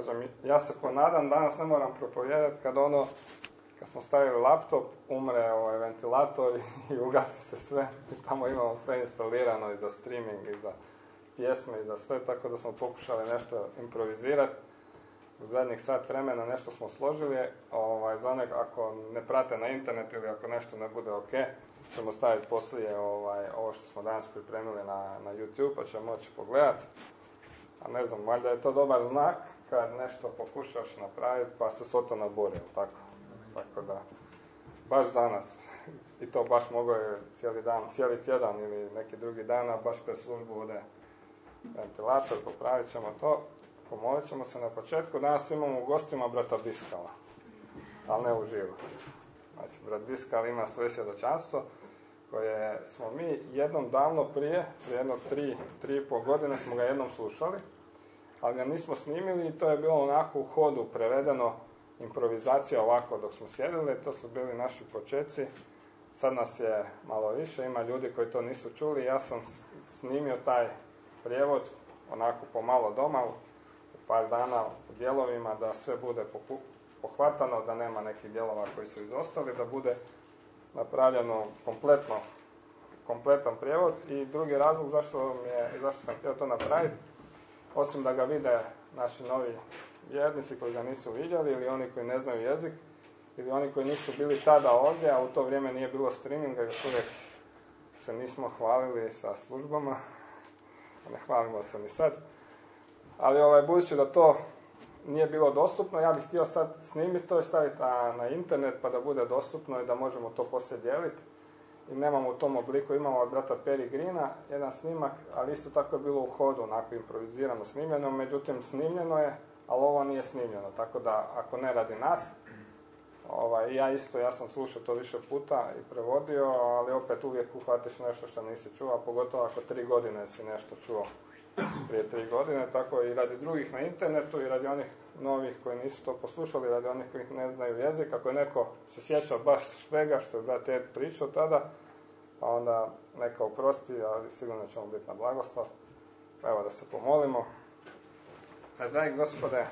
Kažem, ja se ponadam, danas ne moram propovijedati kad smo stavili laptop, umre ventilator i ugasi se sve. I tamo imamo sve instalirano i za streaming, i za pjesme, i za sve, tako da smo pokušali nešto improvizirati. U zadnjih sat vremena nešto smo složili, za one ako ne prate na internetu ili ako nešto ne bude ok, ćemo staviti poslije ovo što smo danas pripremili na YouTube, pa ćemo moći pogledati. A ne znam, valjda je to dobar znak kad nešto pokušaš napraviti pa se Sotona bori, tako da baš danas, i to baš mogao je cijeli tjedan ili neki drugi dan, a baš pred službu bude ventilator, popravit ćemo to, pomolit ćemo se na početku. Danas imamo u gostima brata Biskala, ali ne uživo. Znači, brat Biskal ima svoje svjedočanstvo koje smo mi jednom davno prije jedno 3,5 godine smo ga jednom slušali, ali ga nismo snimili i to je bilo onako u hodu prevedeno, improvizacija ovako dok smo sjedili, to su bili naši počeci. Sad nas je malo više, ima ljudi koji to nisu čuli, ja sam snimio taj prijevod onako pomalo doma, u par dana u dijelovima, da sve bude pohvatano, da nema nekih dijelova koji su izostali, da bude napravljeno kompletan prijevod. I drugi razlog zašto sam htio to napraviti, osim da ga vide naši novi vjernici koji ga nisu vidjeli, ili oni koji ne znaju jezik, ili oni koji nisu bili tada ovdje, a u to vrijeme nije bilo streaminga, još uvijek se nismo hvalili sa službama, ne hvalimo se ni sad. Ali budući da to nije bilo dostupno, ja bih htio sad snimiti to i staviti na internet pa da bude dostupno i da možemo to poslije dijeliti. I nemamo u tom obliku, imamo od brata Peri Grina jedan snimak, ali isto tako je bilo u hodu, onako improvizirano snimljeno, međutim snimljeno je, ali ovo nije snimljeno, tako da ako ne radi nas, ja sam slušao to više puta i prevodio, ali opet uvijek uhvatiš nešto što nisi čuo, a pogotovo ako 3 godine si nešto čuo prije 3 godine, tako i radi drugih na internetu i radi onih novih koji nisu to poslušali, radi onih koji ne znaju jezik. Ako je neko se sjeća baš svega što je brat Ed pričao tada, pa onda neka oprosti, ali sigurno ćemo biti na blagoslov. Evo da se pomolimo. Dragi Gospode,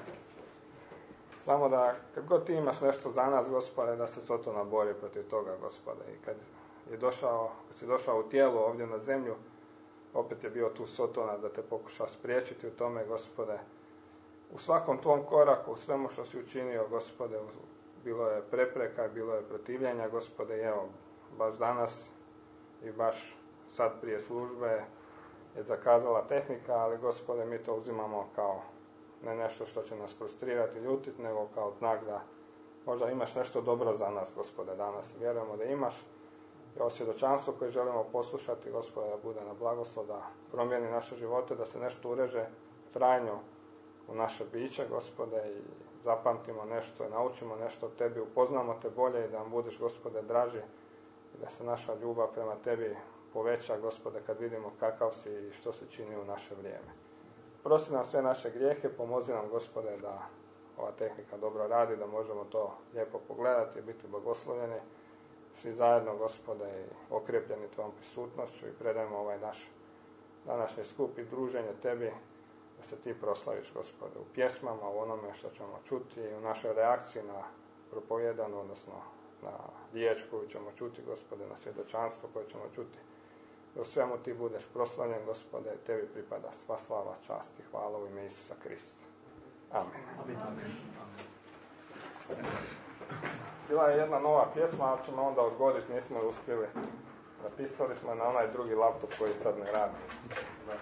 samo da kad god ti imaš nešto za nas, Gospode, da se Sotona bori protiv toga, Gospode. I kad si došao u tijelu ovdje na zemlju, opet je bio tu Sotona da te pokuša spriječiti u tome, Gospode. U svakom tvom koraku, u svemu što si učinio, Gospode, bilo je prepreka, bilo je protivljenja, Gospode, i evo, baš danas i baš sad prije službe je zakazala tehnika, ali, Gospode, mi to uzimamo kao ne nešto što će nas frustrirati, ljutiti, nego kao znak da možda imaš nešto dobro za nas, Gospode, danas. Vjerujemo da imaš. I ovo svjedočanstvo koje želimo poslušati, Gospode, da bude na blagoslov, da promijeni naše živote, da se nešto ureže trajno u naše biće, Gospode, i zapamtimo nešto i naučimo nešto od Tebi, upoznamo Te bolje i da nam budeš, Gospode, draži i da se naša ljubav prema Tebi poveća, Gospode, kad vidimo kakav si i što se čini u naše vrijeme. Prosti nam sve naše grijehe, pomozi nam, Gospode, da ova tehnika dobro radi, da možemo to lijepo pogledati i biti blagoslovljeni. Svi zajedno, Gospode, i okrepljeni Tvojom prisutnošću i predajemo ovaj naš današnji skup i druženje Tebi, da se Ti proslaviš, Gospode, u pjesmama, u onome što ćemo čuti i u našoj reakciji na propovedanu, odnosno na riječ koju ćemo čuti, Gospode, na svjedočanstvo koje ćemo čuti. Da u svemu Ti budeš proslavljen, Gospode, Tebi pripada sva slava, čast i hvala u ime Isusa Krista. Amen. Amen. Bila je jedna nova pjesma, ali ćemo onda odgoditi, nismo je uspjeli. Napisali smo na onaj drugi laptop koji sad ne radi. Da.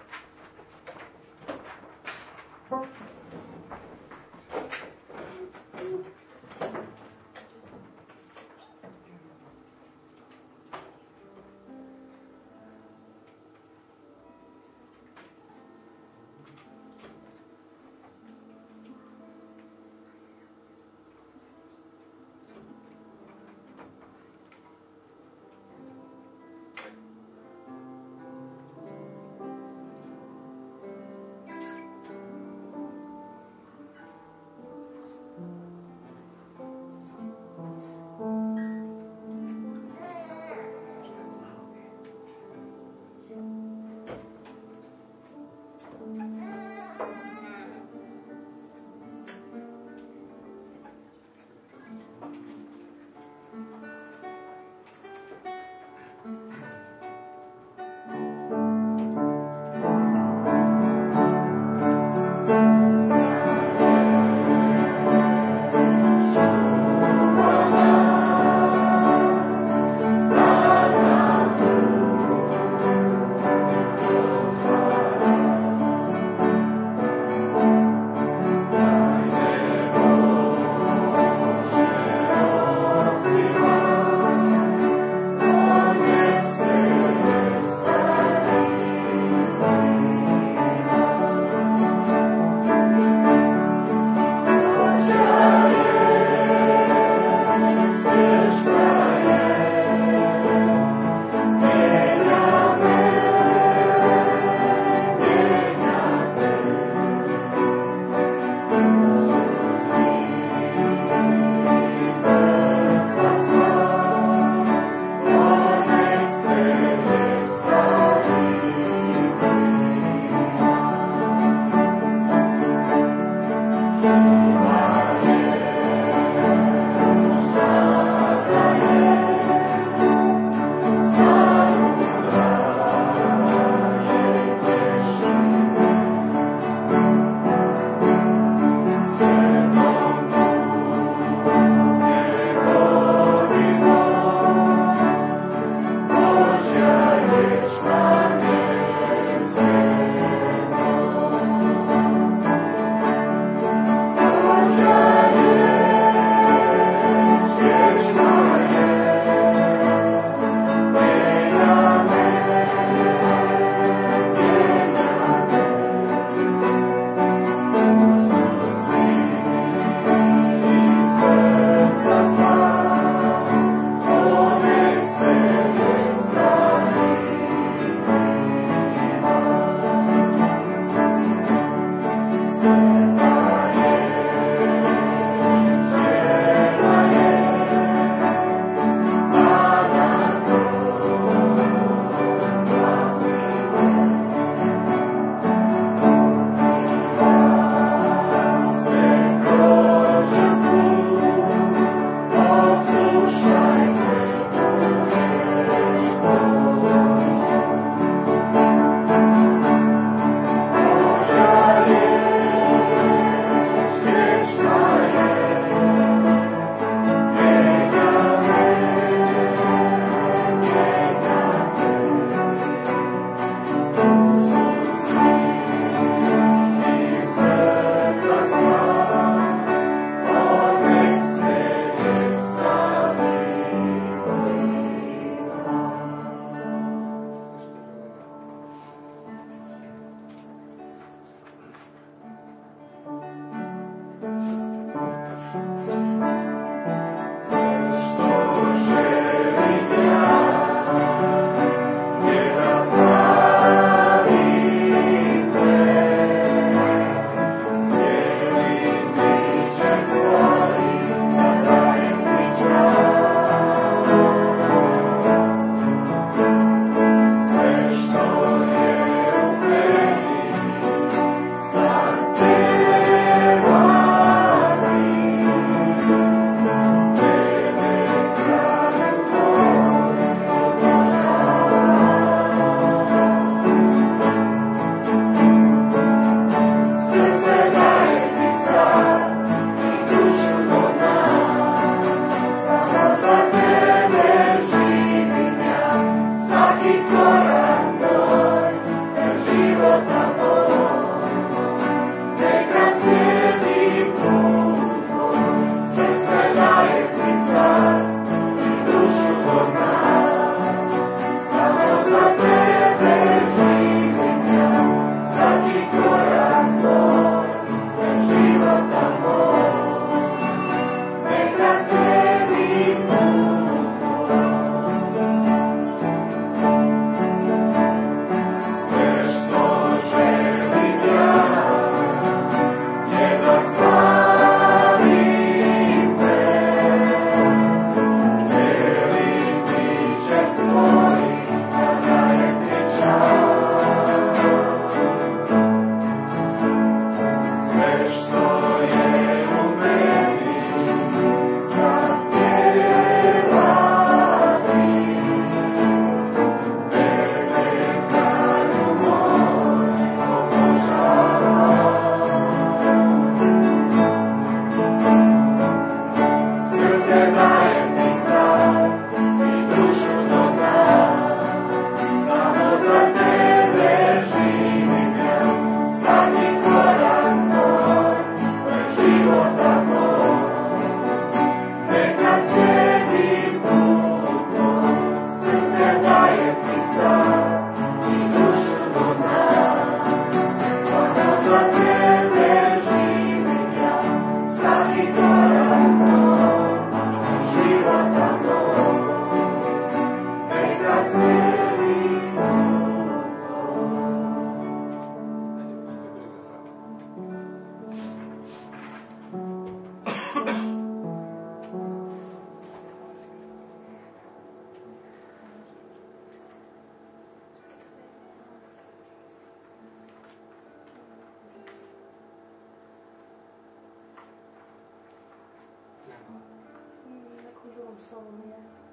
Solomije.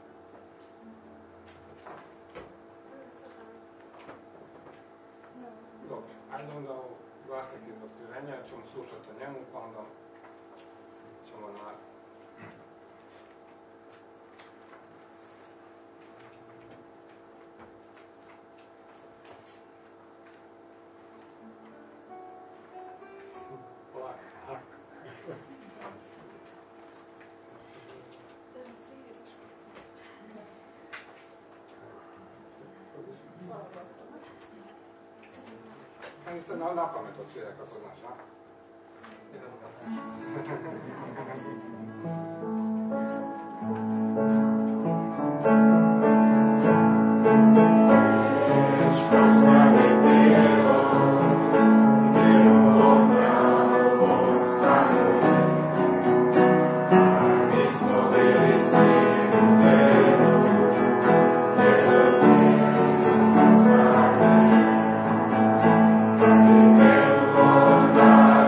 Dobro, ajde onda u glasnik iz otkrivenja, ćemo slušati o njemu, pa onda ćemo na... Na pamet odsvira, kako znaš, a? Oh,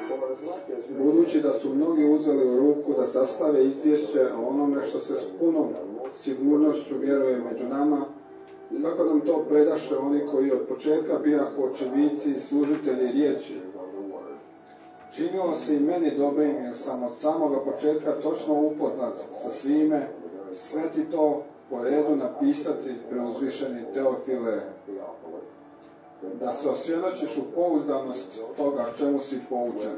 Budući da su mnogi uzeli u ruku da sastave izvješće o onome što se s punom sigurnošću vjeruje među nama, kako nam to predaše oni koji od početka bijahu očevici i služitelji riječi. Činilo se i meni dobrim jer sam od samoga početka točno upoznat sa svime, sve ti to po redu napisati, preuzvišeni Teofile, da se osvjedočiš u pouzdanost toga čemu si poučen.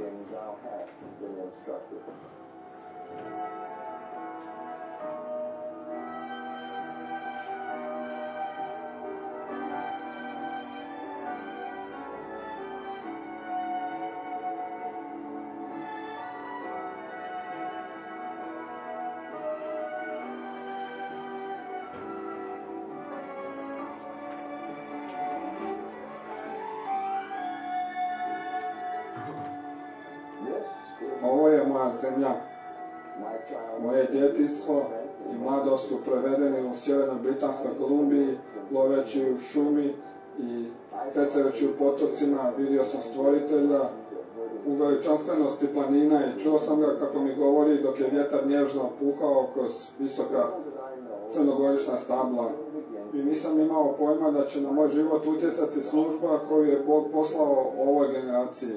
Ovo je moja zemlja. Moje djetinjstvo i mladost su prevedeni u sjevernoj Britanskoj Kolumbiji, loveći u šumi i pecejući u potocima. Vidio sam stvoritelja u veličanstvenosti planina i čuo sam ga kako mi govori dok je vjetar nježno puhao kroz visoka crnogorična stabla. I nisam imao pojma da će na moj život utjecati služba koju je Bog poslao ovoj generaciji.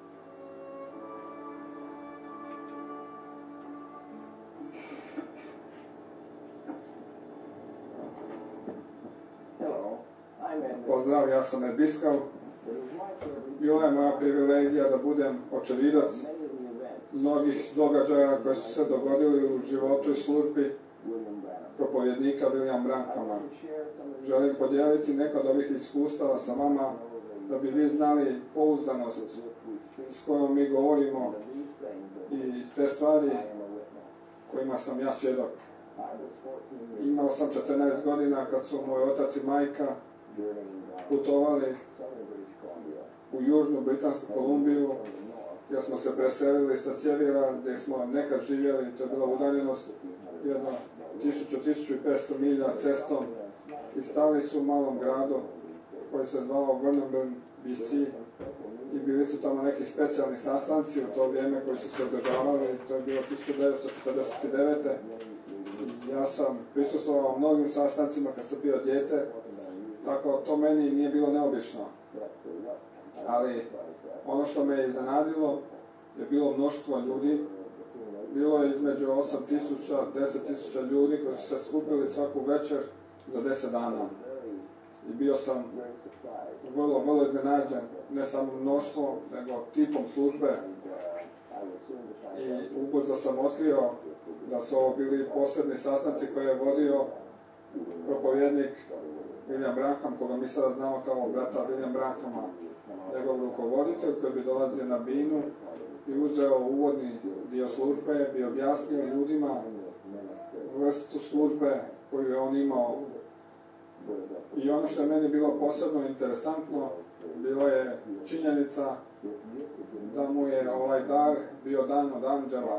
Pozdrav, ja sam Ebiskav. Bila je moja privilegija da budem očevidac mnogih događaja koji su se dogodili u životu i službi propovjednika William Branhama. Želim podijeliti neka od ovih iskustava sa vama da bi vi znali pouzdanost s kojom mi govorimo i te stvari kojima sam ja svjedok. Imao sam 14 godina kad su moj otac i majka putovali u južnu Britansku Kolumbiju, jer smo se preselili sa sjevera gdje smo nekad živjeli, to je bila udaljenost jedno 1000-1500 milja cestom i stali su u malom gradu koji se zvao Vernon, BC i bili su tamo neki specijalni sastanci u to vrijeme koji su se održavali, to je bilo 1949. Ja sam prisustvovao mnogim sastancima kad sam bio dijete, tako to meni nije bilo neobično. Ali ono što me je iznenadilo je bilo mnoštvo ljudi. Bilo je između 8.000, 10.000 ljudi koji su se skupili svaku večer za 10 dana. I bio sam vrlo iznenađen, ne samo mnoštvo, nego tipom službe. I ubrzo sam otkrio da su ovo bili posebni sastanci koje je vodio propovjednik William Branham, koga mi sada znamo kao brata William Branhama, njegov rukovoditelj koji bi dolazio na binu i uzeo uvodni dio službe, bi objasnio ljudima vrstu službe koju je on imao. I ono što je meni bilo posebno interesantno, bilo je činjenica da mu je ovaj dar bio dan od anđela.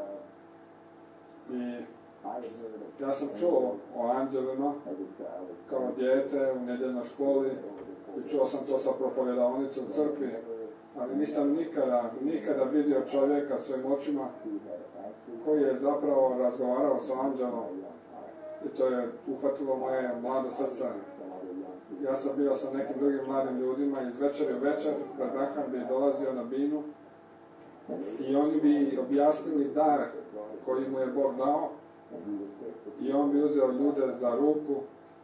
I ja sam čuo o anđelima kao dijete u nedjeljnoj školi i čuo sam to sa propovjedaonice u crkvi, ali nisam nikada vidio čovjeka svojim očima koji je zapravo razgovarao sa anđelom i to je uhvatilo moje mlado srce. Ja sam bio sa nekim drugim mladim ljudima iz večeri u večer, kad Branham bi dolazio na binu i oni bi objasnili dar koji mu je Bog dao i on bi uzeo ljude za ruku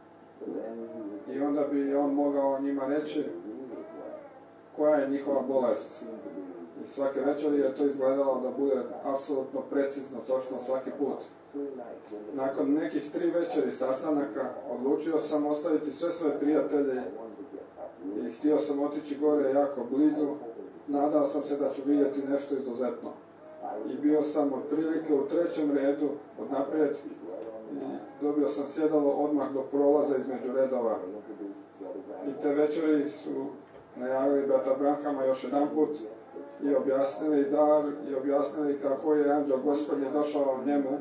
i onda bi on mogao njima reći koja je njihova bolest. I svake večeri je to izgledalo da bude apsolutno precizno, točno svaki put. Nakon nekih 3 večeri sastanaka odlučio sam ostaviti sve svoje prijatelje i htio sam otići gore jako blizu. Nadao sam se da ću vidjeti nešto izuzetno. I bio sam otprilike u 3. redu od naprijed i dobio sam sjedalo odmah do prolaza između redova. I te večeri su najavili brata Branhama još jedan put i objasnili dar i objasnili kako je anđeo Gospodnji došao njemu.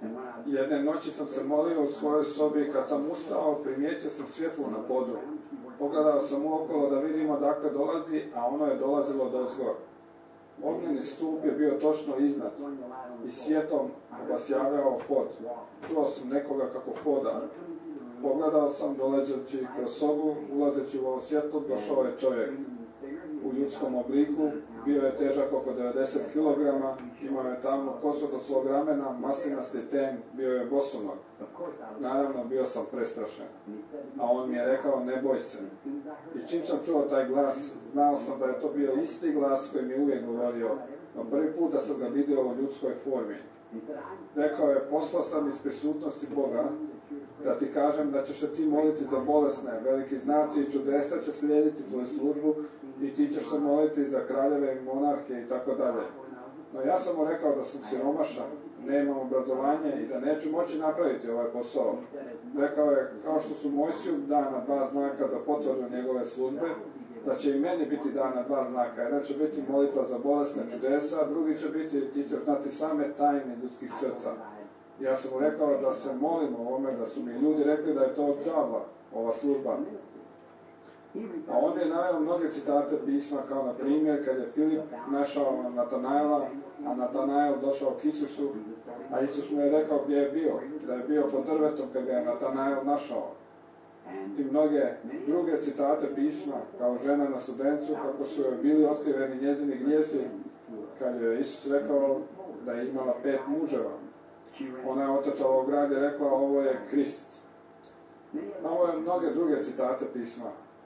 Jedne noći sam se molio u svojoj sobi i kad sam ustao primijetio sam svjetlo na podu. Pogledao sam uokolo da vidimo dakle dolazi, a ono je dolazilo dozgor. Ognjeni stup je bio točno iznad i svjetom obasjavao pod. Čuo sam nekoga kako hoda. Pogledao sam dolazeći kroz sobu, ulazeći u ovo svjetlo, došao je čovjek u ljudskom obliku, bio je težak oko 90 kg, imao je tamnu kosu do svog ramena, maslinasti ten, bio je bosonog. Naravno, bio sam prestrašen. A on mi je rekao, ne boj se. I čim sam čuo taj glas, znao sam da je to bio isti glas koji mi je uvijek govorio, no prvi put da sam ga vidio u ljudskoj formi. Rekao je, poslao sam iz prisutnosti Boga, da ti kažem da ćeš se ti moliti za bolesne, veliki znaci i čudesa će slijediti tvoju službu i ti ćeš se moliti za kraljeve i monarhe i tako dalje. No ja sam mu rekao da sam siromašan, nemam obrazovanje i da neću moći napraviti ovaj posao. Rekao je, kao što su Mojsiju dana 2 znaka za potvrdu njegove službe, da će i meni biti dana 2 znaka. Jedan će biti molitva za bolesne čudesa, a drugi će biti, ti ćeš znati same tajne ljudskih srca. Ja sam mu rekao da se molim o ovome, da su mi ljudi rekli da je to od đavla, ova služba. A on je naveo mnoge citate pisma, kao na primjer kad je Filip našao Natanaela, a Natanael došao k Isusu, a Isus mu je rekao gdje je bio, da je bio pod drvetom kad ga je Natanael našao. I mnoge druge citate pisma, kao žena na Studencu, kako su joj bili otkriveni njezini grijesi, kad je Isus rekao da je imala 5 muževa. Ona je otačala u grad i rekla, ovo je Krist. Ovo je mnoge druge citate pisma.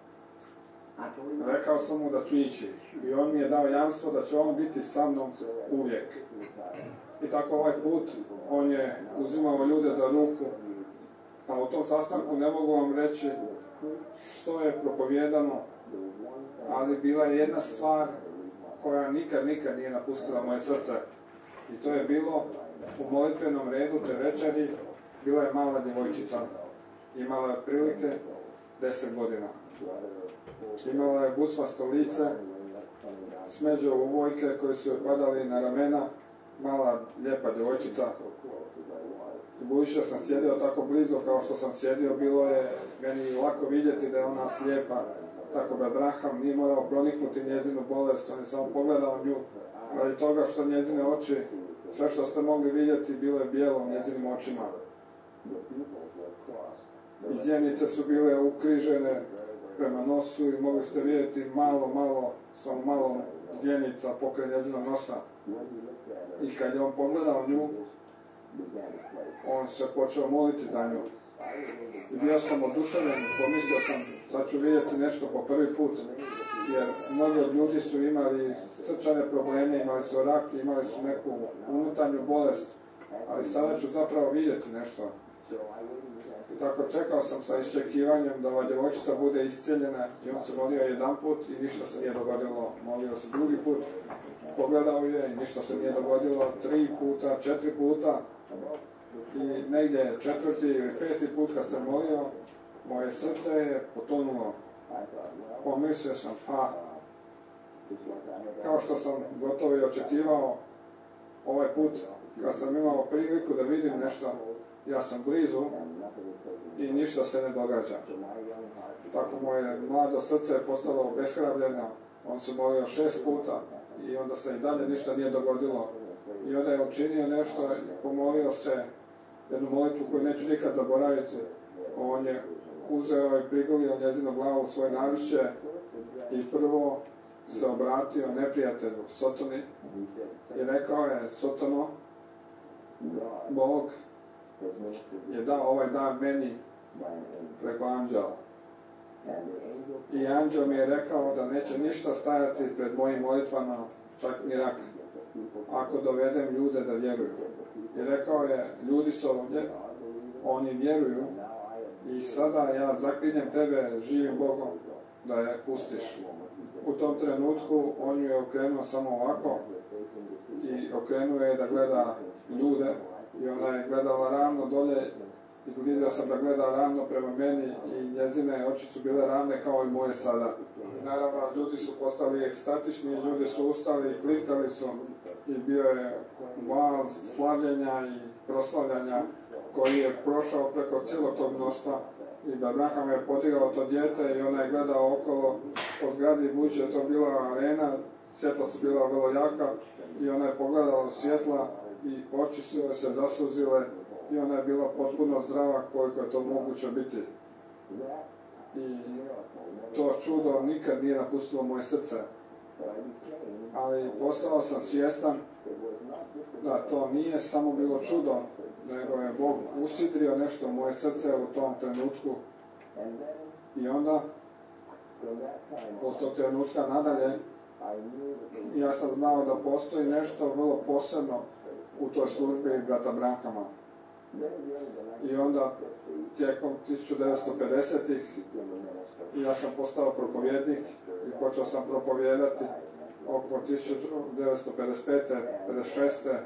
Rekao sam mu da ću ići i on mi je dao jamstvo da će on biti sa mnom uvijek. I tako ovaj put on je uzimao ljude za ruku, a u tom sastanku ne mogu vam reći što je propovijedano, ali bila je jedna stvar koja nikad nije napustila moje srce. I to je bilo u molitvenom redu te večeri, bila je mala djevojčica. Imala je otprilike 10 godina. Imala je bucmasto lice, smeđe uvojke koji su joj padali na ramena, mala lijepa djevojčica. Budući da sam sjedio tako blizu kao što sam sjedio, bilo je meni lako vidjeti da je ona slijepa. Tako da Abraham nije morao proniknuti njezinu bolest, on je samo pogledao nju. Radi toga što njezine oči, sve što ste mogli vidjeti, bilo je bijelo u njezinim očima. I zjenice su bile ukrižene prema nosu i mogli ste vidjeti samo malo zjenica pokraj njezinog nosa. I kad je on pogledao nju, on se počeo moliti za nju. I bio sam oduševljen, pomislio sam, sad ću vidjeti nešto po prvi put, jer mnogi od ljudi su imali srčane probleme, imali su rak, imali su neku unutarnju bolest, ali sada ću zapravo vidjeti nešto. I tako čekao sam sa iščekivanjem da ova djevojčica bude iscijeljena i on se molio jedan put i ništa se nije dogodilo. Molio se drugi put, pogledao je i ništa se nije dogodilo, 3 puta, 4 puta i negdje 4. ili 5. put kad sam molio, moje srce je potonulo. Pomislio sam, kao što sam gotovo i očekivao, ovaj put kad sam imao priliku da vidim nešto, ja sam blizu i ništa se ne događa. Tako moje mlado srce je postalo obeshrabljeno, on se molio 6 puta i onda se i dalje ništa nije dogodilo. I onda je učinio nešto, pomolio se jednu molitvu koju neću nikad zaboraviti. On je uzeo i prigulio njezinu glavu u svoje narušće i prvo se obratio neprijatelju Sotoni i rekao je, Sotono, Bog je dao ovaj dan meni preko anđela. I anđel mi je rekao da neće ništa stajati pred mojim molitvama, čak ni rak, ako dovedem ljude da vjeruju. I rekao je, ljudi su ovdje, oni vjeruju i sada ja zaklinjem tebe živim Bogom da je pustiš. U tom trenutku on ju je okrenuo samo ovako i okrenuo je da gleda ljude i ona je gledala ravno dolje i vidio sam da gleda ravno prema meni i njezine oči su bile ravne kao i moje sada. Naravno, ljudi su postali ekstatični, ljudi su ustali i kliktali su i bio je val slavljenja i proslavljanja koji je prošao preko cijelog tog mnoštva I da Branham je podigao to dijete i ona je gledao okolo po zgradi, budući je to bila arena, svjetla su bila vrlo jaka i ona je pogledala svjetla i oči su joj se zasuzile i ona je bila potpuno zdrava koliko je to moguće biti. I to čudo nikad nije napustilo moje srce. Ali postao sam svjestan da to nije samo bilo čudo, nego je Bog usidrio nešto u moje srce u tom trenutku. I onda, od tog trenutka nadalje, ja sam znao da postoji nešto vrlo posebno u toj službi brata Branhama. I onda, tijekom 1950-ih, ja sam postao propovjednik i počeo sam propovijedati oko 1955. 56.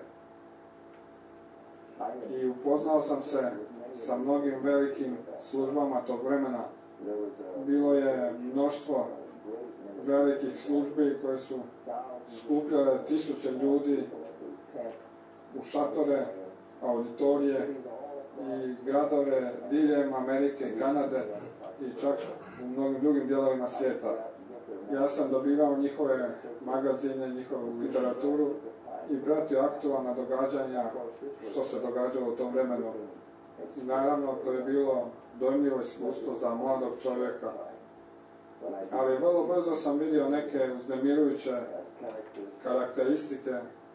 I upoznao sam se sa mnogim velikim službama tog vremena. Bilo je mnoštvo velikih službi koje su skupljale tisuće ljudi u šatore, auditorije i gradove diljem Amerike i Kanade i čak u mnogim drugim dijelovima svijeta. Ja sam dobivao njihove magazine, njihovu literaturu i pratio aktualna događanja što se događalo u tom vremenu. I naravno to je bilo dojmljivo iskustvo za mladog čovjeka. Ali vrlo brzo sam vidio neke uznemirujuće karakteristike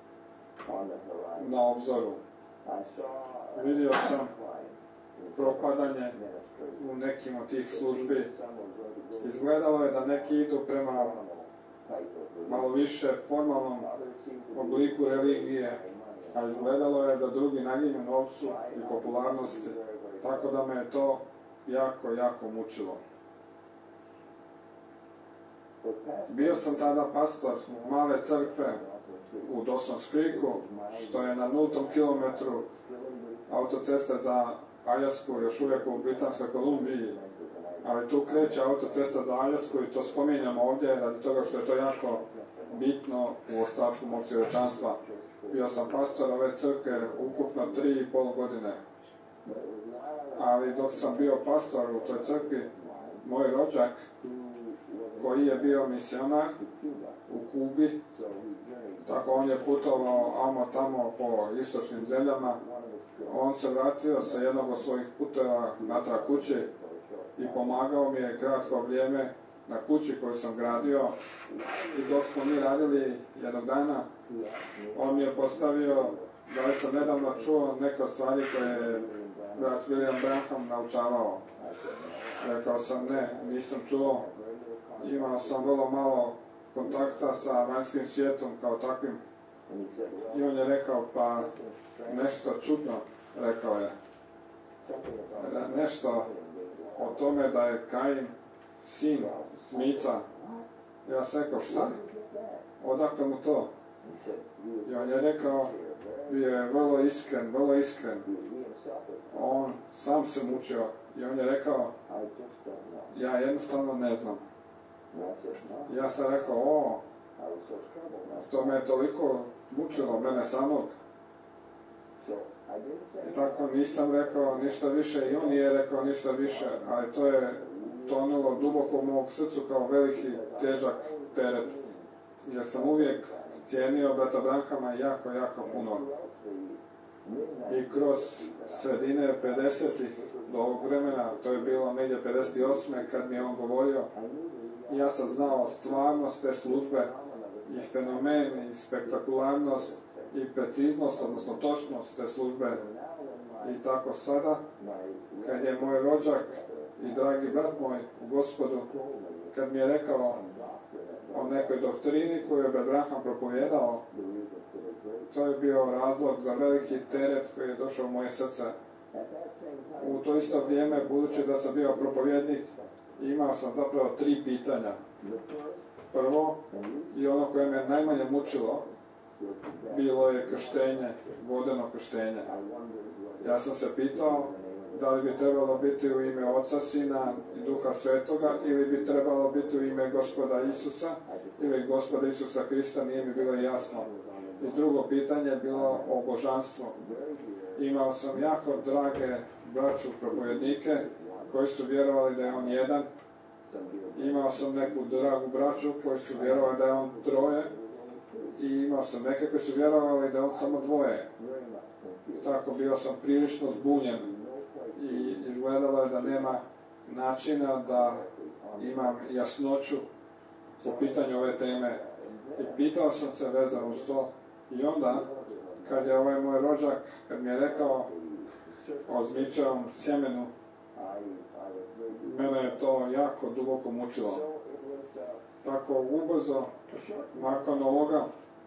na obzoru. Vidio sam propadanje u nekim od tih službi. Izgledalo je da neki idu prema malo više formalnom obliku religije, a izgledalo je da drugi naginju novcu i popularnosti, tako da me je to jako, jako mučilo. Bio sam tada pastor male crkve u Dawson's Creeku, što je na 0. kilometru autoceste za Aljasku, još uvijek u Britanskoj Kolumbiji. Ali tu kreće autocesta za Aljasku i to spominjamo ovdje radi toga što je to jako bitno u ostatku mog svjedočanstva. Bio sam pastor ove crkve ukupno 3,5 godine. Ali dok sam bio pastor u toj crkvi, moj rođak, koji je bio misionar u Kubi, tako on je putovao amo tamo po istočnim zemljama, on se vratio sa jednog od svojih puteva natrag kući i pomagao mi je kratko vrijeme na kući koju sam gradio. I dok smo mi radili jednog dana, on mi je postavio da sam nedavno čuo neke stvari koje je brat William Branham naučavao. Rekao sam ne, nisam čuo. Imao sam vrlo malo kontakta sa vanjskim svijetom kao takvim. I on je rekao, pa nešto čudno, rekao je. Nešto o tome da je Kain sin Smica. Ja sam rekao, šta? Odakle mu to? I on je rekao, bio je vrlo iskren, vrlo iskren. On sam se mučio i on je rekao, ja jednostavno ne znam. Ja sam rekao, to me je toliko mučilo, mene samog. I tako nisam rekao ništa više i on nije rekao ništa više, ali to je tonulo duboko u mog srcu kao veliki težak teret. Jer sam uvijek cijenio brata Branhama jako, jako puno. I kroz sredine 50-ih do ovog vremena, to je bilo negdje 58. kad mi je on govorio, ja sam znao stvarnost te službe i fenomen i spektakularnost i preciznost, odnosno točnost te službe. I tako sada, kad je moj rođak i dragi brat moj u Gospodu, kad mi je rekao o nekoj doktrini koju je brat Branham propovijedao, to je bio razlog za veliki teret koji je došao u moje srce. U to isto vrijeme, budući da sam bio propovjednik, imao sam zapravo 3 pitanja. Prvo, i ono koje me najmanje mučilo, bilo je krštenje, vodeno krštenje. Ja sam se pitao da li bi trebalo biti u ime Oca, Sina i Duha Svetoga ili bi trebalo biti u ime Gospoda Isusa ili Gospoda Isusa Krista, nije mi bilo jasno. I drugo pitanje je bilo o božanstvu. Imao sam jako drage braću propovjednike koji su vjerovali da je on jedan. Imao sam neku dragu braću koji su vjerovali da je on troje. I imao sam neke koji su vjerovali da je on samo dvoje. Tako bio sam prilično zbunjen i izgledalo je da nema načina da imam jasnoću po pitanju ove teme. I pitao sam se vezano uz to. I onda, kad je ovaj moj rođak, kad mi je rekao o zmičevom sjemenu, mene je to jako duboko mučilo. Tako ubrzo, nakon ovoga,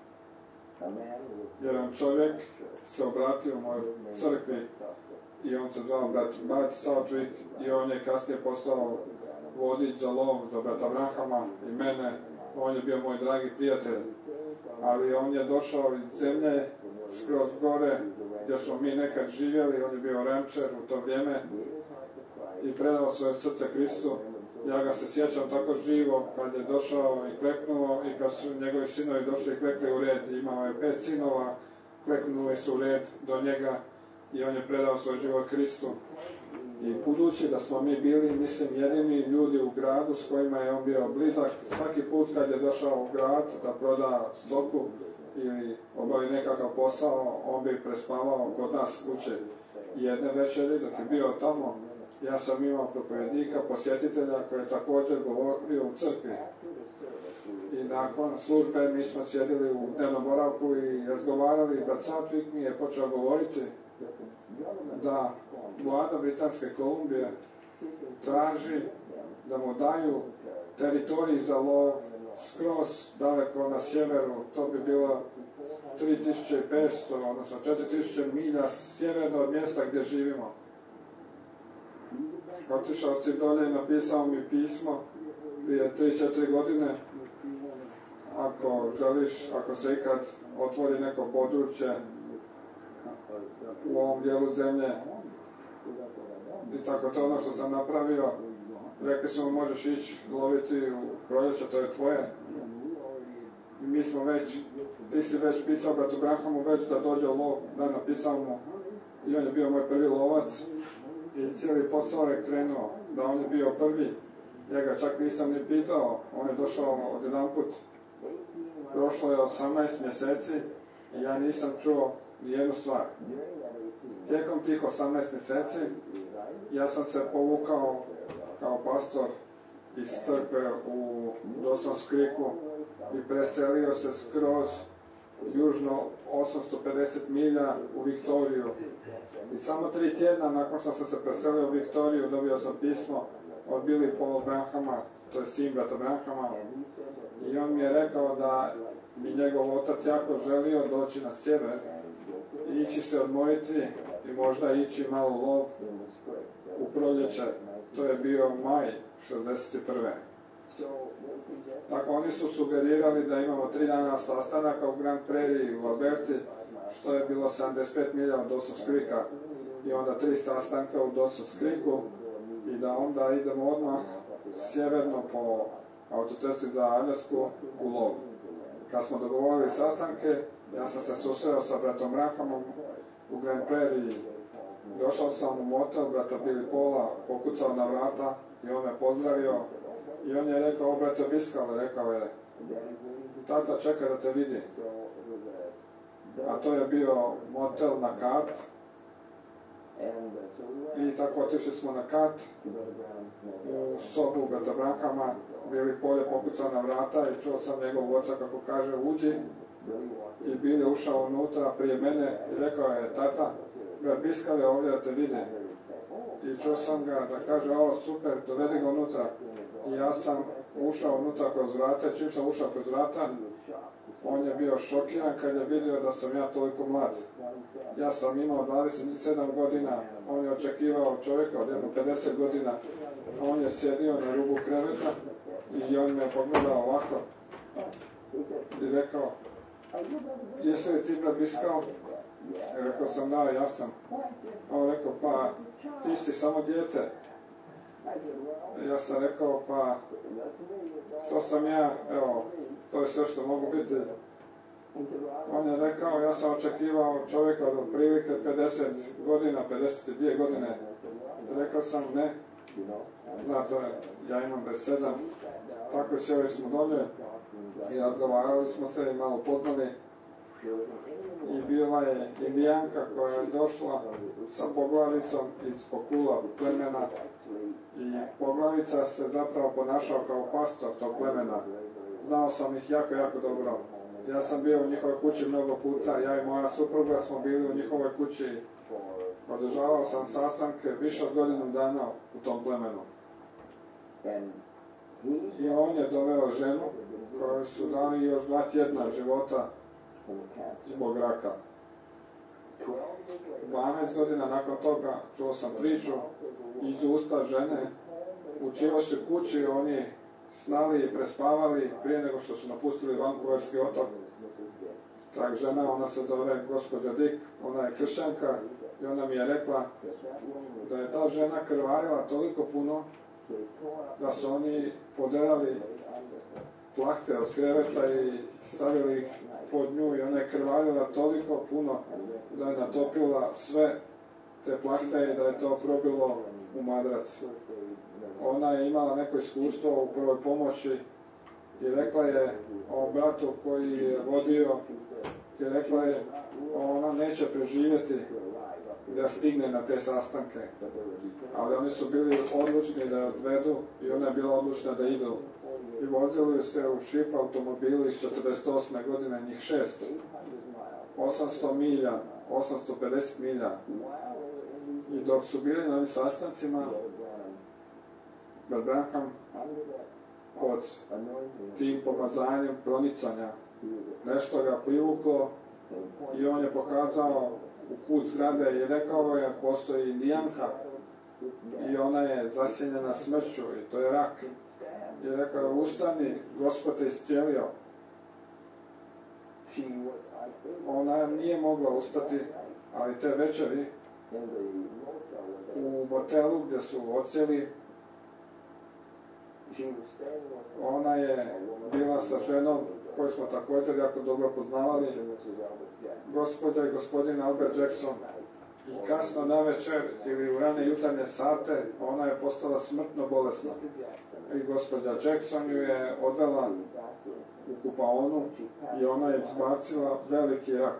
jedan čovjek se obratio u mojoj crkvi i on se zvao brat Southwick i on je kasnije postao vodič za lov za brata Branhama i mene. On je bio moj dragi prijatelj, ali on je došao iz zemlje skroz gore gdje smo mi nekad živjeli. On je bio rančer u to vrijeme i predao svoje srce Kristu. Ja ga se sjećam tako živo kad je došao i kleknuo i kad su njegovi sinovi došli i klekli u red. Imao je 5 sinova, kleknuli su u red do njega i on je predao svoj život Kristu. I budući da smo mi bili, mislim, jedini ljudi u gradu s kojima je on bio blizak, svaki put kad je došao u grad da proda stoku ili obavi nekakav posao, on bi prespavao kod nas kuće. Jedne večeri dok je bio tamo, ja sam imao propovednika, posjetitelja koji je također govorio u crkvi. I nakon službe mi smo sjedili u dnevnom boravku i razgovarali. Brat Southwick mi je počeo govoriti da vlada Britanske Kolumbije traži da mu daju teritorij za lov skroz daleko na sjeveru. To bi bilo 3500, odnosno 4000 milja sjeverno od mjesta gdje živimo. Otišao si dolje i napisao mi pismo prije 3-4 godine. Ako želiš, ako se ikad otvori neko područje u ovom dijelu zemlje i tako to ono što sam napravio, rekli smo možeš ići loviti u proljeće, to je tvoje. I mi smo već, ti si već pisao bratu Branhamu već da dođe u lov, da napisao mu i on je bio moj prvi lovac i cijeli posao je krenuo, da on je bio prvi. Ja ga čak nisam ni pitao, on je došao odjedanput. Prošlo je 18 mjeseci i ja nisam čuo nijednu stvar. Tijekom tih 18 mjeseci ja sam se povukao kao pastor iz crkve u Dawson's Creeku i preselio se skroz južno 850 milja u Viktoriju. I samo 3 tjedna nakon što sam se preselio u Viktoriju dobio sam pismo od Billy Paul Branhama, to je sin brata Branhama, i on mi je rekao da bi njegov otac jako želio doći na sjever i ići se odmoriti i možda ići malo lov u proljeće. To je bio maj 61. Tako oni su sugerirali da imamo 3 dana sastanaka u Grand Prairie u Alberti, što je bilo 75 milja od Dawson's Creeka, i onda 3 sastanka u Dawson's Creeku i da onda idemo odmah sjeverno po autocesti za Aljasku u lov. Kad smo dogovorili sastanke, ja sam se susreo sa bratom Branhamom u Grand Prairie. Došao sam u motel brata Billy Paula, pokucao na vrata i on me pozdravio i on je rekao, brate Biskal, rekao je, tata čeka da te vidi. A to je bio motel na kat. I tako otišli smo na kat u sobu brata Branhama. Billy Paul je pokucao na vrata i čuo sam njegov oca kako kaže uđi. I Billy je ušao unutra prije mene i rekao je, tata, brat Biskal je ovdje da te vidi. I čuo sam ga da kaže, o super, dovedi ga unutra. I ja sam ušao unutra kroz vrata i čim sam ušao kroz vrata, on je bio šokiran kad je vidio da sam ja toliko mlad. Ja sam imao 27 godina, on je očekivao čovjeka od jedno 50 godina. On je sjedio na rubu kreveta i on me pogledao ovako i rekao, jesi li ti brat Biskal? Rekao sam, da, ja sam. On rekao, pa ti si samo dijete. Ja sam rekao, pa to sam ja, evo, to je sve što mogu biti. On je rekao, ja sam očekivao čovjeka od otprilike 50 godina, 52 godine. Rekao sam, ne, Znate, ja imam 27, tako sjeli smo dolje i razgovarali smo se i malo poznali. I bila je Indijanka koja je došla sa poglavicom iz Pokula plemena i poglavica se zapravo ponašao kao pastor tog plemena. Znao sam ih jako, jako dobro. Ja sam bio u njihovoj kući mnogo puta, ja i moja supruga smo bili u njihovoj kući. Održavao sam sastanke više od godinu dana u tom plemenu. I on je doveo ženu koju su dali još 2 tjedna života zbog raka. 12 godina nakon toga čuo sam priču iz usta žene. U čijoj kući oni snali i prespavali prije nego što su napustili Vancouverski otok. Ta žena, ona se zove gospođa Dick, ona je kršćanka i ona mi je rekla da je ta žena krvarila toliko puno da su oni poderali plahte od kreveta i stavili ih pod nju i ona je krvarila toliko puno da je natopila sve te plahte i da je to probilo u madrac. Ona je imala neko iskustvo u prvoj pomoći i rekla je o bratu koji je vodio i rekla je ona neće preživjeti da stigne na te sastanke. Ali oni su bili odlučni da je odvedu i ona je bila odlučna da idu. I vozili se u šif automobili iz 48. godine, njih 6. 800 milja, 850 milja. I dok su bili na ovim sastancima, Brad Branham pod tim pomazanjem pronicanja nešto ga privuklo i on je pokazao u kut zgrade i rekao je postoji Indijanka i ona je zasjenjena smrću i to je rak. I rekao je ustani, Gospod te iscijelio. Ona nije mogla ustati, ali te večeri u motelu gdje su odsjeli, ona je bila sa ženom koju smo također jako dobro poznavali, gospođa i gospodin Albert Jackson. I kasno na večer ili u rane jutarnje sate ona je postala smrtno bolesna. I gospođa Jackson ju je odvela u kupaonu i ona je izbacila veliki rak.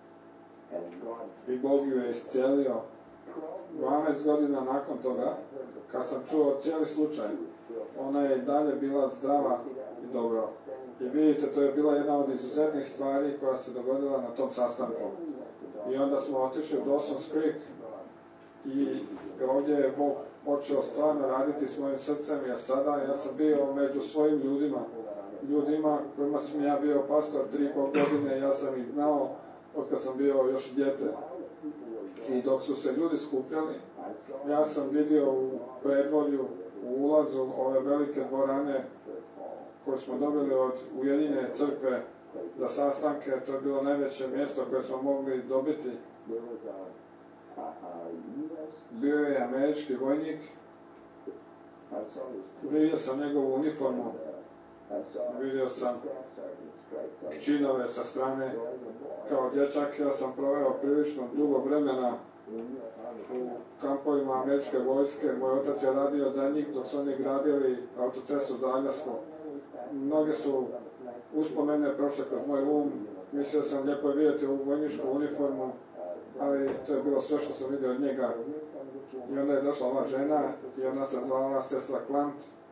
I Bog ju je iscijelio. 12 godina nakon toga, kad sam čuo cijeli slučaj, ona je i dalje bila zdrava i dobro. I vidite, to je bila jedna od izuzetnih stvari koja se dogodila na tom sastanku. I onda smo otišli u Dawson's Creek i ovdje je Bog počeo stvarno raditi s mojim srcem, jer sada ja sam bio među svojim ljudima kojima sam ja bio pastor 3,5 godine, ja sam ih znao od kad sam bio još dijete. I dok su se ljudi skupljali, ja sam vidio u predvolju, u ulazu ove velike dvorane koje smo dobili od Ujedinjene crkve za sastanke, to je bilo najveće mjesto koje smo mogli dobiti. Bio je američki vojnik, vidio sam njegovu uniformu, vidio sam činove sa strane. Kao dječak ja sam proveo prilično dugo vremena u kampovima američke vojske. Moj otac je radio za njih dok su oni gradili autocestu za Aljasku. Mnoge su uspomene prošle kroz moj um. Mislio sam lijepo je vidjeti ovu vojničku uniformu, ali to je bilo sve što sam vidio od njega. I onda je došla ova žena i ona se zvala sestra Klant.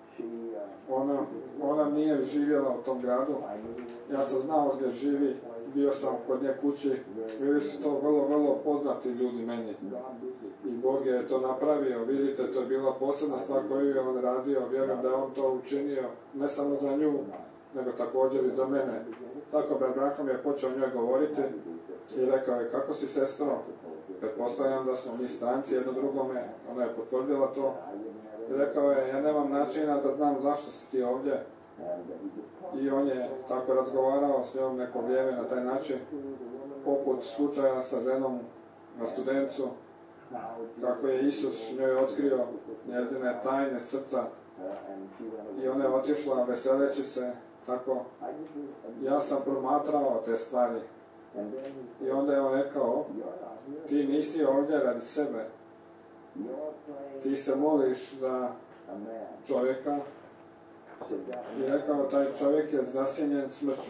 Ona nije živjela u tom gradu. Ja sam znao gdje živi, bio sam kod nje kući. Bili su to vrlo, vrlo poznati ljudi meni. I Bog je to napravio. Vidite, to je bila posebna stvar koju je on radio. Vjerujem da je on to učinio ne samo za nju, nego također i za mene. Tako Brad Branham je počeo njoj govoriti i rekao je, kako si sestro? Pretpostavljam da smo mi stranci jedno drugome. Ona je potvrdila to. I rekao je, ja nemam načina da znam zašto si ti ovdje. I on je tako razgovarao s njom neko vrijeme na taj način, poput slučaja sa ženom na Studencu, kako je Isus njoj otkrio njezine tajne srca i ona je otišla veseleći se tako. Ja sam promatrao te stvari i onda je on rekao, ti nisi ovdje radi sebe, ti se moliš za čovjeka i rekao taj čovjek je zasjenjen smrću.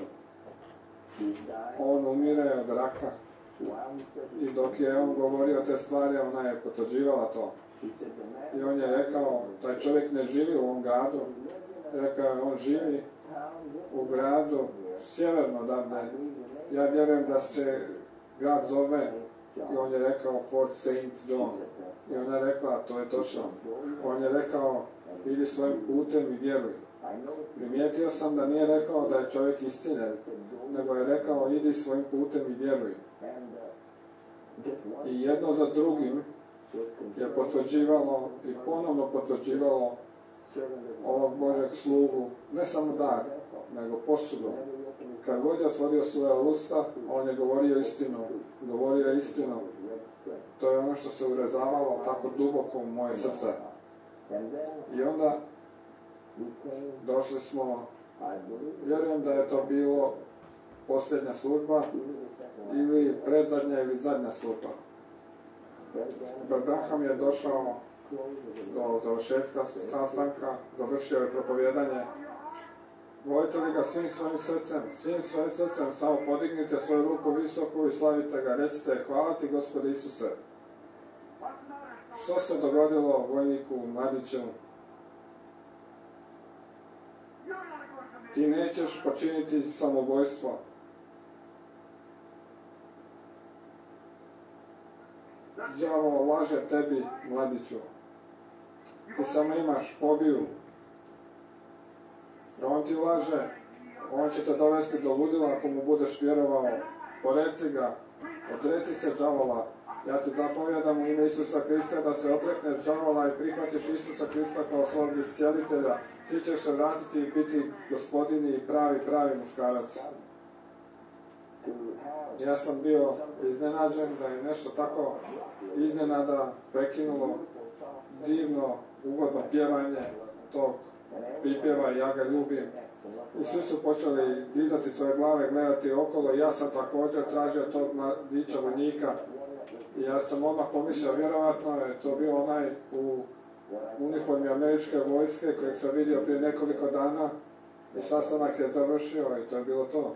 On umire od raka i dok je on govorio te stvari, ona je potvrđivala to. I on je rekao, taj čovjek ne živi u ovom gradu, rekao je, on živi u gradu sjeverno odavde. Ja vjerujem da se grad zove, i on je rekao Fort St. John. I ona je rekla, to je točno. On je rekao, idi svojim putem i vjeruj. Primijetio sam da nije rekao da je čovjek istinjen, nego je rekao, idi svojim putem i vjeruj. I jedno za drugim je potvrđivalo i ponovno potvrđivalo ovog Božeg slugu, ne samo dar, nego posudu. Kad god je otvorio svoja usta, on je govorio istinu. Govorio je istinu. To je ono što se urezavalo tako duboko u moje srce. I onda došli smo, vjerujem da je to bilo posljednja služba, ili predzadnja ili zadnja služba. Branham je došao do završetka sastanka, završio je propovijedanje. Volite li ga svim svojim srcem, samo podignite svoju ruku visoko i slavite ga, recite, hvala ti Gospode Isuse. Što se dogodilo vojniku mladiću? Ti nećeš počiniti samobojstvo. Đavo laže tebi, mladiću. Ti samo imaš fobiju. On ti laže, on će te dovesti do ludila ako mu budeš vjerovao. Poreci ga, odreci se đavola. Ja ti zapovjedam u ime Isusa Krista da se odrekneš đavola i prihvatiš Isusa Krista kao svog iscijelitelja. Ti ćeš se vratiti i biti gospodini i pravi muškarac. Ja sam bio iznenađen da je nešto tako iznenada prekinulo divno, ugodno pjevanje tog pripjeva Ja ga ljubim. I svi su počeli dizati svoje glave, gledati okolo i ja sam također tražio tog mladića vojnika. I ja sam odmah pomislio, vjerovatno je to bio onaj u uniformi američke vojske kojeg sam vidio prije nekoliko dana i sastanak je završio i to je bilo to.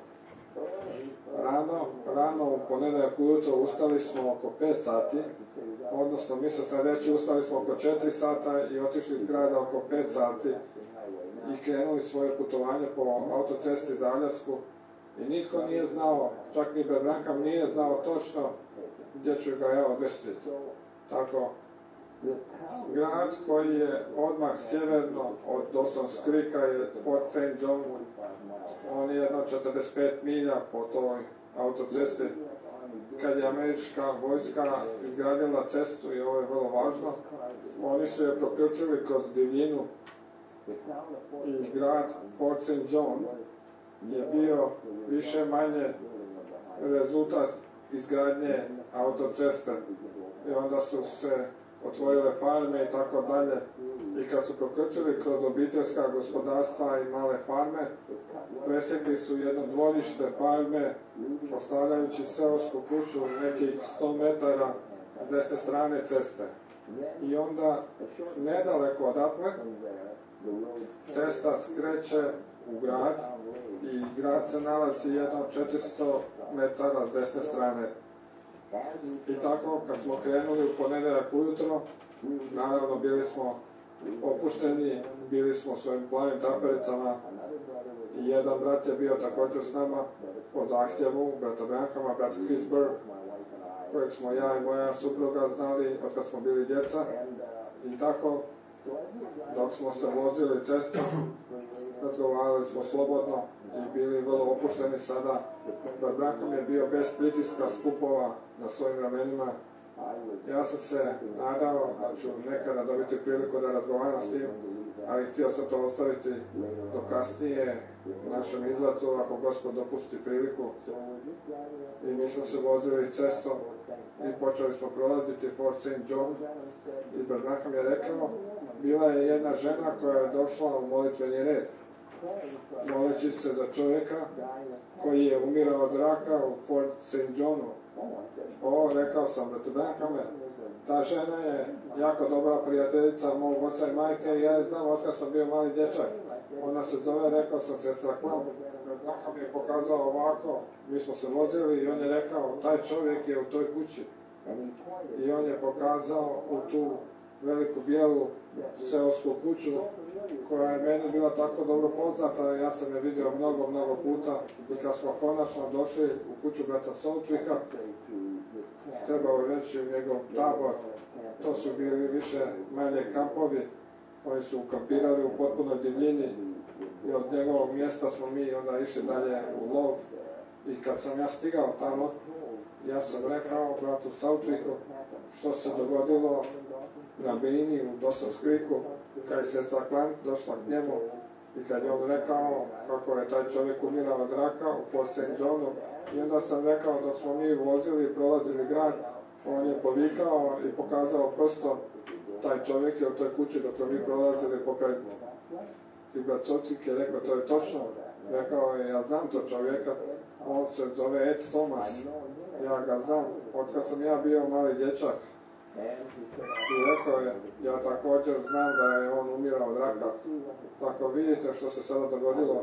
Rano u ponedjeljak ujutro ustali smo oko 5 sati, odnosno mislio sam reći ustali smo oko 4 sata i otišli iz grada oko 5 sati i krenuli svoje putovanje po autocesti za Aljasku i nitko nije znao, čak ni Branham nije znao točno gdje ću ga ja odvesti. Tako, grad koji je odmah sjeverno od Dawson's Creeka je Fort St. John. On je jedno 45 milja po toj autocesti. Kad je američka vojska izgradila cestu, i ovo je vrlo važno, oni su je prokrčili kroz divljinu i grad Fort St. John je bio više manje rezultat izgradnje autoceste. I onda su se otvorile farme i tako dalje. I kad su prokrčili kroz obiteljska gospodarstva i male farme, presjekli su jedno dvorište farme, ostavljajući seosku kuću nekih 100 metara s desne strane ceste. I onda, nedaleko odatle, cesta skreće u grad i grad se nalazi jedno 400 metara s desne strane. I tako, kad smo krenuli u ponedjeljak ujutro, naravno bili smo opušteni, bili smo u svojim plavim trapericama i jedan brat je bio također s nama po zahtjevu brata Branhama, brat Chris Burr, kojeg smo ja i moja supruga znali od kad smo bili djeca. I tako, dok smo se vozili cestom, razgovarali smo slobodno i bili vrlo opušteni sada. Brat Branham je bio bez pritiska skupova na svojim ramenima. Ja sam se nadao da ću nekada dobiti priliku da razgovaram s tim, ali htio sam to ostaviti do kasnije u našem izletu, ako Gospod dopusti priliku. I mi smo se vozili cestom i počeli smo prolaziti Fort St. John. I Branham je rekao, bila je jedna žena koja je došla u molitveni red. moleći se za čovjeka koji je umirao od raka u Fort St. Johnu. Rekao sam, brate Brankame, ta žena je jako dobra prijateljica mog oca i majke i ja je znam otkad sam bio mali dječak. Ona se zove, rekao sam, sestra Klam. Brankam mi je pokazao ovako, mi smo se vozili i on je rekao, taj čovjek je u toj kući. I on je pokazao u tu veliku bijelu seosku kuću koja je meni bila tako dobro poznata, ja sam je vidio mnogo puta i kad smo konačno došli u kuću brata Southwicka, trebao reći u njegov tabor, to su bili više manje kampovi, oni su kampirali u potpunoj divljini i od njegovog mjesta smo mi onda išli dalje u lov i kad sam ja stigao tamo, ja sam rekao bratu Southwicku što se dogodilo na Bini u Dawson's Creeku, kad je sestra Klant došla k njemu i kad je on rekao kako je taj čovjek umirao od raka u Fort St. Johnu. I onda sam rekao dok smo mi vozili i prolazili grad, on je povikao i pokazao prstom, taj čovjek je u toj kući dok smo mi prolazili pokraj. I brat Sotik je rekao, to je točno. Rekao je, ja znam to čovjeka, on se zove Ed Thomas. Ja ga znam, otkad sam ja bio mali dječak. I rekao je, ja također znam da je on umirao od raka. Tako vidite što se sada dogodilo.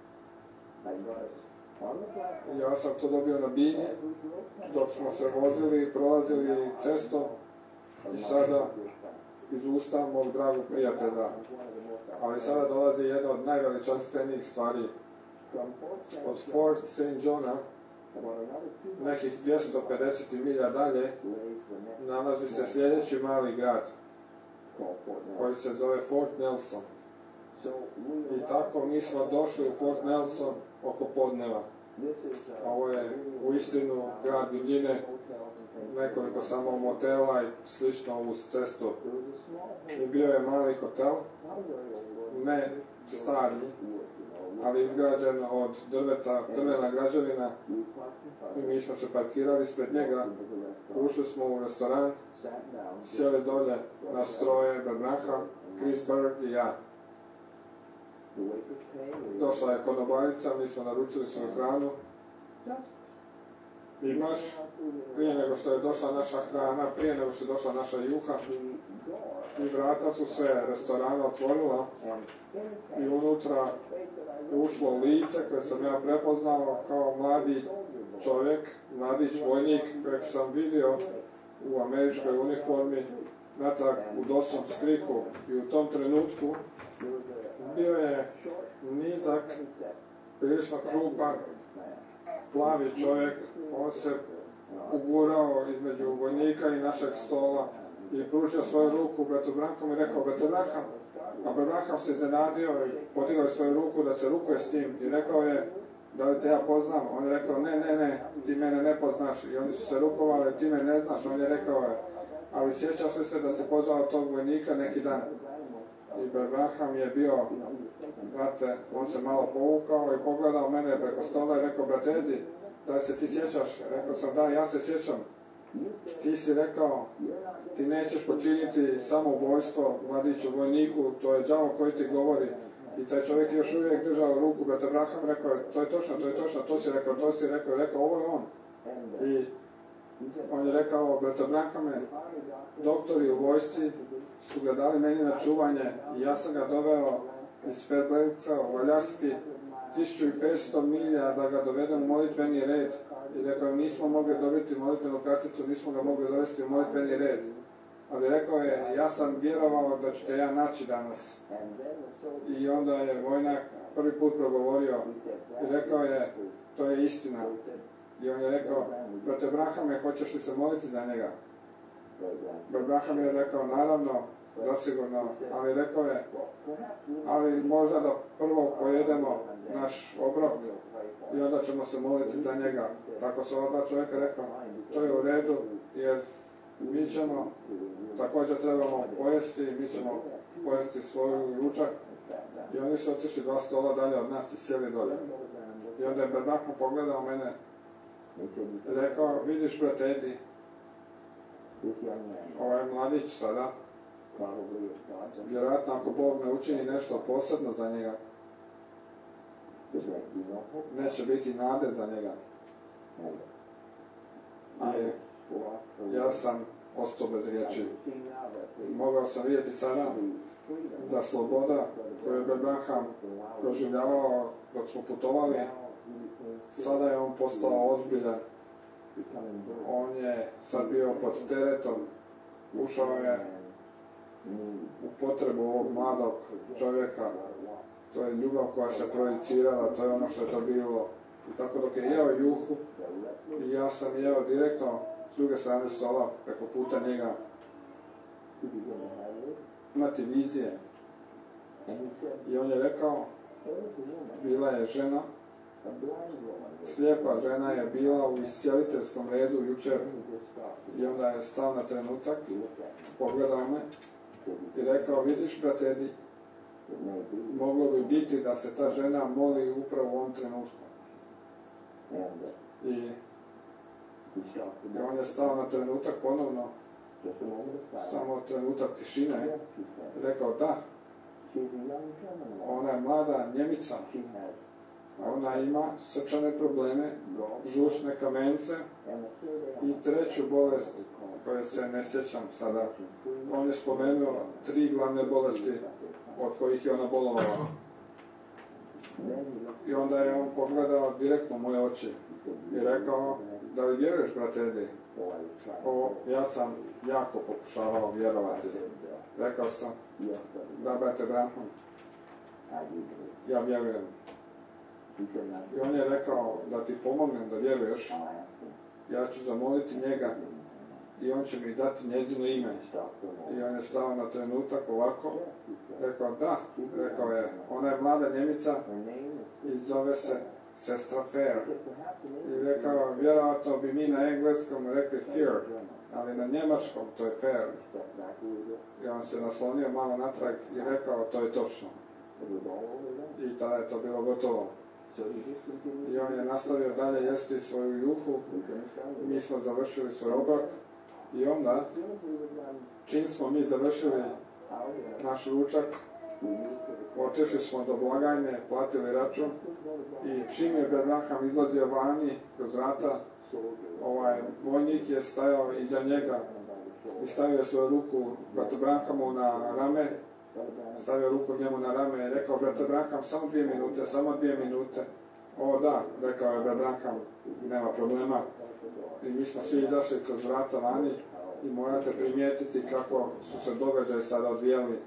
Ja sam to dobio na Bini, dok smo se vozili i prolazili cestom i sada iz usta mog dragog prijatelja. Ali sada dolazi jedna od najveličanstvenijih stvari. Od Fort St. Johna, nekih 250 milja dalje, nalazi se sljedeći mali grad koji se zove Fort Nelson. I tako mi smo došli u Fort Nelson oko podneva. Ovo je uistinu grad divljine, nekoliko samo motela i slično uz cestu. I bio je mali hotel, ne stari, ali izgrađen od drveta, drvena građevina. I mi smo se parkirali ispred njega, ušli smo u restoran, sjeli dolje na stroje Bernaka, Chris Berg i ja. Došla je konobarica, mi smo naručili svoju hranu. I baš prije nego što je došla naša hrana, prije nego što je došla naša juha, i vrata su se restorana otvorila i unutra ušlo lice koje sam ja prepoznao kao mladi čovjek, mladić vojnik kojeg sam vidio u američkoj uniformi natrag u Dawson's Creeku. I u tom trenutku bio je nizak, prilično krupan, plavi čovjek. On se ugurao između vojnika i našeg stola i pružio svoju ruku bratu Brankom i rekao, brate Branham, a Branham se iznenadio i podigao je svoju ruku da se rukuje s njim i rekao je, da li te ja poznam? On je rekao, ne, ti mene ne poznaš. I oni su se rukovali, ti me ne znaš. On je rekao, ali sjećaš li se da se pozvao tog vojnika neki dan? I Branham je bio, znate, on se malo povukao i pogledao mene preko stola i rekao, brate Edi, da se ti sjećaš? Rekao sam, da, ja se sjećam. Ti si rekao, ti nećeš počiniti samoubojstvo mladiću vojniku, to je đavo koji ti govori. I taj čovjek je još uvijek držao ruku, brate Branham, rekao je, to je točno, to si rekao, ovo je on. I on je rekao, brate Branhame, doktori u vojsci su ga dali meni na čuvanje i ja sam ga doveo iz Fairbanksa u Aljaski 1500 milja da ga dovedem u molitveni red. I rekao, nismo mogli dobiti molitvenu karticu, nismo ga mogli dovesti u molitveni red. Ali rekao je, ja sam vjerovao da ćete ja naći danas. I onda je vojnak prvi put progovorio i rekao je, to je istina. I on je rekao, brate Branhame, hoćeš li se moliti za njega? Branham je rekao, naravno, zasigurno, ali rekao je, ali možda da prvo pojedemo naš obrok i onda ćemo se moliti za njega. Tako su ova dva čovjeka rekao, to je u redu, jer mi ćemo, također trebamo pojesti, mi ćemo pojesti svoju ručak. I oni su otišli 2 stola dalje od nas i sjeli dolje. I onda je Branham pogledao mene i rekao, vidiš brate Edi, ovaj mladić sada, vjerojatno ako Bog ne učini nešto posebno za njega, neće biti nade za njega. I ja sam ostao bez riječi. Mogao sam vidjeti sada da sloboda koju je Branham proživljavao dok smo putovali, sada je on postao ozbiljan. On je sad bio pod teretom, ušao je u potrebu ovog mladog čovjeka. To je ljubav koja se projicirala, to je ono što je to bilo. I tako dok je jeo juhu, i ja sam jeo direktno s druge strane stola, preko puta njega, imati vizije. I on je rekao, bila je žena, slijepa žena je bila u iscijeliteljskom redu jučer, i onda je stao na trenutak, pogledao me i rekao, vidiš brate Edi, moglo bi biti da se ta žena moli upravo u ovom trenutku. I on je stao na trenutak ponovno, samo trenutak tišine, rekao da, ona je mlada Njemica, ona ima srčane probleme, žučne kamence i treću bolest koje se ne sjećam sada. On je spomenuo 3 glavne bolesti od kojih je ona bolovala. I onda je on pogledao direktno u moje oči i rekao, da li vjeruješ, brate Edi? Ja sam jako pokušavao vjerovati. Rekao sam, da brate Branham, ja vjerujem. I on je rekao, da ti pomognem da vjeruješ, ja ću zamoliti njega i on će mi dati njezino ime. I on je stao na trenutak ovako, rekao da, rekao je, ona je mlada Njemica i zove se sestra Fair. I rekao, vjerojatno bi mi na engleskom rekli Fear, ali na njemačkom to je Fair. I on se naslonio malo natrag i rekao, to je točno. I tada je to bilo gotovo. I on je nastavio dalje jesti svoju juhu, mi smo završili svoj obrok i onda, čim smo mi završili naš ručak, otišli smo do blagajne, platili račun i čim je Branham izlazio vani kroz vrata, vojnik je stajao iza njega i stavio svoju ruku bratu Branhamu na rame, stavio ruku njemu na rame i rekao, brate Branham, samo 2 minute, samo 2 minute. O da, rekao je Branham, nema problema. I mi smo svi izašli kroz vrata vani i morate primijetiti kako su se događaji sada odvijali.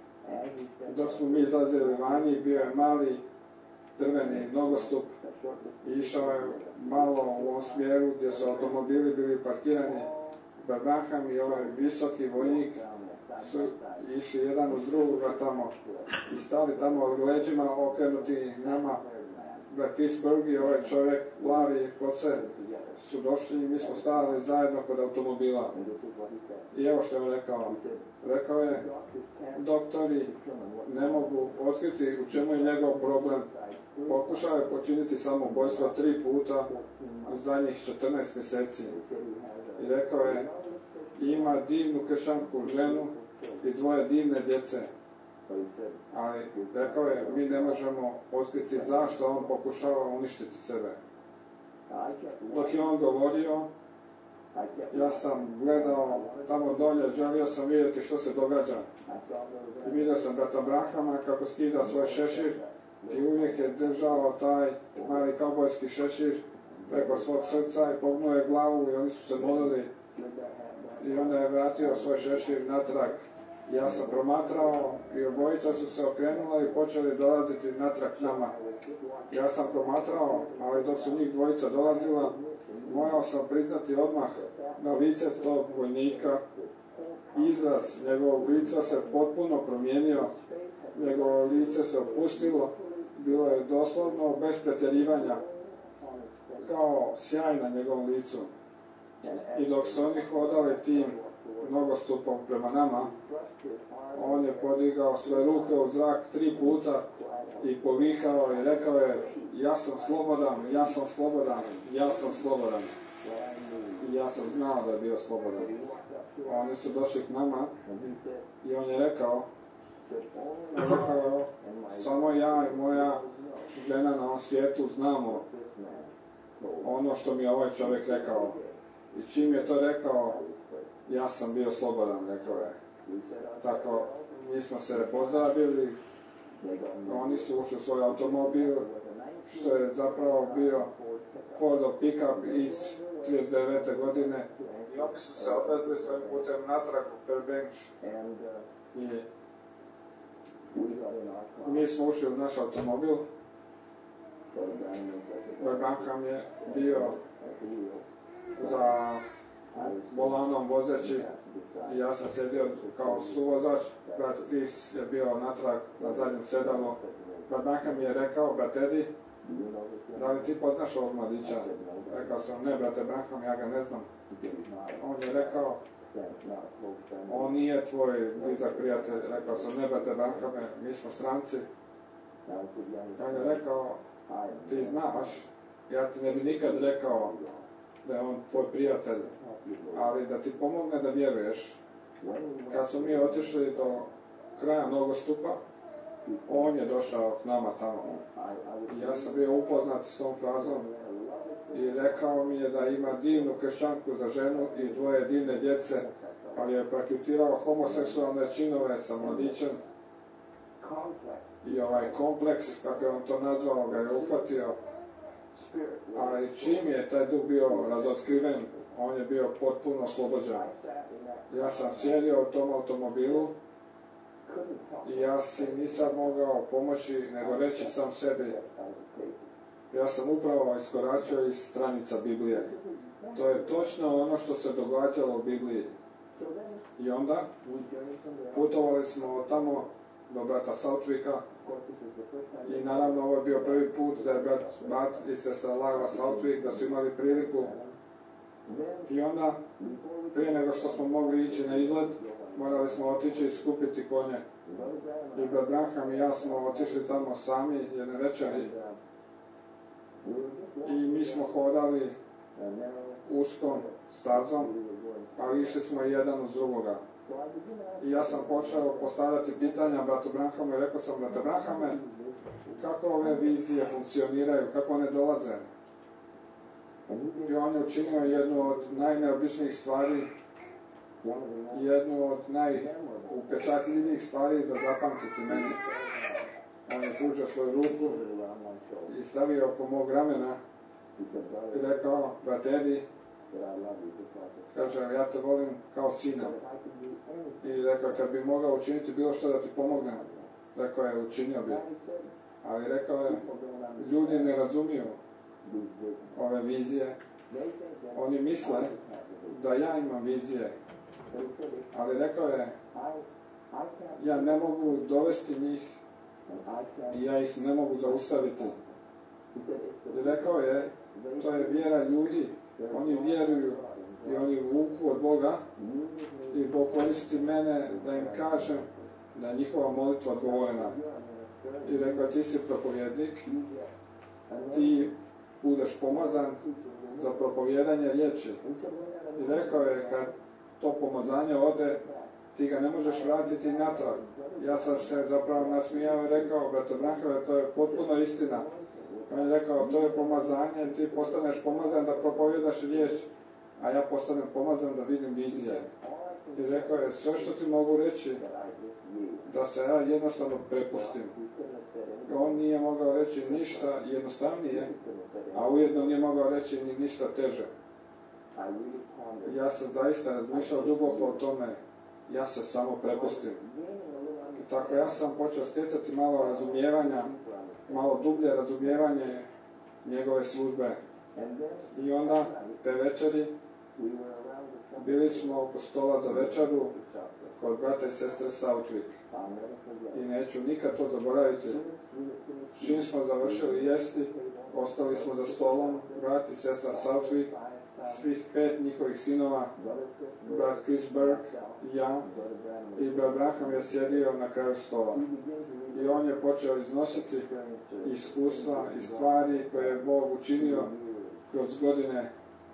Dok smo mi izlazili vani, bio je mali drveni nogostup i išao je malo u ovom smjeru gdje su automobili bili parkirani. Branham i ovaj visoki vojnik su išli jedan uz drugoga tamo i stali tamo leđima okrenuti nama. Pittsburgh i ovaj čovjek, plavi kose, su došli i mi smo stali zajedno kod automobila. I evo što je on rekao. Rekao je, doktori ne mogu otkriti u čemu je njegov problem. Pokušao je počiniti samoubojstvo 3 puta u zadnjih 14 mjeseci. I rekao je, ima divnu kršćansku ženu i 2 divne djece. Ali rekao je, mi ne možemo otkriti zašto on pokušava uništiti sebe. Dok je on govorio, ja sam gledao tamo dolje, želio sam vidjeti što se događa. I vidio sam brata Branhama kako skida svoj šešir i uvijek je držao taj mali kaubojski šešir preko svog srca i pognuo je glavu i oni su se molili. I onda je vratio svoj šešir natrag. Ja sam promatrao i obojica su se okrenula i počeli dolaziti natrag nama. Ja sam promatrao, ali dok su njih dvojica dolazila, morao sam priznati odmah na lice tog vojnika. Izraz njegovog lica se potpuno promijenio, njegovo lice se opustilo, bilo je doslovno bez pretjerivanja, kao sjaj na njegovom licu. I dok su oni hodali tim nogostupom prema nama, on je podigao svoje ruke u zrak 3 puta i povihao i rekao je, ja sam slobodan, ja sam slobodan, ja sam slobodan. I ja sam znao da je bio slobodan. Oni su došli k nama i on je rekao, samo ja i moja žena na ovom svijetu znamo ono što mi je ovaj čovjek rekao. I čim je to rekao, ja sam bio slobodan, rekao je. Tako, mi smo se pozdravili, oni su ušli u svoj automobil, što je zapravo bio Fordov pick-up iz 39. godine. I oni su se odvezli svojim putem natrag u Fairbanks. I mi smo ušli u naš automobil. Branham je bio za volanom vozeći i ja sam sjedio kao suvozač. Brat Chris je bio natrag na zadnjem sedalu. Branham je rekao, brat Eddie, da li ti poznaš ovog mladića? Rekao sam, ne brate Branham, ja ga ne znam. On je rekao, on nije tvoj blizak prijatelj. Rekao sam, ne brate Branhame, mi smo stranci. On je rekao, ti znaš, ja ti ne bi nikad rekao da je on tvoj prijatelj, ali da ti pomogne da vjeruješ. Kad smo mi otišli do kraja nogostupa, on je došao k nama tamo. I ja sam bio upoznat s tom frazom i rekao mi je da ima divnu kršćanku za ženu i 2 divne djece, ali je prakticirao homoseksualne činove sa mladićem. I ovaj kompleks, kako je on to nazvao, ga je uhvatio. Ali čim je taj duh bio razotkriven, on je bio potpuno oslobođen. Ja sam sjedio u tom automobilu i ja si nisam mogao pomoći nego reći sam sebi, ja sam upravo iskoračio iz stranica Biblije. To je točno ono što se događalo u Bibliji. I onda putovali smo tamo do brata Southwicka i naravno ovo je bio prvi put da je brat i sestra Laura Southwick da su imali priliku. I onda, prije nego što smo mogli ići na izlet, morali smo otići i skupiti konje. I brat Branham i ja smo otišli tamo sami jedne večeri i mi smo hodali uskom stazom, ali išli smo jedan uz drugoga. I ja sam počeo postavljati pitanja bratu Branhamu i rekao sam, brate Branhame, kako ove vizije funkcioniraju, kako one dolaze? I on je učinio jednu od najneobičnijih stvari, jednu od najupečatljivijih stvari za zapamtiti meni. On je pružio svoju ruku i stavio oko mog ramena i rekao, brate Eddie, kaže, ja te volim kao sina. I rekao, kad bi mogao učiniti bilo što da ti pomognem, rekao je, učinio bi. Ali rekao je, ljudi ne razumiju ove vizije. Oni misle da ja imam vizije. Ali rekao je, ja ne mogu dovesti njih i ja ih ne mogu zaustaviti. I rekao je, to je vjera ljudi. Oni vjeruju i oni vuku od Boga i Bog koristi mene da im kažem da je njihova molitva odgovorena. I rekao, ti si propovjednik, ti budeš pomazan za propovjedanje riječi. I rekao je, kad to pomazanje ode, ti ga ne možeš vratiti natrag. Ja sam se zapravo nasmijao i rekao, brate Branhame, to je potpuno istina. On je rekao, to je pomazanje, ti postaneš pomazan da propovjedaš riječ, a ja postanem pomazan da vidim vizije. I rekao je, sve što ti mogu reći, da se ja jednostavno prepustim. I on nije mogao reći ništa jednostavnije, a ujedno nije mogao reći ni ništa teže. Ja sam zaista razmišljao duboko o tome, ja se samo prepustim. I tako ja sam počeo stjecati malo razumijevanja, malo dublje razumijevanje njegove službe. I onda, te večeri, bili smo oko stola za večeru kod brata i sestre Southwick. I neću nikad to zaboraviti. Čim smo završili jesti, ostali smo za stolom, brat i sestra Southwick, svih 5 njihovih sinova, brat Chris Burke, ja i brat Branham je sjedio na kraju stola. I on je počeo iznositi iskustva i stvari koje je Bog učinio kroz godine.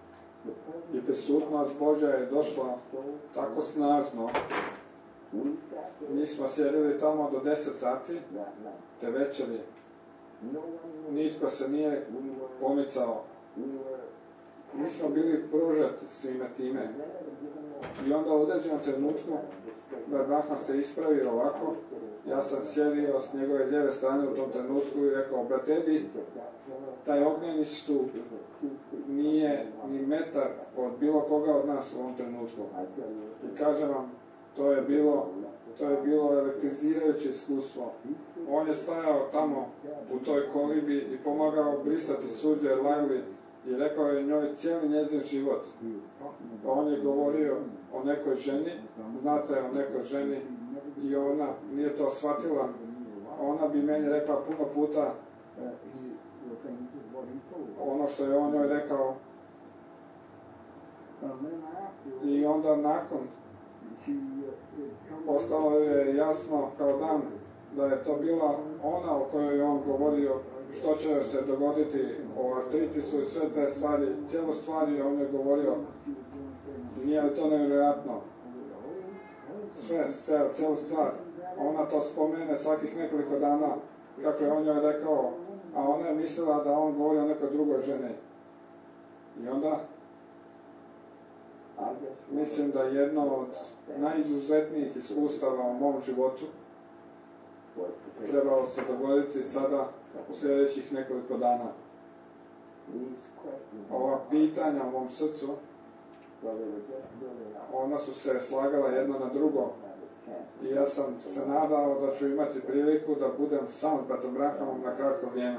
I prisutnost Božja je došla tako snažno. Mi smo sjedili tamo do 10 sati te večeri. nitko se nije pomicao. Mi smo bili pružati svime time. I onda u određenom trenutku Branham se ispravio ovako. Ja sam sjedio s njegove lijeve strane u tom trenutku i rekao, brate Edi, taj ognjeni stup nije ni metar od bilo koga od nas u ovom trenutku. I kažem vam, to je bilo elektrizirajuće iskustvo. On je stajao tamo u toj kolibi i pomagao brisati suđe Lajli i rekao je njoj cijeli njezin život. On je govorio o nekoj ženi, znate o nekoj ženi, i ona nije to shvatila. Ona bi meni rekla puno puta ono što je on njoj rekao. I onda nakon postalo je jasno kao dan da je to bila ona o kojoj je on govorio što će se dogoditi o artritisu i sve te stvari, cijelu stvari on je govorio. Nije li to nevjerojatno? Cijelu stvar. Ona to spomene svakih nekoliko dana kako je on joj rekao, a ona je mislila da on govori o nekoj drugoj ženi. I onda mislim da jedno od najizuzetnijih iskustava u mom životu trebalo se dogoditi sada u sljedećih nekoliko dana. Ova pitanja u mom srcu, ona su se slagala jedno na drugo. I ja sam se nadao da ću imati priliku da budem sam s bratom Branhamom na kratko vrijeme.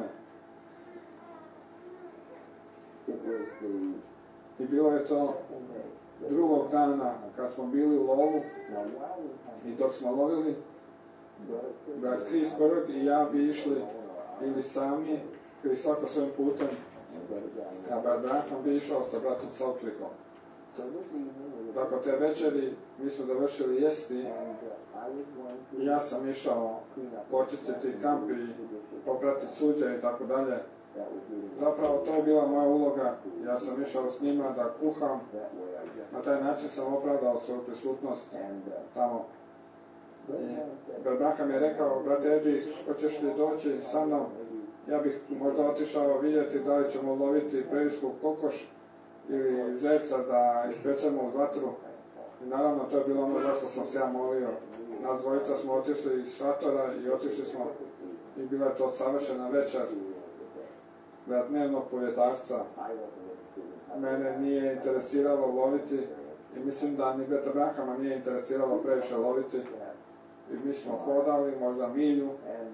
I bilo je to drugog dana kad smo bili u lovu i dok smo lovili, brat Chris Berg i ja bi išli ili sami ili svako svojim putem, a brat Branham bi išao sa bratom Southwickom. Tako te večeri mi smo završili jesti i ja sam išao počistiti kamp i poprati suđe i tako dalje. Zapravo to je bila moja uloga, ja sam išao s njima da kuham, na taj način sam opravdao svoju prisutnost tamo. Branham je rekao, brate Edi, hoćeš li doći sa mnom? Ja bih možda otišao vidjeti da li ćemo loviti prerijsku kokoš ili zeca da ispečemo uz vatru. I naravno to je bilo ono zašto sam se ja molio. Nas dvojica smo otišli iz šatora i otišli smo i bila je to savršena večer dnevnog povjetarca. Mene nije interesiralo loviti i mislim da ni brata Branhama nije interesiralo previše loviti. I mi smo hodali možda milju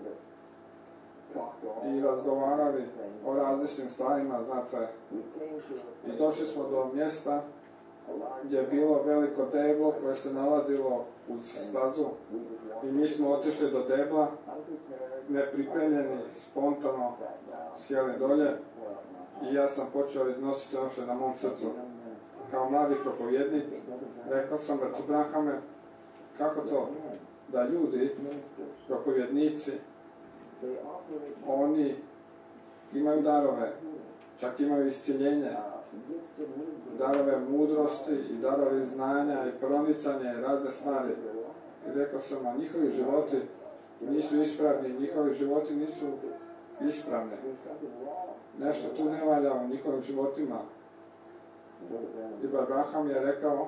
i razgovarali o različitim stvarima, znate. I došli smo do mjesta gdje je bilo veliko deblo koje se nalazilo uz stazu i mi smo otišli do debla, nepripremljeni, spontano sjeli dolje i ja sam počeo iznositi ono što je na mom srcu. Kao mladi propovjednik rekao sam bratu Branhame, kako to da ljudi, propovjednici, oni imaju darove, čak imaju isciljenje, darove mudrosti i darove znanja i pronicanja i razne stvari. I rekao sam, a njihovi životi nisu ispravni, njihovi životi nisu ispravni. Nešto tu ne valja u njihovim životima. I Branham je rekao,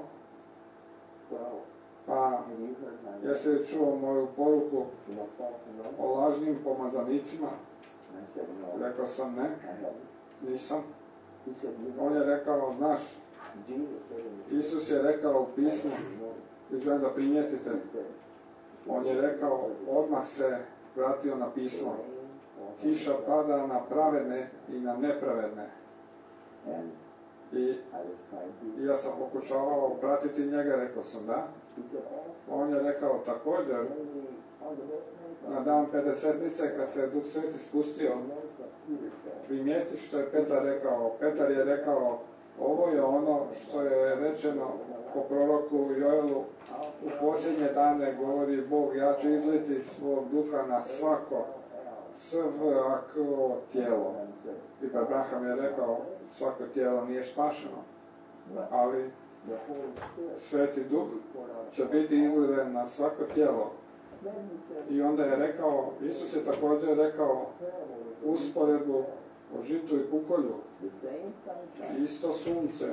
pa jesi li čuo moju poruku o lažnim pomazanicima? Rekao sam ne, nisam. On je rekao, znaš, Isus je rekao u pismu, i želim da primijetite, on je rekao, odmah se vratio na pismo. Kiša pada na pravedne i na nepravedne. I ja sam pokušavao pratiti njega, rekao sam da. On je rekao također, na dan Pedesetnice, kad se Duh Sveti spustio, primijeti što je Petar rekao. Petar je rekao, ovo je ono što je rečeno po proroku Joelu, u posljednje dane govori Bog, ja ću izliti svog duha na svako tijelo. I Branham je rekao, svako tijelo nije spašeno, ali Sveti Duh će biti izliven na svako tijelo. I onda je rekao, Isus je također rekao usporedbu o žitu i kukolju. Isto sunce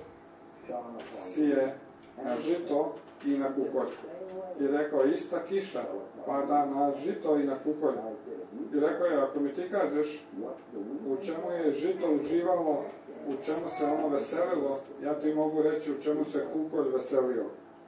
sije na žito i na kukolj. I rekao, ista kiša pada na žito i na kukolj. I rekao je, ako mi ti kažeš u čemu je žito uživalo, u čemu se ono veselilo, ja ti mogu reći u čemu se kukolj veselio.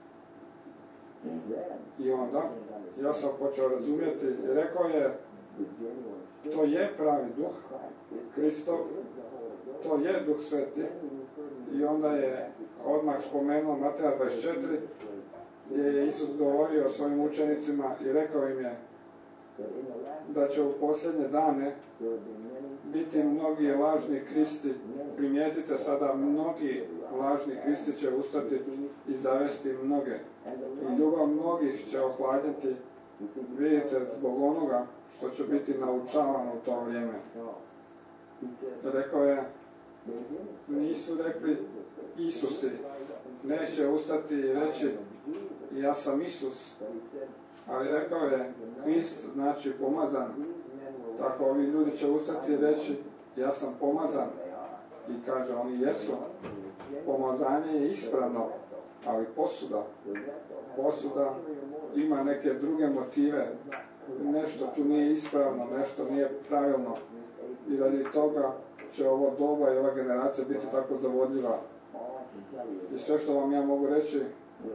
I onda ja sam počeo razumjeti i rekao je, to je pravi duh Kristov, to je Duh Sveti. I onda je odmah spomenuo Mateja 24, gdje je Isus govorio svojim učenicima i rekao im je da će u posljednje dane biti mnogi lažni Kristi. Primijetite sada, mnogi lažni Kristi će ustati i zavesti mnoge. I ljubav mnogih će ohladiti, vidite, zbog onoga što će biti naučavano u to vrijeme. Rekao je, nisu rekli Isusi, neće ustati i reći ja sam Isus, ali rekao je Krist, znači pomazan. Tako ovi ljudi će ustati i reći ja sam pomazan. I kaže, oni jesu. Pomazanje je ispravno, ali posuda ima neke druge motive. Nešto tu nije ispravno, nešto nije pravilno. I radi toga će ovo doba i ova generacija biti tako zavodljiva. I sve što vam ja mogu reći,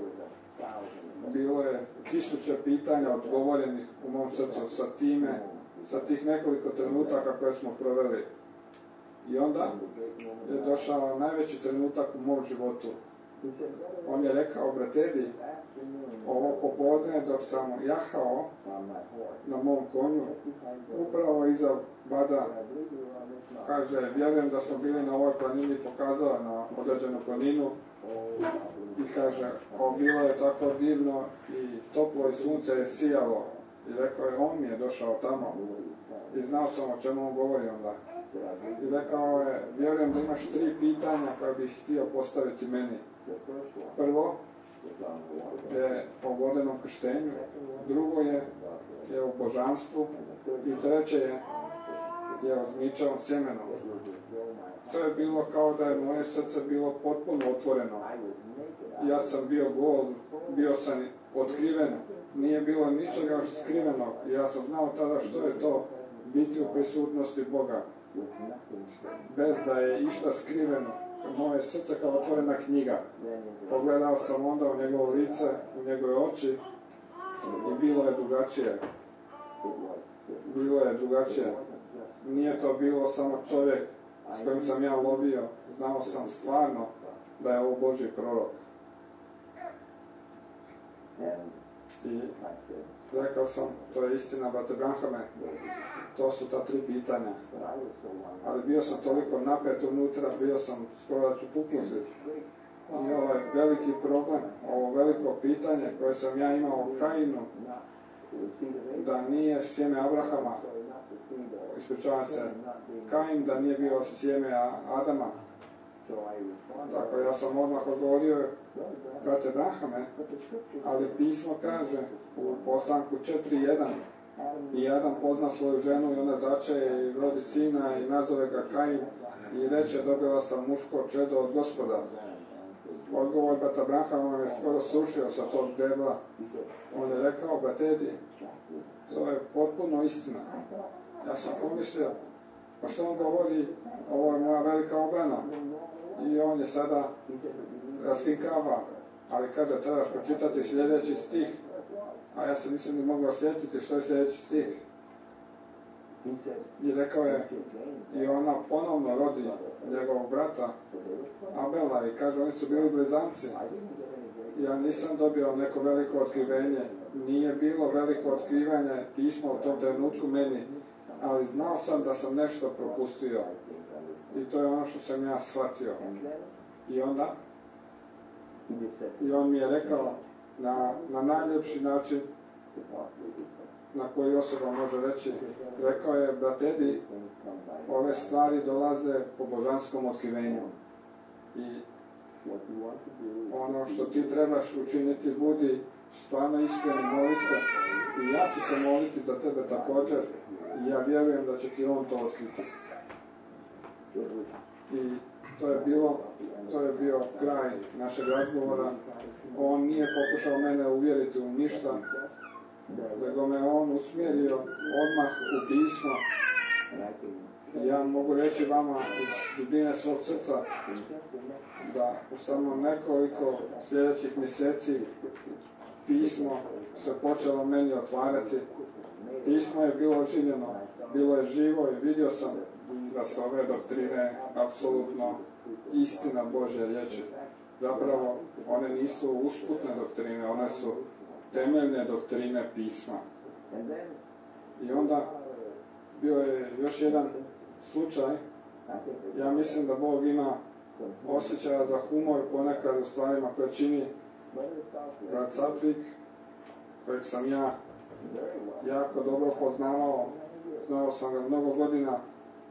bilo je 1000 pitanja odgovorenih u mom srcu sa tih nekoliko trenutaka koje smo proveli. I onda je došao najveći trenutak u mom životu. On je rekao, bratedi, ovo popodne dok sam jahao na mom konju, upravo iza Bada, kaže, vjerujem da smo bili na ovoj planini, pokazao na određenu planinu i kaže, bilo je tako divno i toplo i sunce je sijalo. I rekao je, on mi je došao tamo i znao sam o čemu on govori onda. I rekao je, vjerujem da imaš 3 pitanja koja bih htio postaviti meni. Prvo je o vodenom krštenju, drugo je o božanstvu i treće je o zmičavom sjemenu. To je bilo kao da je moje srce bilo potpuno otvoreno. Ja sam bio gol, bio sam otkriven, nije bilo ničega skrivenog. Ja sam znao tada što je to biti u prisutnosti Boga, bez da je išta skriveno. Moje srce kao otvorena knjiga. Pogledao sam onda u njegovo lice, u njegove oči i bilo je drugačije. Bilo je drugačije. Nije to bilo samo čovjek s kojim sam ja lovio. Znao sam stvarno da je ovo Božji prorok. I rekao sam, to je istina, brate Branhame, to su ta 3 pitanja. Ali bio sam toliko napet unutra, bio sam skoro da ću puknuti. I ovaj veliki problem, ovo veliko pitanje koje sam ja imao o Kainu, da nije sjeme Abrahama, ispričavam se, Kain da nije bio sjeme Adama. Tako ja sam odmah odgovorio, brate Branhame, ali pismo kaže u Poslanku 4.1 i Adam pozna svoju ženu i ona začeje i rodi sina i nazove ga Kain i reče, dobila sam muško čedo od Gospoda. Odgovor brata Branhama je skoro srušio sa tog debla. On je rekao, bratedi, to je potpuno istina. Ja sam pomislio, pa što on govori, ovo je moja velika obrana. I on je sada raskrinkava, ali kada trebaš pročitati sljedeći stih, a ja se nisam ni mogao sjetiti što je sljedeći stih. I rekao je, i ona ponovno rodi njegovog brata Abela i kaže, oni su bili blizanci. Ja nisam dobio neko veliko otkrivenje, nije bilo veliko otkrivanje pisma u tom trenutku meni, ali znao sam da sam nešto propustio. I to je ono što sam ja shvatio. I onda, i on mi je rekao na najljepši način na koji osoba može reći, rekao je, bratedi, ove stvari dolaze po božanskom otkrivenju. I ono što ti trebaš učiniti, budi stvarno iskren, moli se I ja ću se moliti za tebe također i ja vjerujem da će ti on to otkriti. I to je bio kraj našeg razgovora. On nije pokušao mene uvjeriti u ništa, nego me on usmjerio odmah u pismo. Ja mogu reći vama iz dubine svog srca da u samo nekoliko sljedećih mjeseci pismo se počelo meni otvarati. Pismo je bilo oživljeno, bilo je živo i vidio sam da su ove doktrine apsolutno istina Božje riječi. Zapravo, one nisu usputne doktrine, one su temeljne doktrine pisma. I onda bio je još jedan slučaj. Ja mislim da Bog ima osjećaja za humor ponekad u stvarima koje čini brat Satvik, kojeg sam ja jako dobro poznavao. Znao sam ga mnogo godina.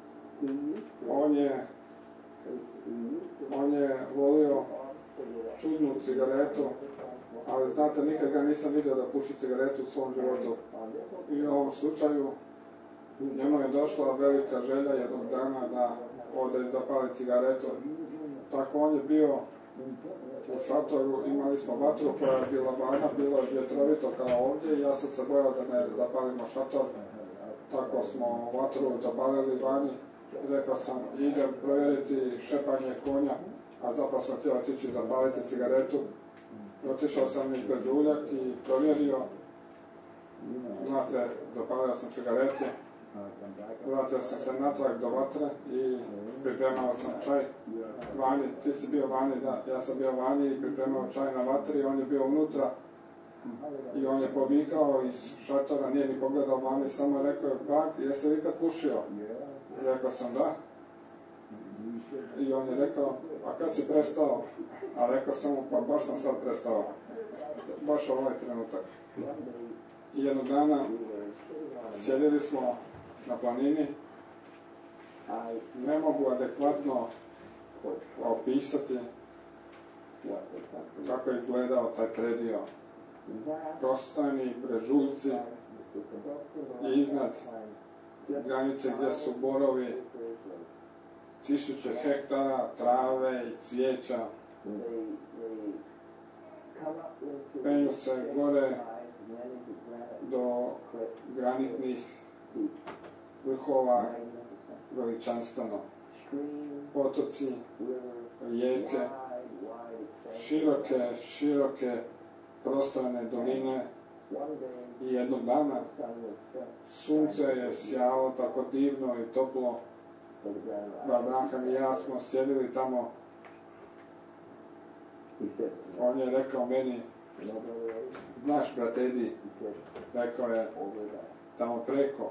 On je volio čudnu cigaretu, ali znate, nikad ga nisam vidio da puši cigaretu u svom životu. I u ovom slučaju njemu je došla velika želja jednog dana da ode i zapali cigaretu. Tako on je bio u šatoru, imali smo vatru koja je bila vana, bilo je vjetrovito kao ovdje i ja sam se bojao da ne zapalimo šator. Tako smo vatru zapalili vani. Rekao sam, idem provjeriti šepanje konja, a zapravo sam htio otići zapaliti cigaretu. Otišao sam iz Bežuljak i provjerio. Znate, zapalio sam cigaretu. Vratio sam se natrag do vatre i pripremao sam čaj vani. Ti si bio vani, da, ja sam bio vani i pripremao čaj na vatri, on je bio unutra i on je povikao iz šatora, nije ni pogledao vani, samo je rekao, bak, jesi li ikad pušio? Rekao sam da. I on je rekao, a kad si prestao? A rekao sam mu, pa baš sam sad prestao. Baš ovaj trenutak. I jednog dana sjedili smo na planini. Ne mogu adekvatno opisati kako je izgledao taj predio. Prostojni brežuljci i iznad granice gdje su borovi, 1000 hektara trave i cvijeća. Penju se gore do granitnih vrhova veličanstveno. Potoci, rijeke, široke prostorne doline. I jednog dana sunce je sjalo tako divno i toplo. Abraham i ja smo sjedili tamo. On je rekao meni, znaš brat Edi, rekao je, tamo preko,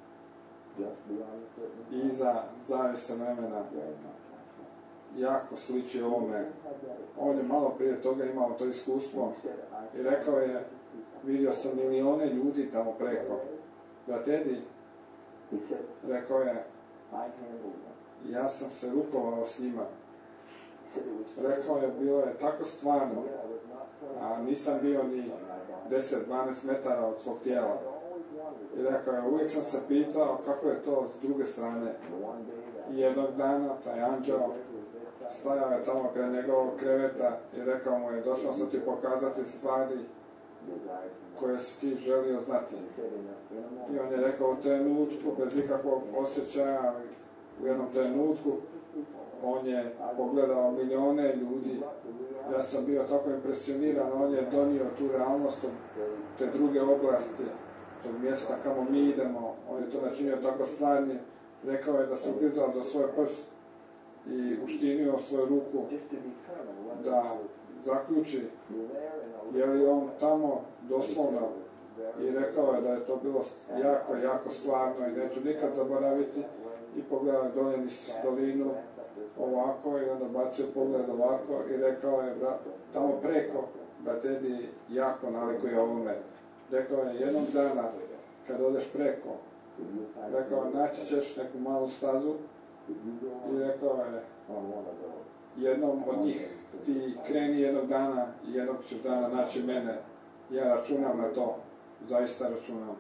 iza zavise vremena, jako sliči ovome. On je malo prije toga imao to iskustvo i rekao je, vidio sam milijone ljudi tamo preko. Brat Edi, rekao je, ja sam se rukovao s njima. Rekao je, bilo je tako stvarno, a nisam bio ni 10-12 metara od svog tijela. I rekao je, uvijek sam se pitao kako je to s druge strane. I jednog dana taj anđeo stajao je tamo kraj njegovog kreveta i rekao mu je, došao sam ti pokazati stvari koje si ti želio znati. I on je rekao, u trenutku, bez ikakvog osjećaja, u jednom trenutku, on je pogledao milijone ljudi. Ja sam bio tako impresioniran, on je donio tu realnost te druge oblasti, tog mjesta kamo mi idemo. On je to načinio tako stvarni. Rekao je da se ugrizao za svoj prst i uštinio svoju ruku da zaključi je li on tamo doslovno. I rekao je da je to bilo jako stvarno i neću nikad zaboraviti. I pogledao je dolje niz dolinu ovako i onda bacio pogled ovako i rekao je, tamo preko, brat Edi jako nalikuje ovome. Rekao je, jednog dana kad odeš preko, rekao, naći ćeš neku malu stazu i rekao je, jednom od njih ti kreni jednog dana i jednog ćeš dana naći mene. Ja računam na to. zaista računam.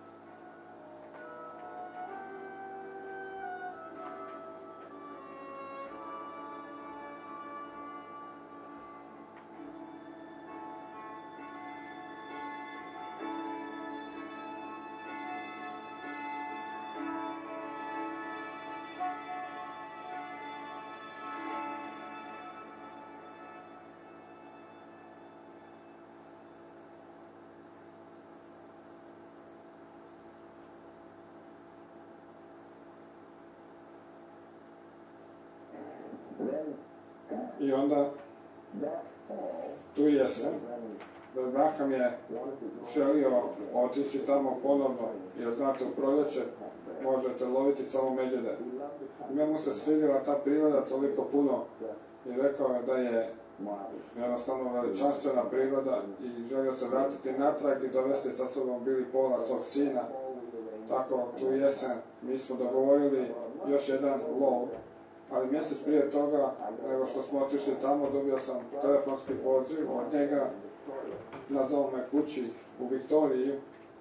I onda tu jesen Abraham je želio otići tamo ponovno, jer znate u proljeće možete loviti samo medvjede. Njemu se svidjela ta priroda toliko puno i rekao je da je jednostavno veličanstvena priroda i želio se vratiti natrag i dovesti sa sobom Billy Paula, svog sina. Tako tu jesen mi smo dogovorili još jedan lov, ali mjesec prije toga, nego što smo otišli tamo, dobio sam telefonski poziv od njega, nazvao me kući u Viktoriji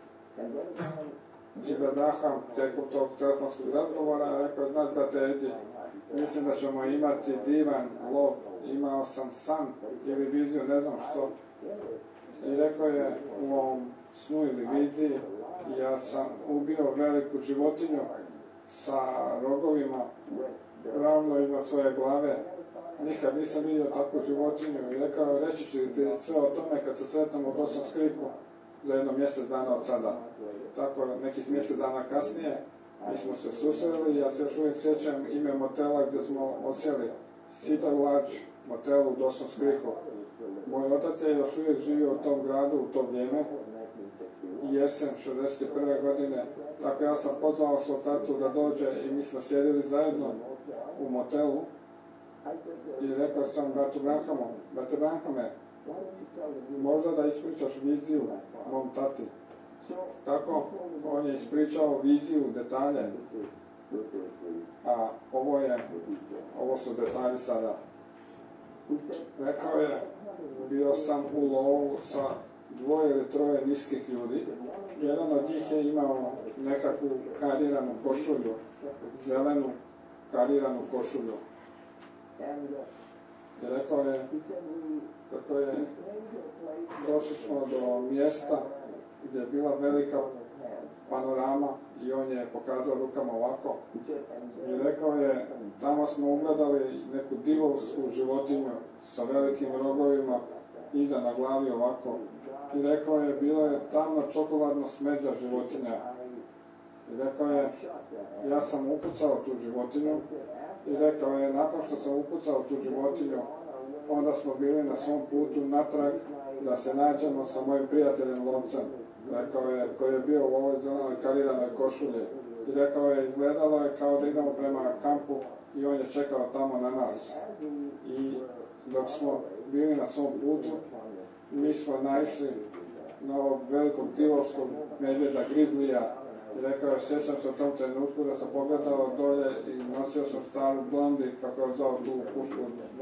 i Abraham tijekom tog telefonskog razgovora rekao, znaš brate Edi, mislim da ćemo imati divan lov, imao sam san ili viziju, ne znam što. I rekao je u ovom snu ili viziji, ja sam ubio veliku životinju sa rogovima ravno iznad svoje glave. Nikad nisam vidio takvu životinju i rekao, reći ću ti sve o tome kad se sretnemo u Dawson's Creeku za jedno mjesec dana od sada. Tako nekih mjesec dana kasnije mi smo se susreli i ja se još uvijek sjećam ime motela gdje smo osjeli. Cedar Lodge motel u Dawson's Creeku. Moj otac je još uvijek živio u tom gradu u to vrijeme, jesen 61. godine. Tako ja sam pozvao svog tatu da dođe i mi smo sjedili zajedno u motelu i rekao sam bratu Branhamu, brate Branhame, možda da ispričaš viziju mom tati. Tako on je ispričao viziju, detalje, a ovo su detalji sada. Rekao je, bio sam u lovu sa 2 ili 3 niskih ljudi. Jedan od njih je imao nekakvu kariranu košulju, zelenu kariranu košulju. I rekao je, kako je, došli smo do mjesta gdje je bila velika panorama i on je pokazao rukama ovako. I rekao je, tamo smo ugledali neku divovsku životinju sa velikim rogovima, iza na glavi ovako. I rekao je, bilo je tamno čokoladno smeđa životinja. I rekao je, ja sam upucao tu životinju. I rekao je, nakon što sam upucao tu životinju, onda smo bili na svom putu natrag da se nađemo sa mojim prijateljem lovcem. Rekao je, koji je bio u ovoj zelenoj kariranoj košulji. I rekao je, izgledalo je kao da idemo prema kampu i on je čekao tamo na nas. I dok smo bili na svom putu, mi smo naišli na ovog velikog divovskog medvjeda Grizzlija. I rekao je, sjećam se u tom trenutku da sam pogledao dolje i nosio sam staru blondi, kako je zvao tu pušku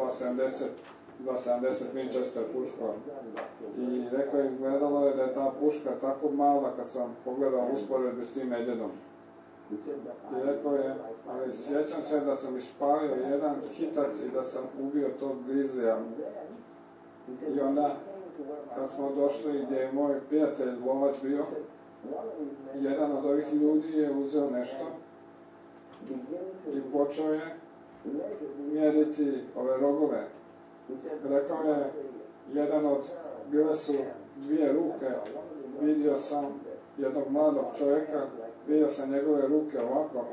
270 Winchester puška. I rekao je, izgledalo je da je ta puška tako mala kad sam pogledao usporedbe s tim medvjedom. I rekao je, ali sjećam se da sam ispalio jedan hitac i da sam ubio tog Grizzlija. I onda, kad smo došli gdje je moj prijatelj lovac bio, jedan od ovih ljudi je uzeo nešto i počeo je mjeriti ove rogove. Rekao je, bile su 2 ruke, vidio sam jednog mladog čovjeka, vidio sam njegove ruke ovako.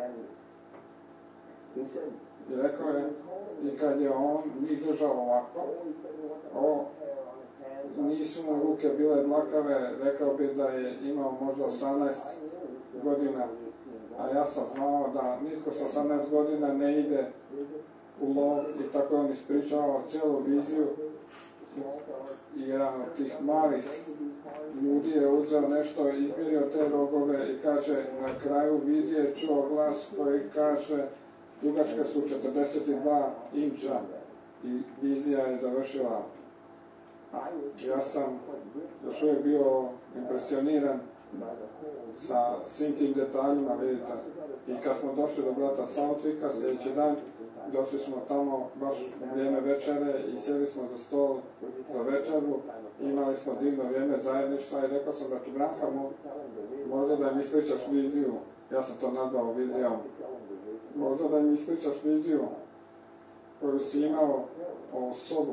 I rekao je, i kad je on izdržao ovako, nisu mu ruke bile dlakave, rekao bi da je imao možda 18 godina, a ja sam znao da nitko sa 18 godina ne ide u lov i tako je on ispričao cijelu viziju. I jedan od tih malih ljudi je uzeo nešto, izmjerio te rogove i kaže, na kraju vizije čuo glas koji kaže, dugačke su 42 inča i vizija je završila. Ja sam još uvijek bio impresioniran sa svim tim detaljima, vidite. I kad smo došli do brata Southwicka, sljedeći dan, došli smo tamo baš u vrijeme večere i sjeli smo za stol za večeru, imali smo divno vrijeme zajedništva i rekao sam bratu Branhamu, možda da im ispričaš viziju, ja sam to nazvao vizijom, možda da im ispričaš viziju koju si imao o sobu.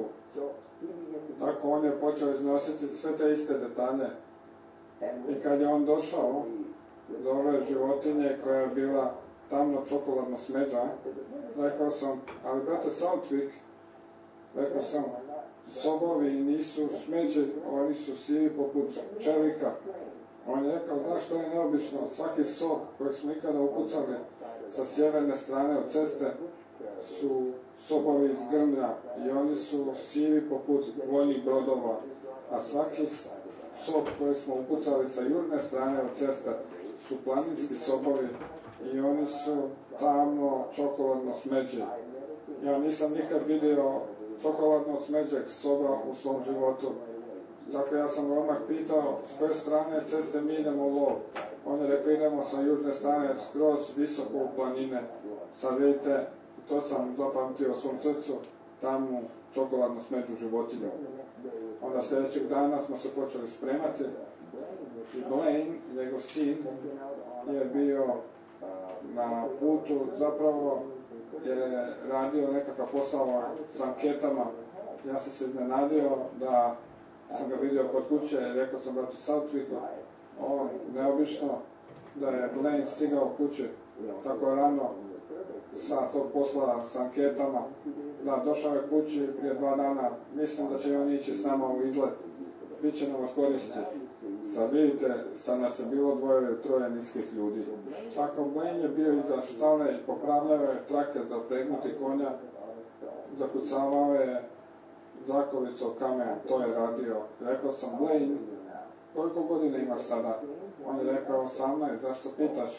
Tako on je počeo iznositi sve te iste detalje. I kad je on došao do ove životinje koja je bila tamno čokoladno smeđa, rekao sam, ali brate Southwick, rekao sam, sobovi nisu smeđe, oni su sivi poput čelika. On je rekao, znaš što je neobično, svaki sob kojeg smo ikada upucali sa sjeverne strane od ceste su sobovi iz grmlja i oni su sivi poput vojnih brodova, a svaki sob koji smo upucali sa južne strane od ceste su planinski sobovi i oni su tamno čokoladno smeđe. Ja nisam nikad vidio čokoladno smeđeg soba u svom životu. Tako ja sam odmah pitao s koje strane ceste mi idemo u lov. On je rekao idemo sa južne strane skroz visoko u planine. Sad vidite, to sam zapamtio u svom srcu, tamnu čokoladno smeđu životinju. Onda sljedećeg dana smo se počeli spremati i Blaine, njegov sin, je bio na putu, zapravo je radio nekakav posao s anketama. Ja sam se iznenadio da sam ga vidio kod kuće i rekao sam bratu Southwicku, neobično da je Blaine stigao kući tako rano sa tog posla s anketama. Da, došao je kući prije 2 dana, mislim da će on ići s nama u izlet, bit će nam od koristi. Sad vidite, sad nas je bilo 2 ili 3 niskih ljudi. Tako Blaine je bio iza štale i popravljao je trake za pregnuti konja, zakucavao je zakovicu kamen, to je radio. Rekao sam, Blaine, koliko godina imaš sada? On je rekao 18, zašto pitaš?